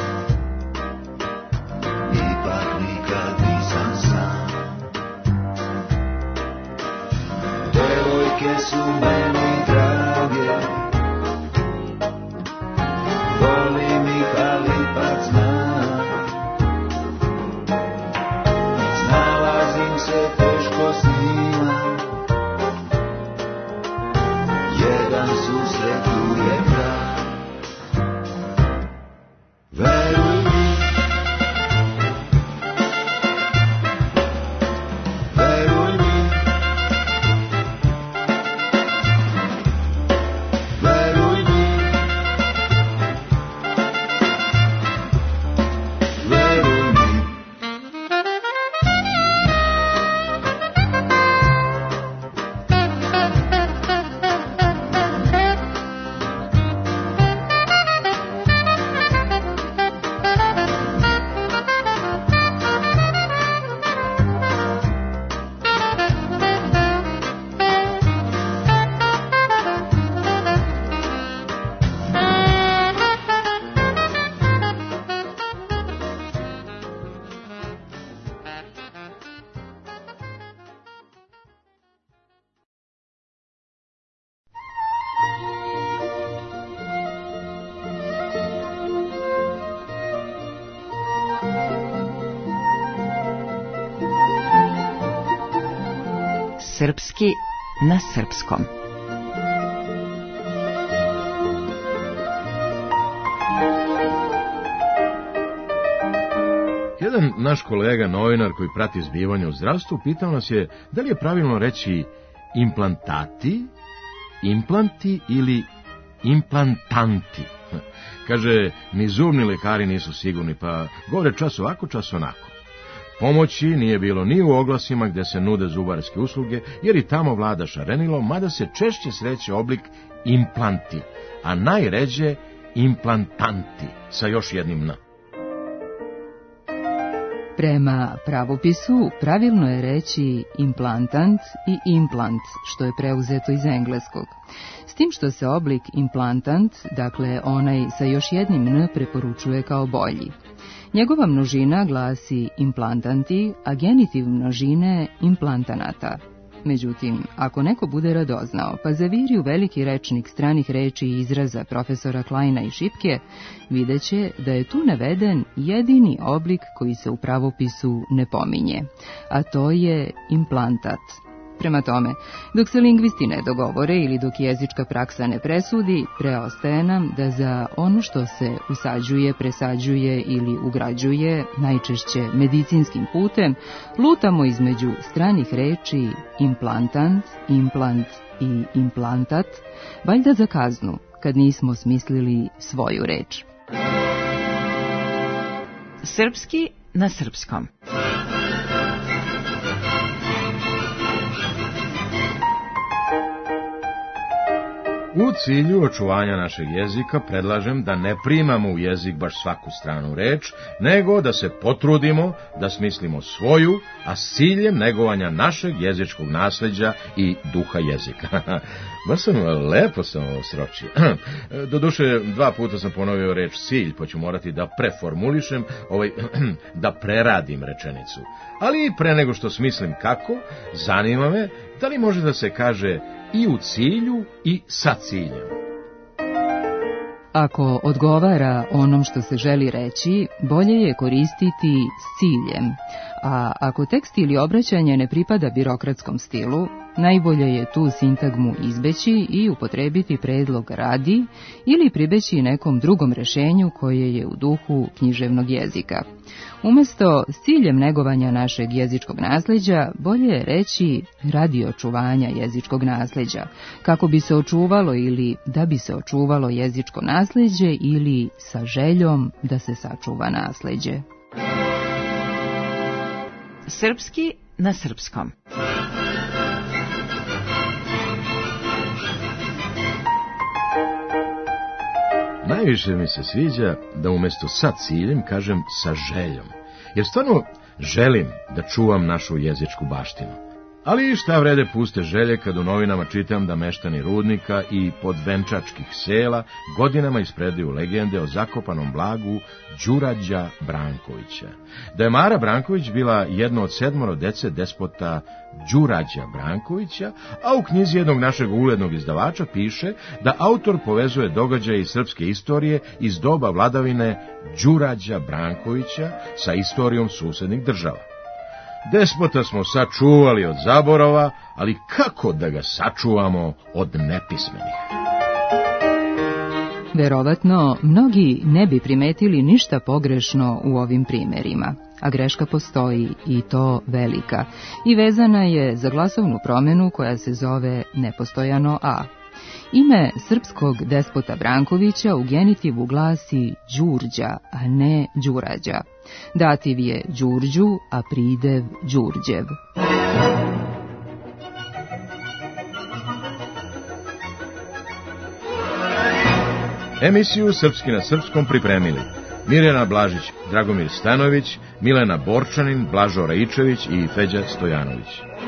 ipak nikad nisam sam. Devojke su meni drage, volim ih, ali ipak znam. Snalazim se teško s njima, jedan susret tu je kraj. Veruj mi, veruj mi, veruj mi, veruj mi. Srpski na srpskom. Jedan naš kolega, novinar koji prati zbivanje u zdravstvu, pitao nas je da li je pravilno reći implantati, implanti ili implantanti. Kaže, ni zubni lekari nisu sigurni, pa govore čas ovako, čas onako. pomoći nije bilo ni u oglasima gdje se nude zubarske usluge, jer i tamo vlada šarenilo, mada se češće sreće oblik implanti, a najređe implantanti sa još jednim n. Prema pravopisu pravilno je reći implantant i implant, što je preuzeto iz engleskog. S tim što se oblik implantant, dakle onaj sa još jednim n, preporučuje kao bolji. Njegova množina glasi implantanti, a genitiv množine implantanata. Međutim, ako neko bude radoznao, pa zaviri u veliki rečnik stranih reči i izraza profesora Kleina i Šipke, videće da je tu naveden jedini oblik koji se u pravopisu ne pominje, a to je implantat. Prema tome, dok se lingvisti ne dogovore ili dok jezička praksa ne presudi, preostaje nam da za ono što se usađuje, presađuje ili ugrađuje, najčešće medicinskim putem, lutamo između stranih reči implantant, implant i implantat, valjda za kaznu, kad nismo smislili svoju reč. Srpski na srpskom. U cilju očuvanja našeg jezika predlažem da ne primamo u jezik baš svaku stranu reč, nego da se potrudimo da smislimo svoju, a s ciljem negovanja našeg jezičkog nasleđa i duha jezika. Baš sam lepo sam ovo sročio. Doduše, dva puta sam ponovio reč cilj, pa ću morati da preformulišem, ovaj, da preradim rečenicu. Ali pre nego što smislim kako, zanima me da li može da se kaže i u cilju i sa ciljem. Ako odgovara onom što se želi reći, bolje je koristiti s ciljem, a ako tekst ili obraćanje ne pripada birokratskom stilu, najbolje je tu sintagmu izbeći i upotrebiti predlog radi ili pribeći nekom drugom rešenju koje je u duhu književnog jezika. Umesto s ciljem negovanja našeg jezičkog nasleđa, bolje je reći radi očuvanja jezičkog nasleđa, kako bi se očuvalo ili da bi se očuvalo jezičko nasleđe ili sa željom da se sačuva nasleđe. Srpski na srpskom. Najviše mi se sviđa da umjesto sa ciljem kažem sa željom, jer stvarno želim da čuvam našu jezičku baštinu. Ali šta vrede puste želje kad u novinama čitam da meštani Rudnika i podvenčačkih sela godinama ispredaju legende o zakopanom blagu Đurađa Brankovića. Da je Mara Branković bila jedno od sedmoro dece despota Đurađa Brankovića, a u knjizi jednog našeg uglednog izdavača piše da autor povezuje događaje iz srpske istorije iz doba vladavine Đurađa Brankovića sa istorijom susednih država. Despota smo sačuvali od zaborava, ali kako da ga sačuvamo od nepismenih? Verovatno, mnogi ne bi primetili ništa pogrešno u ovim primerima, a greška postoji i to velika, i vezana je za glasovnu promjenu koja se zove nepostojano a. Ime srpskog despota Brankovića u genitivu glasi Đurđa, a ne Đurađa. Dativ je Đurđu, a pridev Đurđev. Emisiju Srpski na srpskom pripremili Mirjana Blažić, Dragomir Stanović, Milena Borčanin, Blažo Raičević i Feđa Stojanović.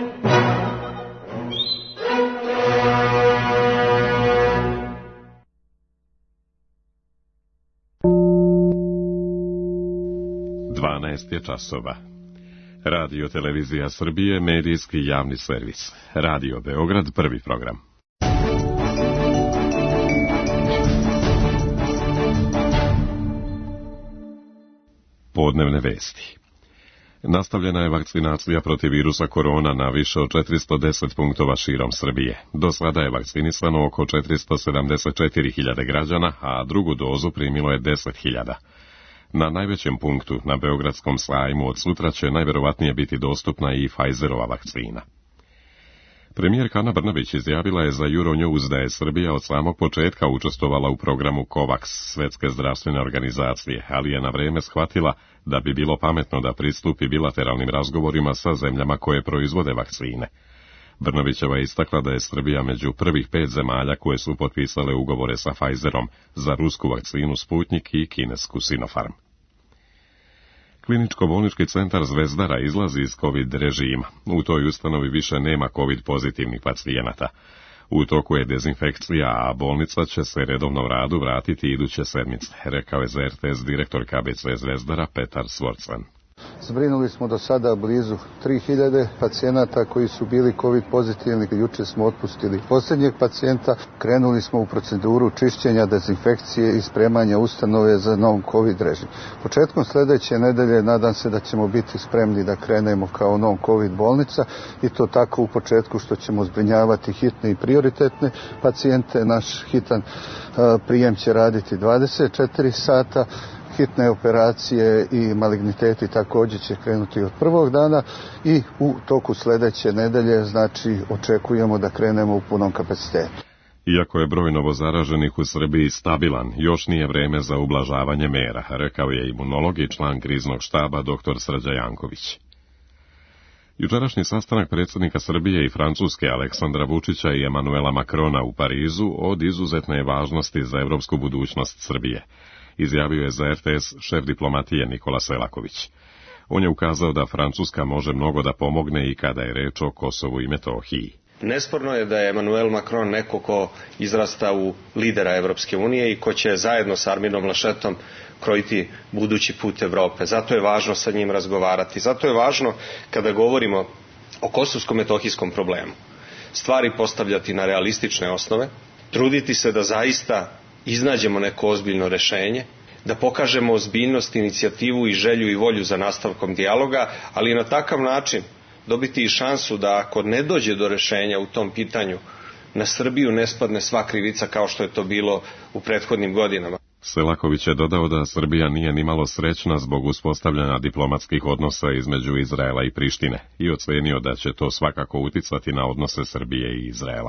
dvanaest je časova. Radio Televizija Srbije, medijski javni servis. Radio Beograd, prvi program. Podnevne vesti. Nastavljena je vakcinacija protiv virusa korona na više od četiristo deset punktova širom Srbije. Do sada je vakcinisano oko četiristo sedamdeset četiri hiljade građana, a drugu dozu primilo je deset hiljada. Na najvećem punktu, na Beogradskom sajmu, od sutra će najverovatnije biti dostupna i Pfizerova vakcina. Premijerka Ana Brnabić izjavila je za Euronews da je Srbija od samog početka učestvovala u programu COVAX Svetske zdravstvene organizacije, ali je na vreme shvatila da bi bilo pametno da pristupi bilateralnim razgovorima sa zemljama koje proizvode vakcine. Brnabićeva je istakla da je Srbija među prvih pet zemalja koje su potpisale ugovore sa Pfizerom za rusku vakcinu Sputnik i kinesku Sinopharm. Kliničko-bolnički centar Zvezdara izlazi iz COVID režima. U toj ustanovi više nema COVID pozitivnih pacijenata. U toku je dezinfekcija, a bolnica će se redovnom radu vratiti iduće sedmice, rekao je za R T S direktor K B C Zvezdara Petar Svorcvan. Zbrinuli smo do sada blizu tri hiljade pacijenata koji su bili COVID pozitivni. Juče smo otpustili posljednjeg pacijenta. Krenuli smo u proceduru čišćenja, dezinfekcije i spremanja ustanove za nov COVID režim. Početkom sljedeće nedelje nadam se da ćemo biti spremni da krenemo kao nov COVID bolnica i to tako u početku što ćemo zbrinjavati hitne i prioritetne pacijente. Naš hitan uh, prijem će raditi dvadeset četiri sata. Hitne operacije i maligniteti također će krenuti od prvog dana i u toku sljedeće nedelje, znači, očekujemo da krenemo u punom kapacitetu. Iako je broj novozaraženih u Srbiji stabilan, još nije vreme za ublažavanje mera, rekao je imunolog i član kriznog štaba dr. Srđa Janković. Jučerašnji sastanak predsjednika Srbije i Francuske Aleksandra Vučića i Emanuela Makrona u Parizu od izuzetne je važnosti za evropsku budućnost Srbije, izjavio je za R T S šef diplomatije Nikola Selaković. On je ukazao da Francuska može mnogo da pomogne i kada je reč o Kosovu i Metohiji. Nesporno je da je Emmanuel Macron neko ko izrasta u lidera Evropske unije i ko će zajedno sa Arminom Laschetom krojiti budući put Evrope. Zato je važno sa njim razgovarati. Zato je važno kada govorimo o kosovsko-metohijskom problemu stvari postavljati na realistične osnove, truditi se da zaista iznađemo neko ozbiljno rešenje, da pokažemo ozbiljnost, inicijativu i želju i volju za nastavkom dijaloga, ali na takav način dobiti i šansu da ako ne dođe do rešenja u tom pitanju, na Srbiju ne spadne sva krivica kao što je to bilo u prethodnim godinama. Selaković je dodao da Srbija nije nimalo srećna zbog uspostavljanja diplomatskih odnosa između Izraela i Prištine i ocenio da će to svakako uticati na odnose Srbije i Izraela.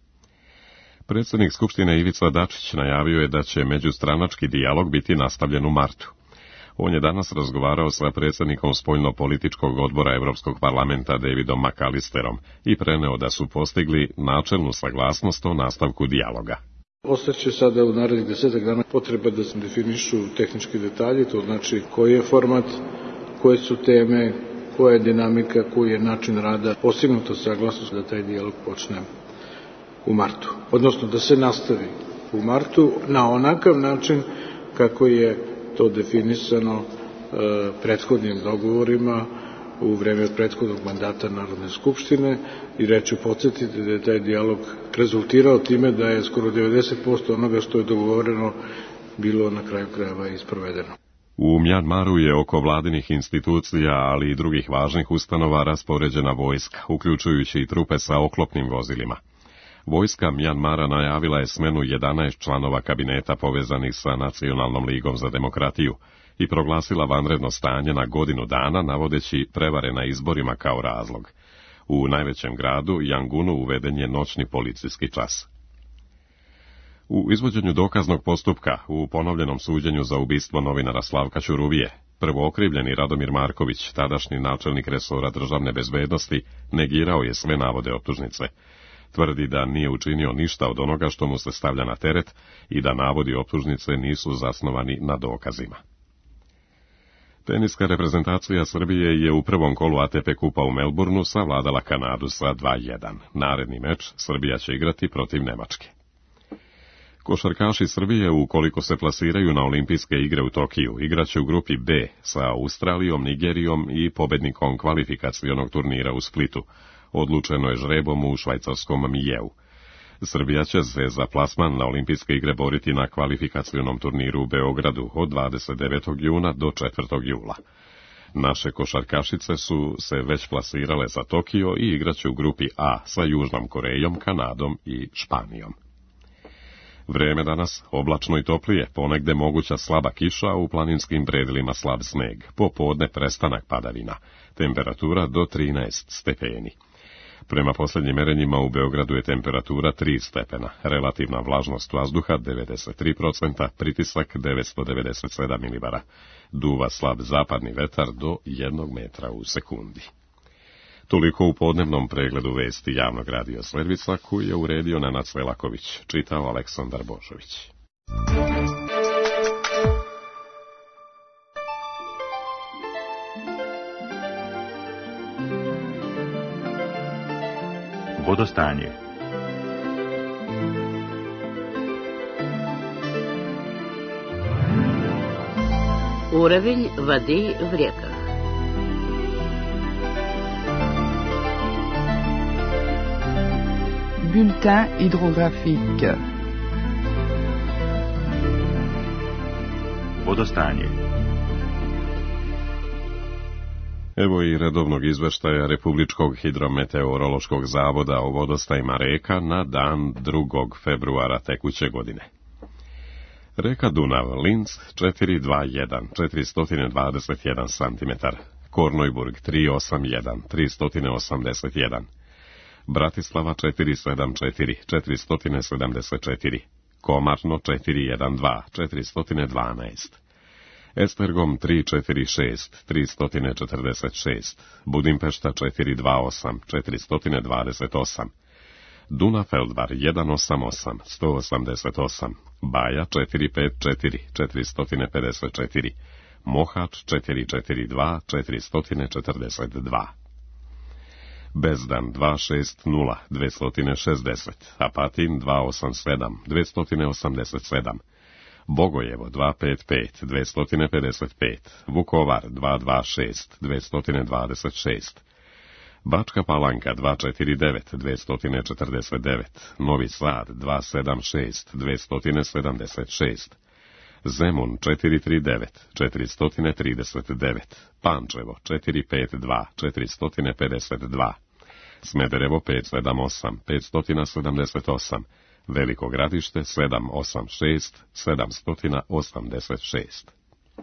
Predsjednik Skupštine Ivica Dačić najavio je da će međustranački dijalog biti nastavljen u martu. On je danas razgovarao sa predsjednikom spoljno-političkog odbora Evropskog parlamenta Davidom McAllisterom i preneo da su postigli načelnu saglasnost o nastavku dijaloga. Ostaće sada u narednih desetak dana potreba da se definišu tehnički detalji, to znači koji je format, koje su teme, koja je dinamika, koji je način rada, postignuto saglasnost da taj dijalog počne u martu, odnosno da se nastavi u martu na onakav način kako je to definisano e, prethodnim dogovorima u vreme prethodnog mandata Narodne skupštine i reću podsjetiti da je taj dijalog rezultirao time da je skoro devedeset posto onoga što je dogovoreno bilo na kraju krajeva i sprovedeno. U Mjanmaru je oko vladinih institucija, ali i drugih važnih ustanova raspoređena vojska, uključujući i trupe sa oklopnim vozilima. Vojska Mjanmara najavila je smenu jedanaest članova kabineta povezanih sa Nacionalnom ligom za demokratiju i proglasila vanredno stanje na godinu dana, navodeći prevare na izborima kao razlog. U najvećem gradu, Yangunu, uveden je noćni policijski čas. U izvođenju dokaznog postupka u ponovljenom suđenju za ubistvo novinara Slavka Ćuruvije, prvookrivljeni Radomir Marković, tadašnji načelnik resora državne bezbednosti, negirao je sve navode optužnice. Tvrdi da nije učinio ništa od onoga što mu se stavlja na teret i da navodi optužnice nisu zasnovani na dokazima. Teniska reprezentacija Srbije je u prvom kolu A T P kupa u Melbourneu savladala Kanadu sa dva jedan. Naredni meč Srbija će igrati protiv Nemačke. Košarkaši Srbije, ukoliko se plasiraju na olimpijske igre u Tokiju, igraće u grupi B sa Australijom, Nigerijom i pobednikom kvalifikacionog turnira u Splitu. Odlučeno je žrebom u švajcarskom Mijeu. Srbija će se za plasman na olimpijske igre boriti na kvalifikacionom turniru u Beogradu od dvadeset devetog juna do četvrtog jula. Naše košarkašice su se već plasirale za Tokio i igraće u grupi A sa Južnom Korejom, Kanadom i Španijom. Vreme danas oblačno i toplije, ponegde moguća slaba kiša, u planinskim predelima slab sneg, popodne prestanak padavina, temperatura do trinaest stepeni. Prema posljednjim merenjima u Beogradu je temperatura tri stepena, relativna vlažnost vazduha devedeset tri posto, pritisak devetsto devedeset sedam milibara. Duva slab zapadni vetar do jednog metra u sekundi. Toliko u podnevnom pregledu vesti javnog radio servisa koji je uredio Nenad Svelaković, čitao Aleksandar Božović. Vodostanje. Уровень воды в реках. Bulletin hydrographique. Vodostanje. Evo i redovnog izveštaja Republičkog hidrometeorološkog zavoda o vodostajima reka na dan drugog februara tekuće godine. Reka Dunav, Linz četiri dvadeset jedan, četiristo dvadeset jedan centimetar, Kornojburg tri osam jedan, tristo osamdeset jedan, Bratislava četiri sedam četiri, četiristo sedamdeset četiri, Komarno četiri jedan dva, četiristo dvanaest, Estergom tri četiri šest, tristo četrdeset šest, Budimpešta četiri dva osam, četiristo dvadeset osam, Dunafeldvar jedan osam osam, sto osamdeset osam, Baja četiri pet četiri, četiristo pedeset četiri, Mohač četiri četiri dva, četiristo četrdeset dva. Bezdan dva šest nula, dvjesto šezdeset, Apatin dva osam sedam, dvjesto osamdeset sedam, Bogojevo dva pet pet, dvjesto pedeset pet, Vukovar dva dva šest, dvjesto dvadeset šest, Bačka Palanka dva četiri devet, dvjesto četrdeset devet, Novi Sad dva sedam šest, dvjesto sedamdeset šest, Zemun četiri tri devet, četiristo trideset devet, Pančevo četiri pet dva, četiristo pedeset dva, Smederevo pet sedam osam, petsto sedamdeset osam, Veliko Gradište sedam osam šest, sedamsto osamdeset šest.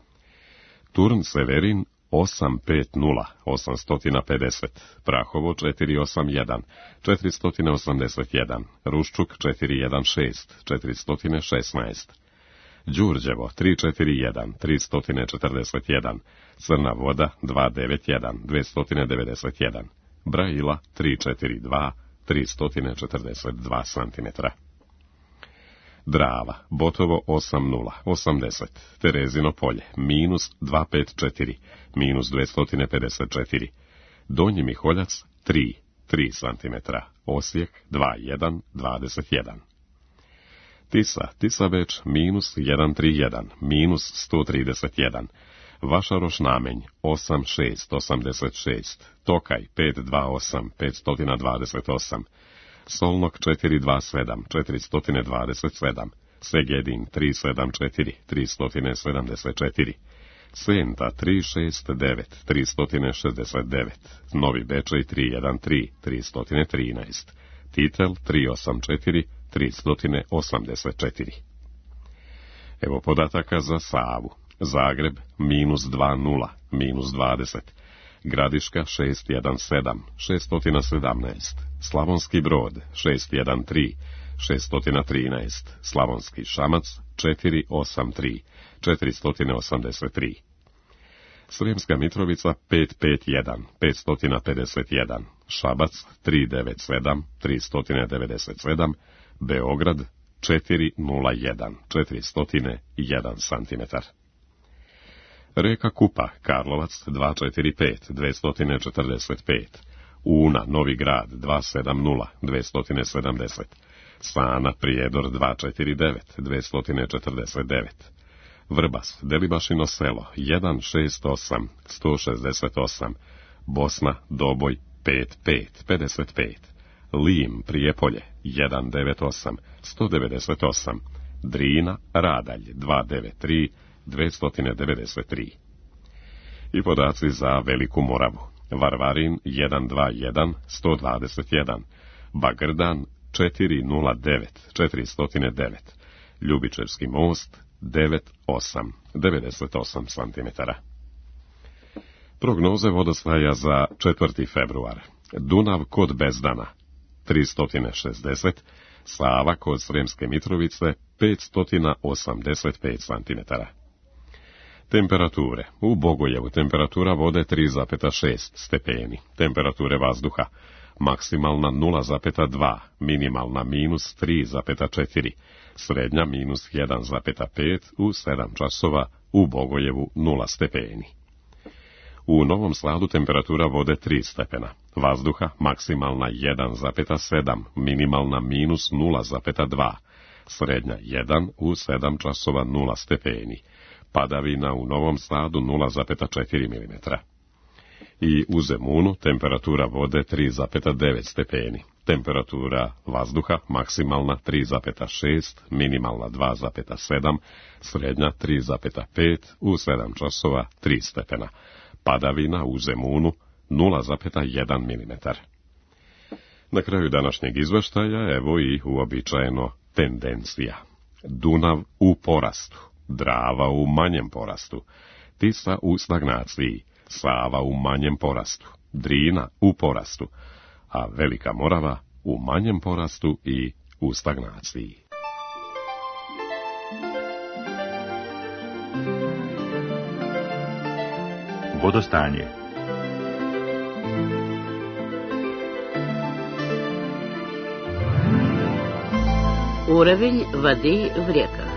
Turn Severin osam pet nula, osamsto pedeset, Prahovo četiri osam jedan, četiristo osamdeset jedan, Ruščuk četiri jedan šest, četiristo šesnaest, Đurđevo tri četiri jedan, tristo četrdeset jedan, Crna Voda dva devet jedan, dvjesto devedeset jedan, Braila tri četiri dva, tristo četrdeset dva centimetra. Drava, Botovo osam nula, osamdeset, Terezino polje, minus dva pet četiri, minus dvjesto pedeset četiri, Donji Miholjac tri, tri centimetra, Osijek dva jedan, dvadeset jedan. Tisa, Tisa Beč, minus jedan tri jedan, minus sto trideset jedan, Vašaroš Namenj, osam šest osamdeset šest, Tokaj, pet dva osam, petsto dvadeset osam, Solnok, četiri dva sedam, četiristo dvadeset sedam, Segedin, tri sedam četiri, tristo sedamdeset četiri, Senta, tri šest devet, tristo šezdeset devet, Novi Bečej, tri jedan tri, tristo trinaest, Titel, tri osam četiri, tristo osamdeset četiri. Evo podataka za Savu. Zagreb, minus dva nula, minus dvadeset, Gradiška, šest jedan sedam, šesto sedamnaest, Slavonski Brod, šest jedan tri, šesto trinaest, Slavonski Šamac, četiri osam tri, četiristo osamdeset tri, Sremska Mitrovica, pet pet jedan, petsto pedeset jedan, Šabac, tri devet sedam, tristo devedeset sedam, Beograd, četiri nula jedan, četiristo jedan centimetar. Reka Kupa, Karlovac, dva četiri pet, dvjesto četrdeset pet, Una, Novi Grad, dva sedam nula, dvjesto sedamdeset, Sana, Prijedor, dva četiri devet, dvjesto četrdeset devet, Vrbas, Delibašino selo, jedan šest osam, sto šezdeset osam, Bosna, Doboj, pet pet, pedeset pet, Lim, Prijepolje, jedan devet osam, sto devedeset osam, Drina, Radalj, dva devet tri, dvjesto devedeset tri. I podaci za Veliku Moravu. Varvarin jedan dva jedan, sto dvadeset jedan, Bagrdan četiri nula devet, četiristo devet, Ljubičevski most devet osam, devedeset osam centimetara. Prognoze vodostaja za četvrti februar. Dunav kod Bezdana tristo šezdeset, Sava kod Sremske Mitrovice petsto osamdeset pet centimetara. Temperature. U Bogojevu temperatura vode tri zarez šest stepeni, temperature vazduha maksimalna nula zarez dva, minimalna minus tri zarez četiri, srednja minus jedan zarez pet, u sedam časova u Bogojevu nula stepeni. U Novom Sadu temperatura vode tri stepena, vazduha maksimalna jedan zarez sedam, minimalna minus nula zarez dva, srednja jedan, u sedam časova nula stepeni, padavina u Novom Sadu nula zarez četiri milimetra. I u Zemunu temperatura vode tri zarez devet stepeni, temperatura vazduha maksimalna tri zarez šest, minimalna dva zarez sedam, srednja tri zarez pet, u sedam časova tri stepena, padavina u Zemunu nula zarez jedan milimetar. Na kraju današnjeg izveštaja evo i uobičajeno tendencija. Dunav u porastu, Drava u manjem porastu, Tisa u stagnaciji, Sava u manjem porastu, Drina u porastu, a Velika Morava u manjem porastu i u stagnaciji. Vodostanje. Уровень воды в реках.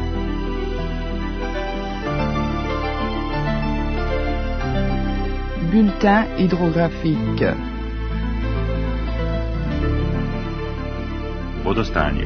Bulletin hydrographique. Vodostanje.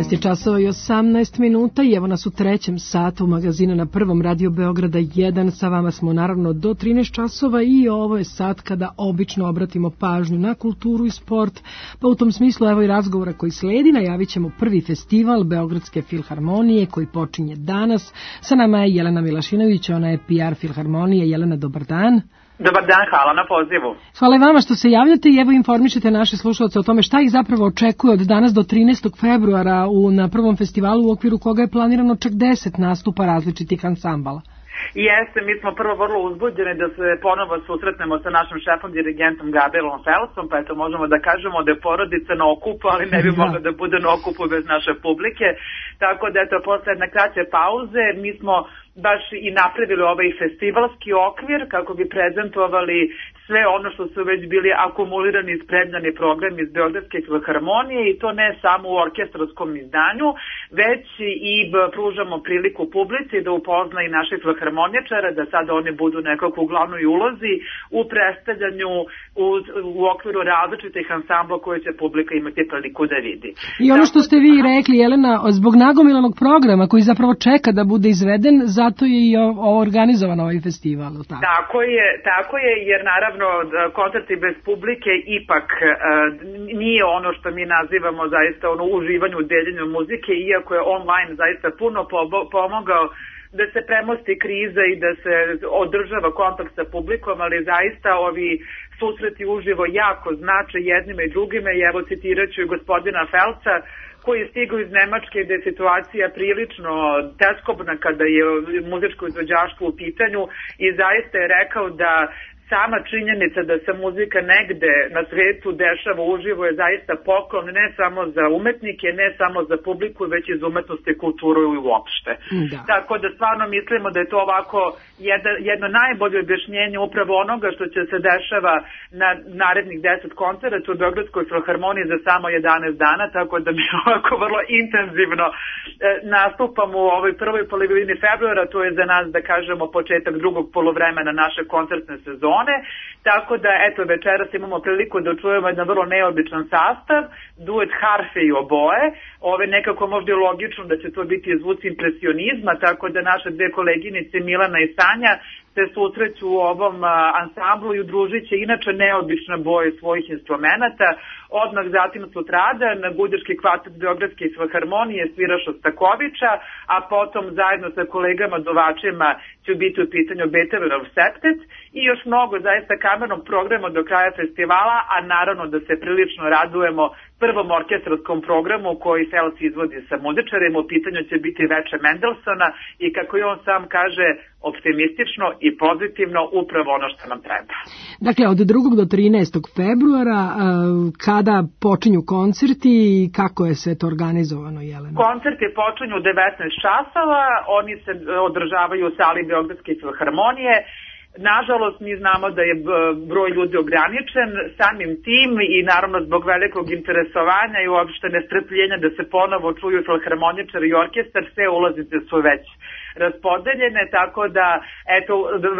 dvanaest je časova i osamnaest minuta i evo nas u trećem satu magazina na prvom Radio Beograda jedan. Sa vama smo naravno do trinaest časova i ovo je sat kada obično obratimo pažnju na kulturu i sport. Pa u tom smislu evo i razgovora koji sledi. Najavit ćemo prvi festival Beogradske filharmonije koji počinje danas. Sa nama je Jelena Milašinović, ona je P R Filharmonije. Jelena, dobar dan. Dobar dan, hvala na pozivu. Hvala i vama što se javljate i evo informišete naše slušalce o tome šta ih zapravo očekuje od danas do trinaestog februara u, na prvom festivalu u okviru koga je planirano čak deset nastupa različitih ansambala. Jeste, mi smo prvo vrlo uzbuđeni da se ponovo susretnemo sa našim šefom, dirigentom Gabrielom Felsom, pa eto možemo da kažemo da je porodica na okupu, ali ne bi mogla da bude na okupu bez naše publike. Tako da eto, posle jedne kraće pauze mi smo baš i napravili ovaj festivalski okvir kako bi prezentovali sve ono što su već bili akumulirani i spremljani programi iz Beogradske filharmonije i to ne samo u orkestrarskom izdanju, već i pružamo priliku publici da upozna i naše filharmoničare, da sada oni budu nekako u glavnoj ulozi u predstavljanju u, u okviru različitih ansambla koje će publika imati priliku da vidi. I ono što ste vi rekli, Jelena, zbog nagomilanog programa koji zapravo čeka da bude izveden, zato je i ovo organizovan ovaj festival. Tako? Tako je, tako je, jer naravno koncerti bez publike ipak uh, nije ono što mi nazivamo zaista ono uživanju u deljenju muzike, iako je online zaista puno pomogao da se premosti kriza i da se održava kontakt sa publikom, ali zaista ovi susreti uživo jako znače jednima i drugima i evo citirat ću gospodina Felca koji je stigao iz Nemačke gde je situacija prilično teskobna kada je muzičko izvođaštvo u pitanju i zaista je rekao da sama činjenica da se muzika negde na svetu dešava uživo je zaista poklon ne samo za umetnike, ne samo za publiku, već i za umetnost i kulturu i uopšte. Da. Tako da stvarno mislimo da je to ovako jedno, jedno najbolje objašnjenje upravo onoga što će se dešava na narednih deset koncerata u Beogradskoj filharmoniji za samo jedanaest dana, tako da mi ovako vrlo intenzivno e, nastupamo u ovoj prvoj polovini februara, to je za nas da kažemo početak drugog polovremena naše koncertne sezone. Tako da, eto, večeras imamo priliku da čujemo jedan vrlo neobičan sastav, duet harfe i oboje. Ove nekako možda je logično da će to biti zvuci impresionizma, tako da naše dve koleginice Milana i Sanja se susreću u ovom a, ansamblu i udružit će inače neobične boje svojih instrumenata. Odmah zatim sutradan Gudički kvartet Beogradske filharmonije svira Šostakovića, a potom zajedno sa kolegama dovačima će biti u pitanju Beethovenov septet i još mnogo zaista kamernog programa do kraja festivala, a naravno da se prilično radujemo prvom orkestrarskom programu koji Fels izvodi sa muzičarima. U pitanju će biti veče Mendelsona i kako je on sam kaže optimistično i pozitivno upravo ono što nam treba. Dakle, od drugog do trinaestog februara kada počinju koncerti i kako je sve to organizovano, Jelena? Koncerti počinju u devetnaest časova, oni se održavaju u sali Beogradske filharmonije. Nažalost, mi znamo da je broj ljudi ograničen, samim tim i naravno zbog velikog interesovanja i uopšte nestrpljenja da se ponovo čuju filharmoničar i orkestar, sve ulaznice su već raspodeljene, tako da eto,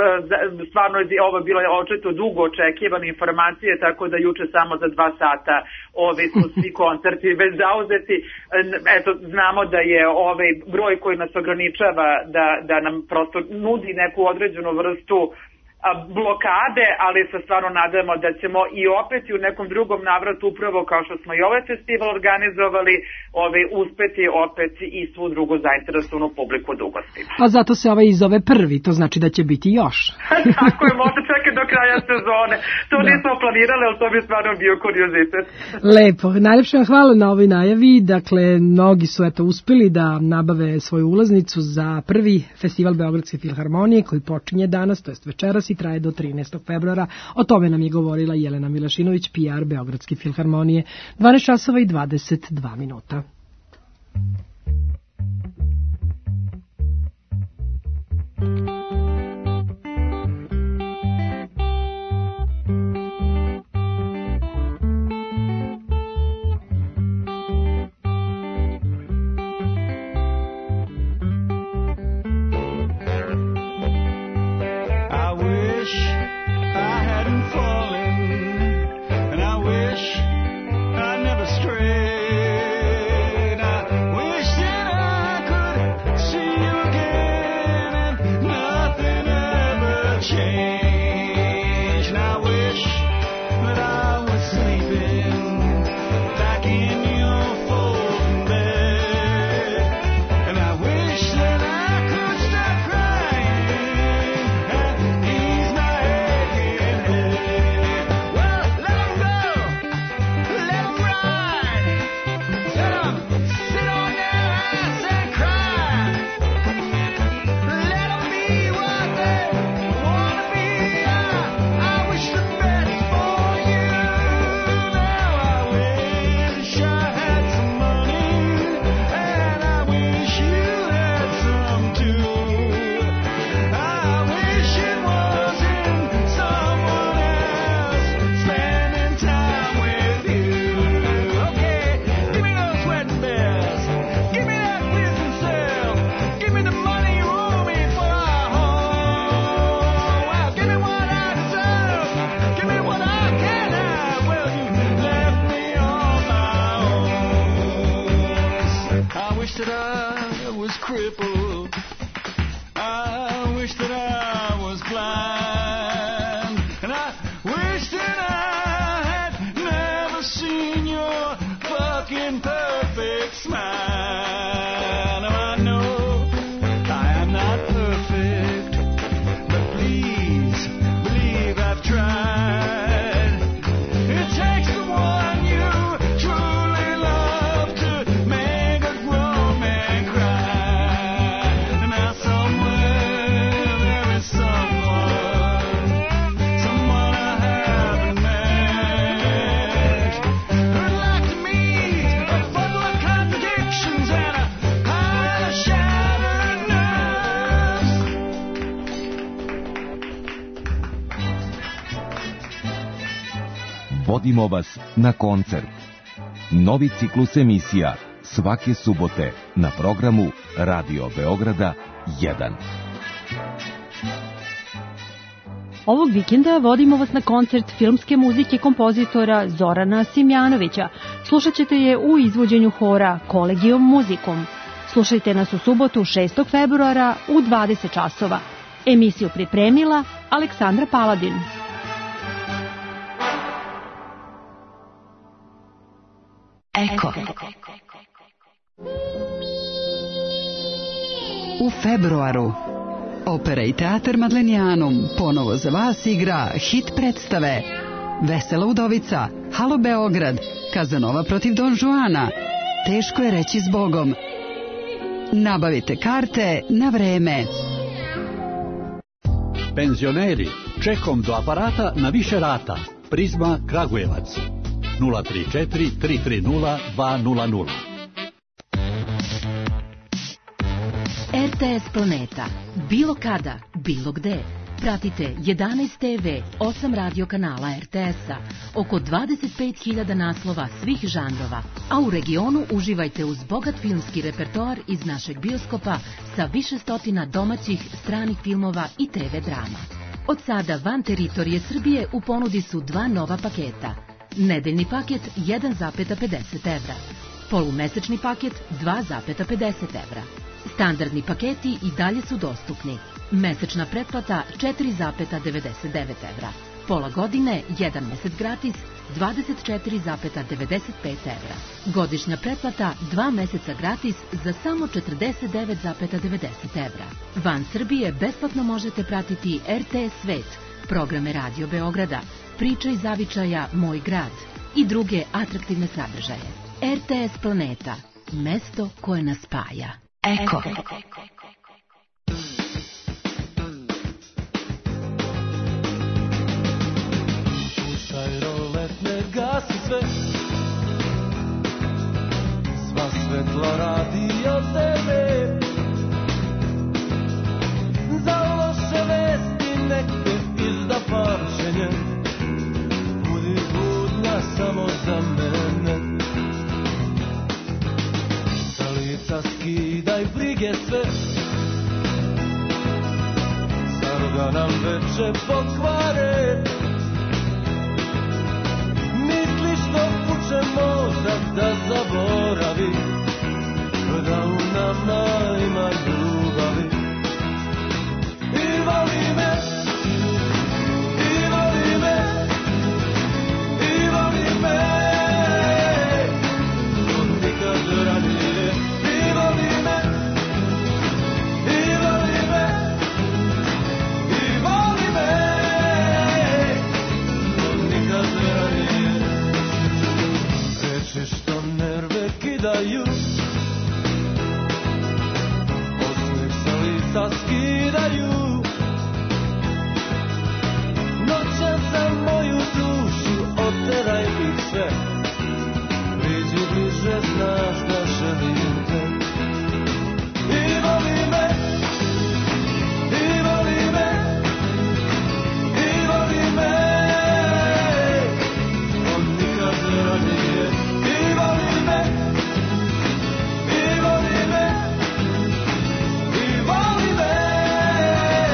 stvarno je ovo bilo očito dugo očekivane informacije, tako da juče samo za dva sata ove su svi koncerti već zauzeti. Eto, znamo da je ovaj broj koji nas ograničava da, da nam prosto nudi neku određenu vrstu blokade, ali se stvarno nadamo da ćemo i opet i u nekom drugom navratu upravo kao što smo i ovaj festival organizovali ove, uspeti opet i svu drugu zainteresovanu publiku da ugostimo. Pa zato se ovaj izove prvi, to znači da će biti još. Tako je, možda čekaj do kraja sezone. To da. Nismo planirali, ali to bi stvarno bio kuriozitet. Lepo, najljepše vam hvala na ovoj najavi. Dakle, mnogi su eto uspeli da nabave svoju ulaznicu za prvi festival Beogradske filharmonije koji počinje danas, to jest večeras i traje do trinaestog februara. O tome nam je govorila Jelena Milašinović, P R Beogradske filharmonije. dvanaest časova i dvadeset dva minuta. I never strayed. I I was crippled. I wish that I was blind. And I wish that I had never seen your fucking perfect smile. Now I know I am not perfect, but please believe I've tried. It takes the one you truly love to make a grown man cry. And now somewhere there is someone, someone I haven't met, who'd like to meet a bundle of contradictions and a pile of shattered nerves. Vodimo vas na koncert. Novi ciklus emisija svake subote na programu Radio Beograda jedan. Ovog vikenda vodimo vas na koncert filmske muzike kompozitora Zorana Simjanovića. Slušat ćete je u izvođenju hora Collegium Musicum. Slušajte nas u subotu šestog februara u dvadeset časova. Emisiju pripremila Aleksandra Paladin. Eko. U februaru Opera i teatar Madlenijanum ponovo za vas igra hit predstave Vesela udovica, Halo Beograd, Kazanova protiv Don Juana, Teško je reći zbogom. Nabavite karte na vreme. Penzioneri, čekom do aparata na više rata. Prizma Kragujevac. nula tri četiri tri tri nula dva nula nula. R T S Planeta. Bilo kada, bilo gde. Pratite jedanaest te ve, osam radio kanala R T S-a, oko dvadeset pet hiljada naslova svih žanrova, a u regionu uživajte uz bogat filmski repertoar iz našeg bioskopa sa više stotina domaćih, stranih filmova i te ve drama. Od sada van teritorije Srbije u ponudi su dva nova paketa. Nedeljni paket jedan zarez pedeset evra, polumesečni paket dva zarez pedeset evra. Standardni paketi i dalje su dostupni. Mesečna pretplata četiri zarez devedeset devet evra. Pola godine, jedan mesec gratis, dvadeset četiri zarez devedeset pet evra. Godišnja pretplata, dva meseca gratis za samo četrdeset devet zarez devedeset evra. Van Srbije besplatno možete pratiti R T S Svet, programe Radio Beograda, Priča iz zavičaja Moj grad i druge atraktivne sadržaje. R T S Planeta, mesto koje nas spaja. Eko. Puštaj rolet, ne gasi sve, sva svetla radi od tebe. Za loše vesti nek te izda pamćenje, budi budna samo za mene. Sa lica skidaj brige sve, zar da nam veče pokvare. Misliš da puče mozak da zaboravi, da u nama ima ljubavi. I voli me, i voli me, i voli me, od nikad ranije. I voli me, i voli me, i voli me, od nikad ranije. Reči što nerve kidaju, osmeh sa lica skidaju. Noćan za moju dušu, oteraj ih sve. Priđi bliže, znaš da želim te. I voli me, i voli me, i voli me, od nikad ranije. I voli me, i voli me, i voli me,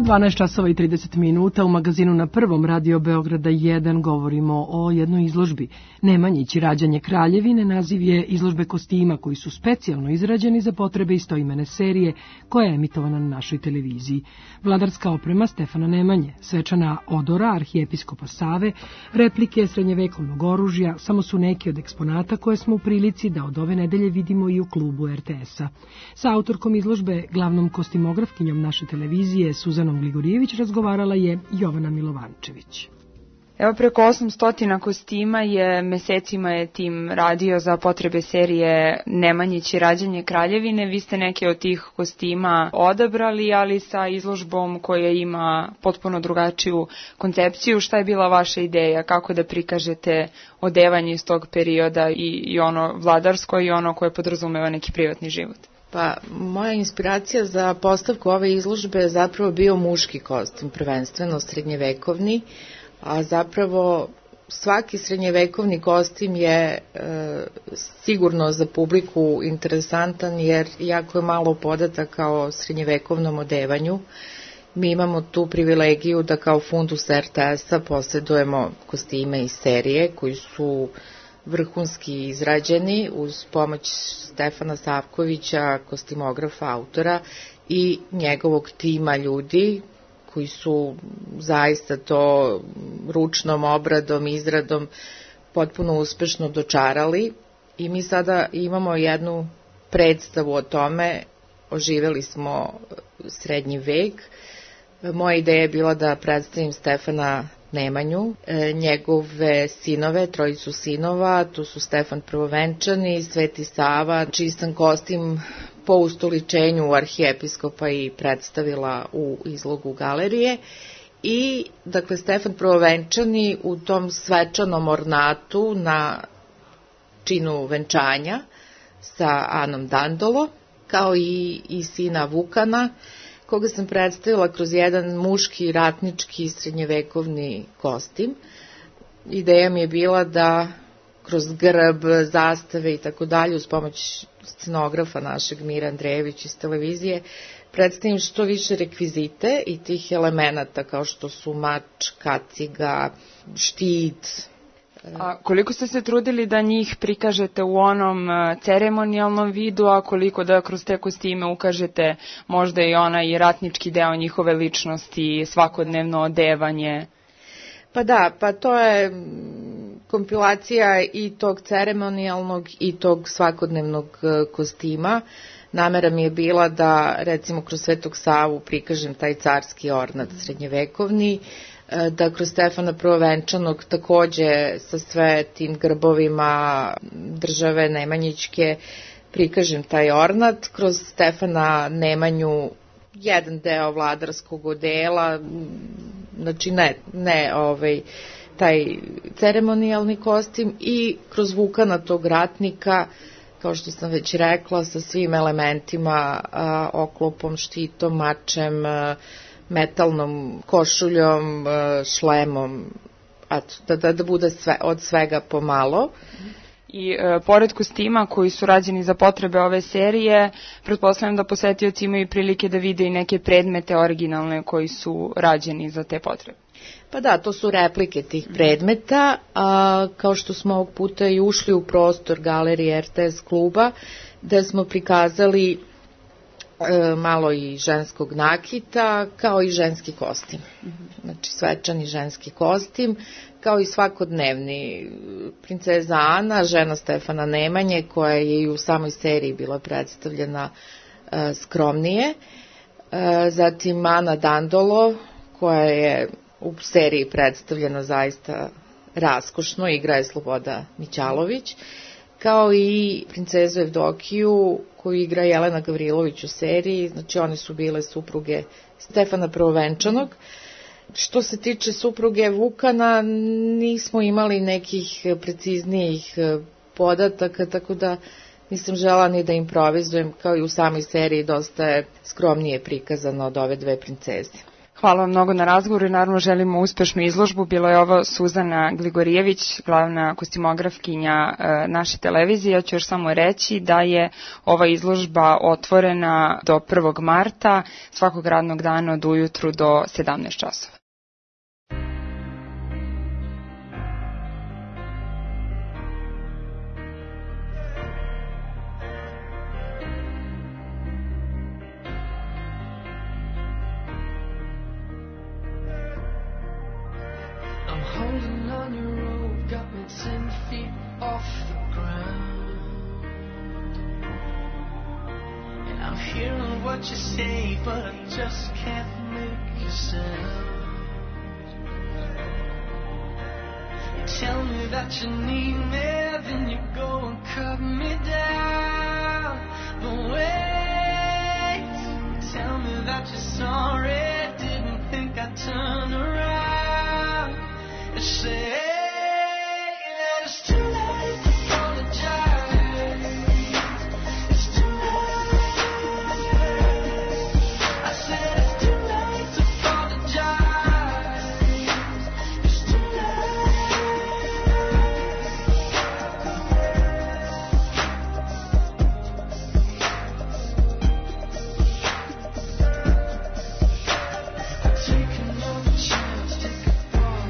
dvanaest časova i trideset minuta u magazinu na prvom Radio Beograda jedan govorimo o jednoj izložbi. Nemanjić rađanje kraljevine naziv je izložbe kostima koji su specijalno izrađeni za potrebe istoimene serije koja je emitovana na našoj televiziji. Vladarska oprema Stefana Nemanje, svečana odora arhijepiskopa Save, replike srednjevekovnog oružja samo su neki od eksponata koje smo u prilici da od ove nedelje vidimo i u klubu er te es-a. Sa autorkom izložbe, glavnom kostimografkinjom naše televizije Suzanom Gligorijević razgovarala je Jovana Milovančević. Evo, preko osamsto kostima je, mesecima je tim radio za potrebe serije Nemanjić i rađanje kraljevine. Vi ste neke od tih kostima odabrali, ali sa izložbom koja ima potpuno drugačiju koncepciju. Šta je bila vaša ideja? Kako da prikažete odevanje iz tog perioda i, i ono vladarsko i ono koje podrazumeva neki privatni život? Pa, moja inspiracija za postavku ove izložbe je zapravo bio muški kostim, prvenstveno srednjevekovni, a zapravo svaki srednjevekovni kostim je e, sigurno za publiku interesantan jer jako je malo podataka o srednjevekovnom odevanju. Mi imamo tu privilegiju da kao fundus er te es-a posjedujemo kostime iz serije koji su vrhunski izrađeni uz pomoć Stefana Savkovića, kostimografa, autora i njegovog tima ljudi koji su zaista to ručnom obradom, izradom potpuno uspešno dočarali i mi sada imamo jednu predstavu o tome, oživeli smo srednji vek. Moja ideja je bila da predstavim Stefana Nemanju, njegove sinove, trojicu sinova, tu su Stefan Prvovenčani, Sveti Sava, čistan kostim po ustoličenju arhijepiskopa i predstavila u izlogu galerije. I, dakle, Stefan Prvovenčani u tom svečanom ornatu na činu venčanja sa Anom Dandolo, kao i, i sina Vukana, koga sam predstavila kroz jedan muški, ratnički, srednjevekovni kostim. Ideja mi je bila da kroz grb, zastave i tako dalje, uz pomoć scenografa našeg Mira Andrejević iz televizije, predstavim što više rekvizite i tih elemenata kao što su mač, kaciga, štit. A koliko ste se trudili da njih prikažete u onom ceremonijalnom vidu, a koliko da kroz te kostime ukažete možda i onaj ratnički deo njihove ličnosti, svakodnevno odevanje? Pa da, pa to je kompilacija i tog ceremonijalnog i tog svakodnevnog kostima. Namera mi je bila da, recimo, kroz Svetog Savu prikažem taj carski ornat srednjevekovni, da kroz Stefana Prvovenčanog takođe sa sve tim grbovima države Nemanjićke prikažem taj ornat, kroz Stefana Nemanju jedan deo vladarskog odela, znači ne, ne ovaj, taj ceremonijalni kostim i kroz Vukana tog ratnika, kao što sam već rekla, sa svim elementima, a, oklopom, štitom, mačem, a, metalnom košuljom, šlemom, da, da, da bude sve, od svega pomalo. I e, pored kostima koji su rađeni za potrebe ove serije, pretpostavljam da posetioci imaju prilike da vide i neke predmete originalne koji su rađeni za te potrebe. Pa da, to su replike tih predmeta, a kao što smo ovog puta i ušli u prostor galerije er te es kluba, da smo prikazali malo i ženskog nakita, kao i ženski kostim. Znači, svečani ženski kostim, kao i svakodnevni. Princeza Ana, žena Stefana Nemanje, koja je i u samoj seriji bila predstavljena e, skromnije. E, zatim Ana Dandolo, koja je u seriji predstavljena zaista raskošno, igra je Sloboda Mićalović, kao i princezu Evdokiju, koju igra Jelena Gavrilović u seriji, znači one su bile supruge Stefana Prvovenčanog. Što se tiče supruge Vukana, nismo imali nekih preciznijih podataka, tako da nisam žela ni da improvizujem, kao i u samoj seriji dosta je skromnije prikazano od ove dve princeze. Hvala vam mnogo na razgovoru i naravno želimo uspešnu izložbu. Bilo je ovo Suzana Gligorijević, glavna kostimografkinja naše televizije. Ja ću još samo reći da je ova izložba otvorena do prvog marta, svakog radnog dana od ujutru do sedamnaest časova. Holding on your rope, got me ten feet off the ground. And I'm hearing what you say, but I just can't make a sound. You tell me that you need me, then you go and cut me down. But wait, tell me that you're sorry, didn't think I'd turn around. Say that it's too late to apologize. It's too late. I said it's too late to apologize. It's too I've taken another chance, take a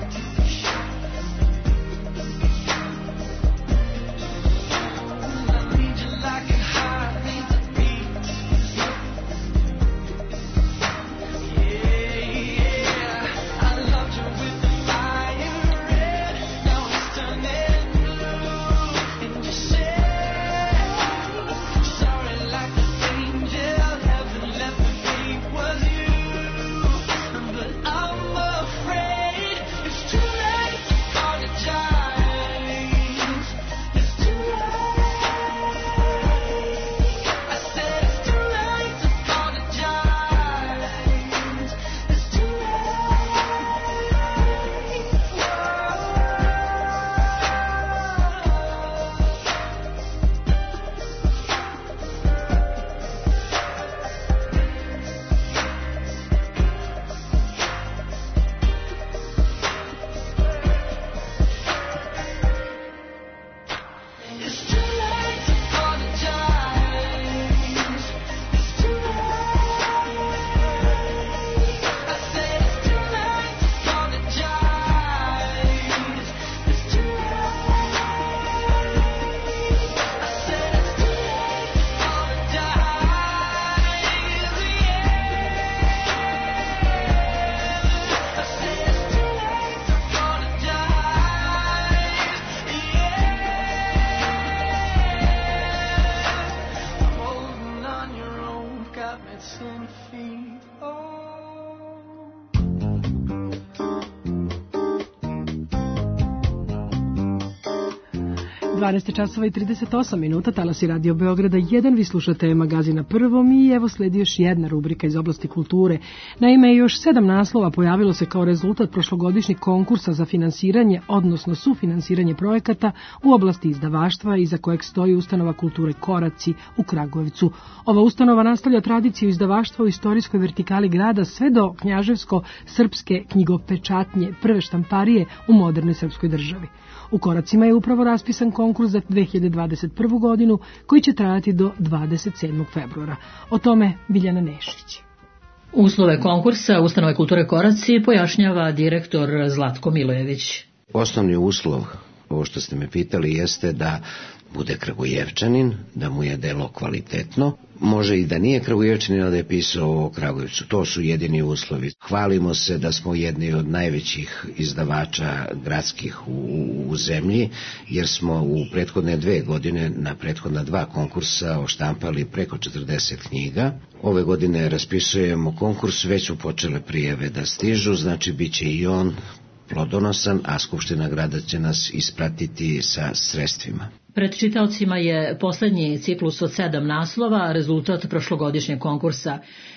dvanaest časova i trideset osam minuta, talasi Radio Beograda jedan, vi slušate magazin na prvom i evo sledi još jedna rubrika iz oblasti kulture. Naime, još sedam naslova pojavilo se kao rezultat prošlogodišnjeg konkursa za finansiranje, odnosno sufinansiranje projekata u oblasti izdavaštva iza kojeg stoji ustanova kulture Koraci u Kragujevcu. Ova ustanova nastavlja tradiciju izdavaštva u istorijskoj vertikali grada sve do knjaževsko-srpske knjigopečatnje, prve štamparije u modernoj srpskoj državi. U Koracima je upravo raspisan konkurs za dve hiljade dvadeset prvu godinu koji će trajati do dvadeset sedmog februara. O tome Biljana Nešić. Uslove konkursa Ustanove kulture Koraci pojašnjava direktor Zlatko Milojević. Osnovni uslov, ovo što ste me pitali, jeste da bude Kragujevčanin, da mu je delo kvalitetno. Može i da nije Kragujevčanin, ali da je pisao o Kragujevcu. To su jedini uslovi. Hvalimo se da smo jedni od najvećih izdavača gradskih u, u zemlji, jer smo u prethodne dve godine na prethodna dva konkursa oštampali preko četrdeset knjiga. Ove godine raspisujemo konkurs, već su počele prijave da stižu, znači bit će i on plodonosan, a Skupština grada će nas ispratiti sa sredstvima. Pred čitaocima je poslednji ciklus od sedam naslova, rezultat prošlogodišnjeg konkursa.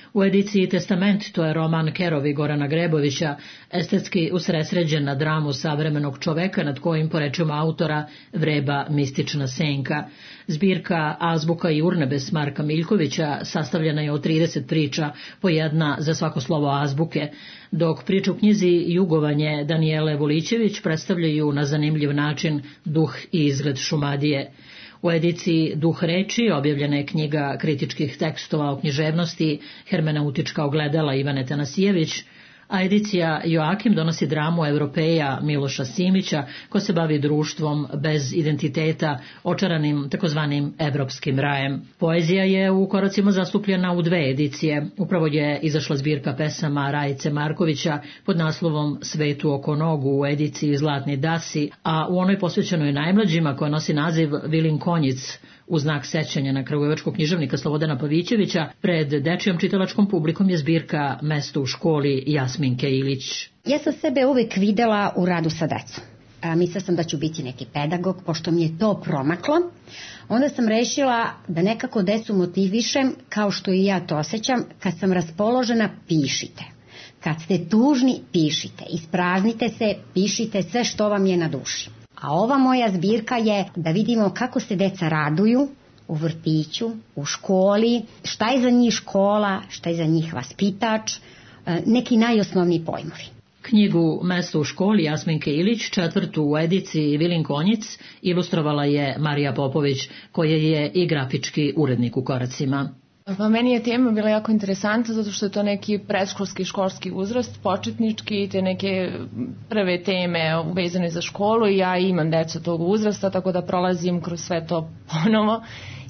U ediciji Testament, to je roman Kerovi Gorana Grebovića, estetski usresređen na dramu savremenog čoveka nad kojim, po rečima autora, vreba mistična senka. Zbirka Azbuka i urnebes Marka Miljkovića sastavljena je od trideset priča, po jedna za svako slovo azbuke, dok priče u knjizi Jugovanje Danijele Volićević predstavljaju na zanimljiv način duh i izgled Šumadije. U ediciji Duh reči objavljena je knjiga kritičkih tekstova o književnosti Hermeneutička ogledala Ivane Tanasijević, a edicija Joakim donosi dramu Evropeja Miloša Simića, ko se bavi društvom bez identiteta, očaranim takozvanim evropskim rajem. Poezija je u koracima zastupljena u dve edicije. Upravo je izašla zbirka pesama Rajice Markovića pod naslovom Svetu oko nogu u ediciji Zlatni dasi, a u onoj posvećenoj najmlađima koja nosi naziv Vilin konjic, u znak sećanja na kragujevačkog književnika Slobodana Pavićevića, pred dečijom čitalačkom publikom je zbirka Mesto u školi Jasminke Ilić. Ja sam sebe uvek videla u radu sa decom. A, mislila sam da ću biti neki pedagog, pošto mi je to promaklo. Onda sam rešila da nekako decu motivišem, kao što i ja to osjećam. Kad sam raspoložena, pišite. Kad ste tužni, pišite. Ispraznite se, pišite sve što vam je na duši. A ova moja zbirka je da vidimo kako se deca raduju u vrtiću, u školi, šta je za njih škola, šta je za njih vaspitač, neki najosnovniji pojmovi. Knjigu Mesto u školi Jasminke Ilić, četvrtu u ediciji Vilin konjic, ilustrovala je Marija Popović, koja je i grafički urednik u koracima. Pa meni je tema bila jako interesantna zato što je to neki predškolski školski uzrast, početnički, te neke prve teme vezane za školu i ja imam decu tog uzrasta, tako da prolazim kroz sve to ponovo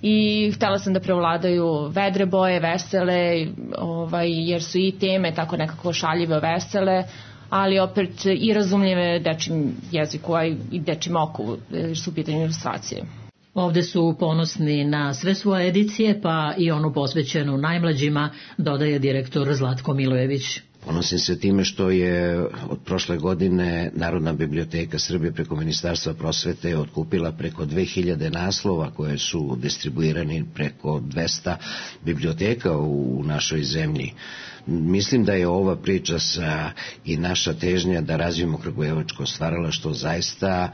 i htela sam da prevladaju vedre boje, vesele, ovaj, jer su i teme tako nekako šaljive, vesele, ali opet i razumljive dečim jeziku, a i dečim oku, jer su u pitanju ilustracije. Ovde su ponosni na sve svoje edicije, pa i onu posvećenu najmlađima, dodaje direktor Zlatko Milojević. Ponosim se time što je od prošle godine Narodna biblioteka Srbije preko Ministarstva prosvete otkupila preko dve hiljade naslova koje su distribuirani preko dvesta biblioteka u našoj zemlji. Mislim da je ova priča sa i naša težnja da razvijemo kragujevačko stvaralaštvo zaista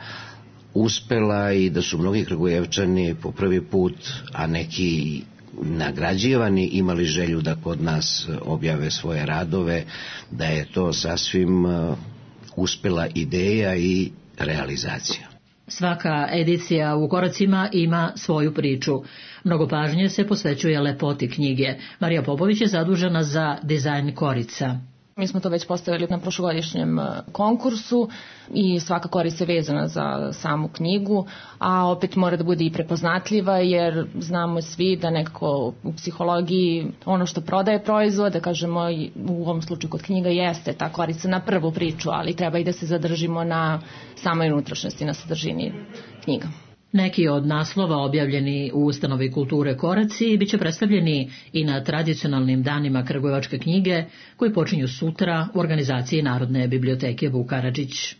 uspela i da su mnogi Kragujevčani po prvi put, a neki nagrađivani, imali želju da kod nas objave svoje radove, da je to sasvim uspela ideja i realizacija. Svaka edicija u koracima ima svoju priču. Mnogo pažnje se posvećuje lepoti knjige. Marija Popović je zadužena za dizajn korica. Mi smo to već postavili na prošlogodišnjem konkursu i svaka korica je vezana za samu knjigu, a opet mora da bude i prepoznatljiva jer znamo svi da nekako u psihologiji ono što prodaje proizvod, da kažemo u ovom slučaju kod knjiga jeste ta korica na prvu priču, ali treba i da se zadržimo na samoj unutrašnjosti, na sadržini knjiga. Neki od naslova objavljeni u Ustanovi kulture Koraci biće predstavljeni i na tradicionalnim danima Kragujevačke knjige koji počinju sutra u organizaciji Narodne biblioteke Vuk Karadžić.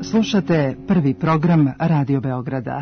Slušate prvi program Radio Beograda.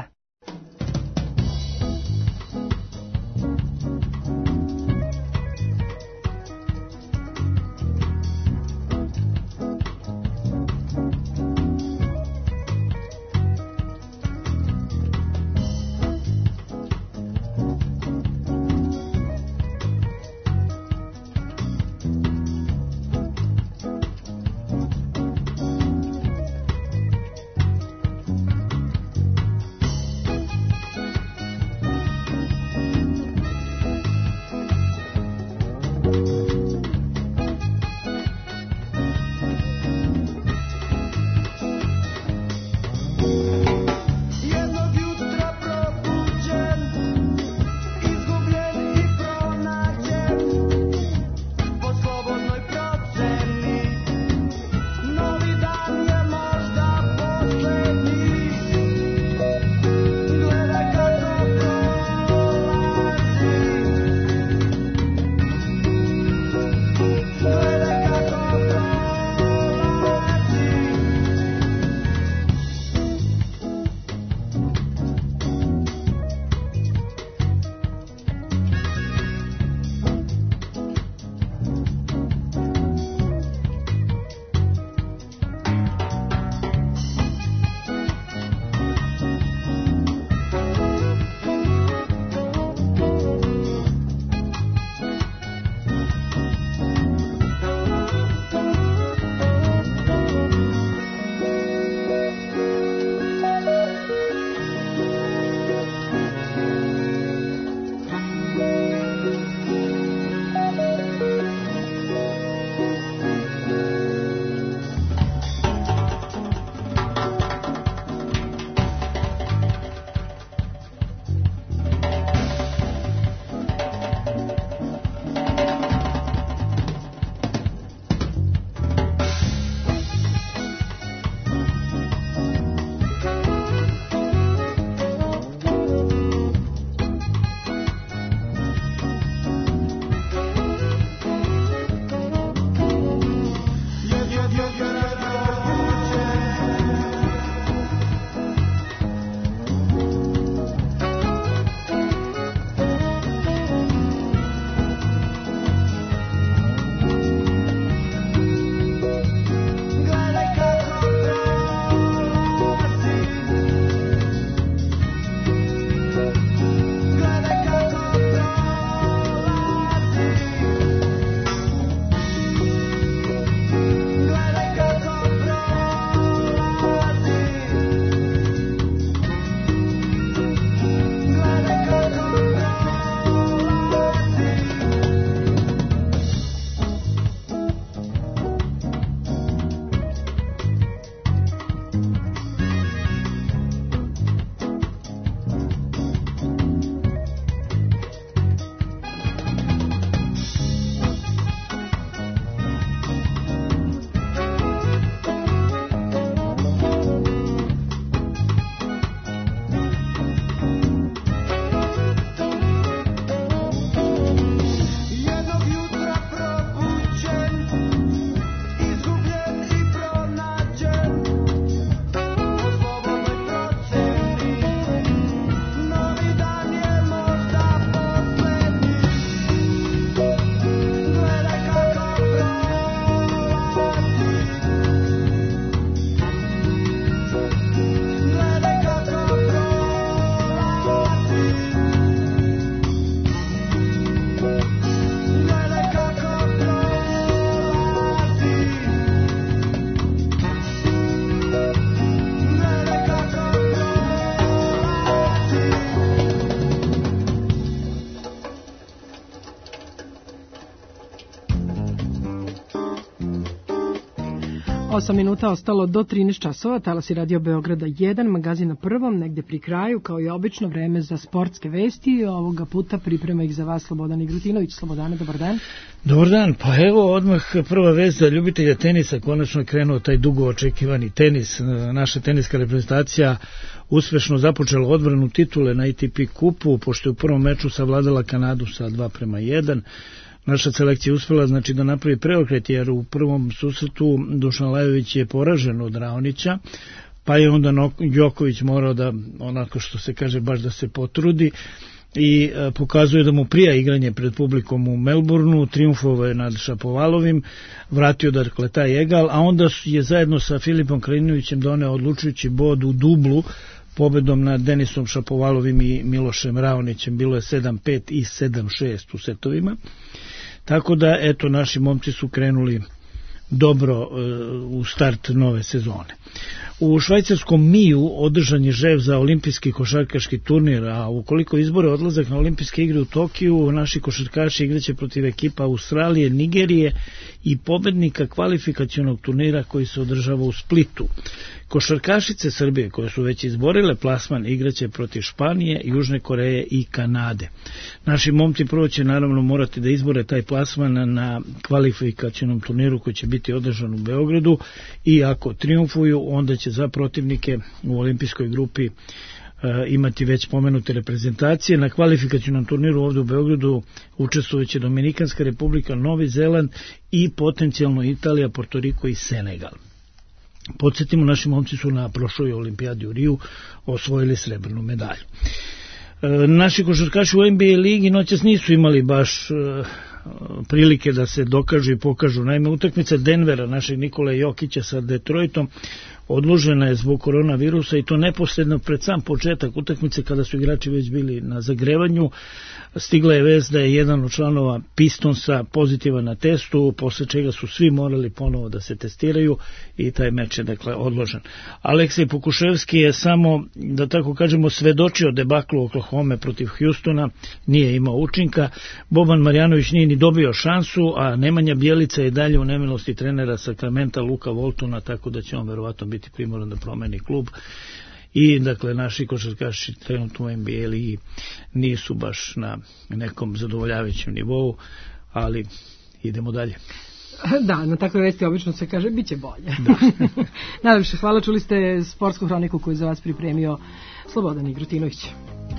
osam minuta ostalo do trinaest časova, talasi Radio Beograda jedan, magazin na prvom, negde pri kraju, kao i obično vreme za sportske vesti. Ovoga puta priprema ih za vas Slobodan Igrutinović. Slobodane, dobar dan. Dobar dan, pa evo odmah prva vest za ljubitelja tenisa, konačno je krenuo taj dugo očekivani tenis. Naša teniska reprezentacija uspešno započela odbranu titule na A T P kupu, pošto je u prvom meču savladala Kanadu sa dva prema jedan. Naša selekcija uspela znači da napravi preokret, jer u prvom susretu Dušan Lajović je poražen od Raonića, pa je onda Đoković morao da, onako što se kaže, baš da se potrudi i pokazuje da mu prija igranje pred publikom u Melbourneu, triumfovao je nad Šapovalovim, vratio dakle taj egal, a onda je zajedno sa Filipom Krajinovićem doneo odlučujući bod u dublu pobedom nad Denisom Šapovalovim i Milošem Raonićem, bilo je sedam pet i sedam šest u setovima, tako da eto naši momci su krenuli dobro u start nove sezone. U švajcarskom Miju održan je žreb za olimpijski košarkaški turnir, a ukoliko izbore odlazak na olimpijske igre u Tokiju, naši košarkaši igraće protiv ekipa Australije, Nigerije i pobednika kvalifikacionog turnira koji se održava u Splitu. Košarkašice Srbije, koje su već izborile plasman, igraće protiv Španije, Južne Koreje i Kanade. Naši momci prvo će naravno morati da izbore taj plasman na kvalifikacionom turniru koji će biti održan u Beogradu i ako triumfuju, onda će za protivnike u olimpijskoj grupi imati već pomenute reprezentacije. Na kvalifikacionom turniru ovdje u Beogradu učestvujuće Dominikanska republika, Novi Zeland i potencijalno Italija, Portoriko i Senegal. Podsjetimo, naši momci su na prošloj olimpijadi u Riju osvojili srebrnu medalju. Naši košarkaši u N B A ligi noćas nisu imali baš prilike da se dokažu i pokažu. Naime, utakmica Denvera, našeg Nikola Jokića sa Detroitom, odložena je zbog koronavirusa i to neposredno pred sam početak utakmice kada su igrači već bili na zagrevanju. Stigla je vest da je jedan od članova Pistonsa pozitivan na testu, posle čega su svi morali ponovo da se testiraju i taj meč je dakle odložen. Aleksej Pokuševski je samo, da tako kažemo, svedočio debaklu Oklahoma protiv Houstona, nije imao učinka. Boban Marjanović nije ni dobio šansu, a Nemanja Bjelica je dalje u nemilosti trenera Sakramenta Luka Voltona, tako da će on verovatno biti primoran da promeni klub. I dakle naši košarkaši trenutno u N B A ligi nisu baš na nekom zadovoljavajućem nivou, ali idemo dalje. Da, na takve vesti obično se kaže bit će bolje. Najlepše hvala, čuli ste sportsku hroniku koju za vas pripremio Slobodan Igrotinović.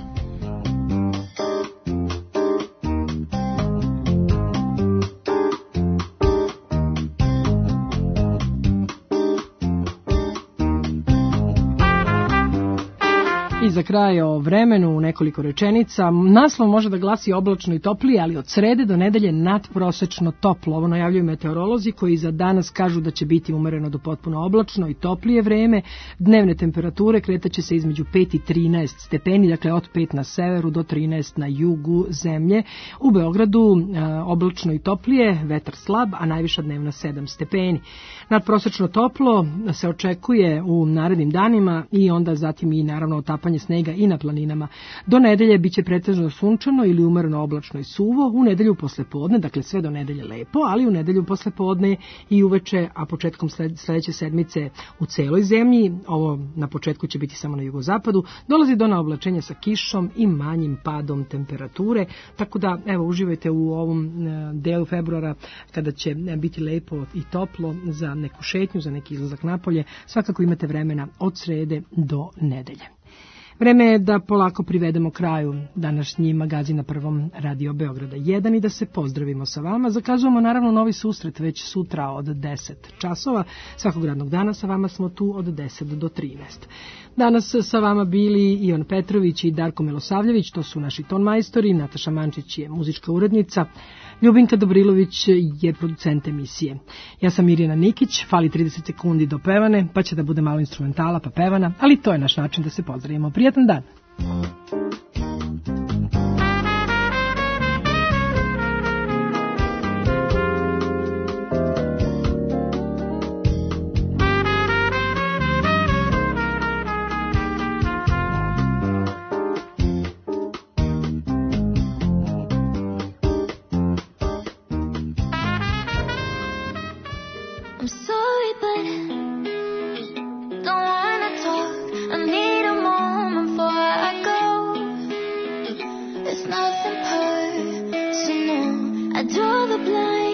I za kraj o vremenu u nekoliko rečenica. Naslov može da glasi oblačno i toplije, ali od srede do nedelje nadprosečno toplo. Ovo najavljuju meteorolozi koji za danas kažu da će biti umereno do potpuno oblačno i toplije vreme. Dnevne temperature kretaće se između pet i trinaest stepeni, dakle od pet na severu do trinaest na jugu zemlje. U Beogradu e, oblačno i toplije, vetar slab, a najviša dnevna sedam stepeni. Nadprosečno toplo se očekuje u narednim danima i onda zatim i naravno otapanje snega i na planinama. Do nedelje biće pretežno sunčano ili umereno oblačno i suvo, u nedelju poslepodne, dakle sve do nedelje lepo, ali u nedelju poslepodne i uveče, a početkom sledeće sedmice u celoj zemlji, ovo na početku će biti samo na jugozapadu, dolazi do naoblačenja sa kišom i manjim padom temperature, tako da evo uživajte u ovom delu februara kada će biti lepo i toplo za neku šetnju, za neki izlazak napolje, svakako imate vremena od srede do nedelje. Vreme je da polako privedemo kraju današnji magazin na Prvom Radio Beograda jedan i da se pozdravimo sa vama. Zakazujemo naravno novi susret već sutra od deset časova. Svakog radnog dana sa vama smo tu od deset do trinaest. Danas sa vama bili Ivan Petrović i Darko Milosavljević, to su naši tonmajstori, Nataša Mančić je muzička urednica, Ljubinka Dobrilović je producent emisije. Ja sam Mirjana Nikić, fali trideset sekundi do pevane, pa će da bude malo instrumentala pa pevana, ali to je naš način da se pozdravimo. Prijatan dan! I draw the blind.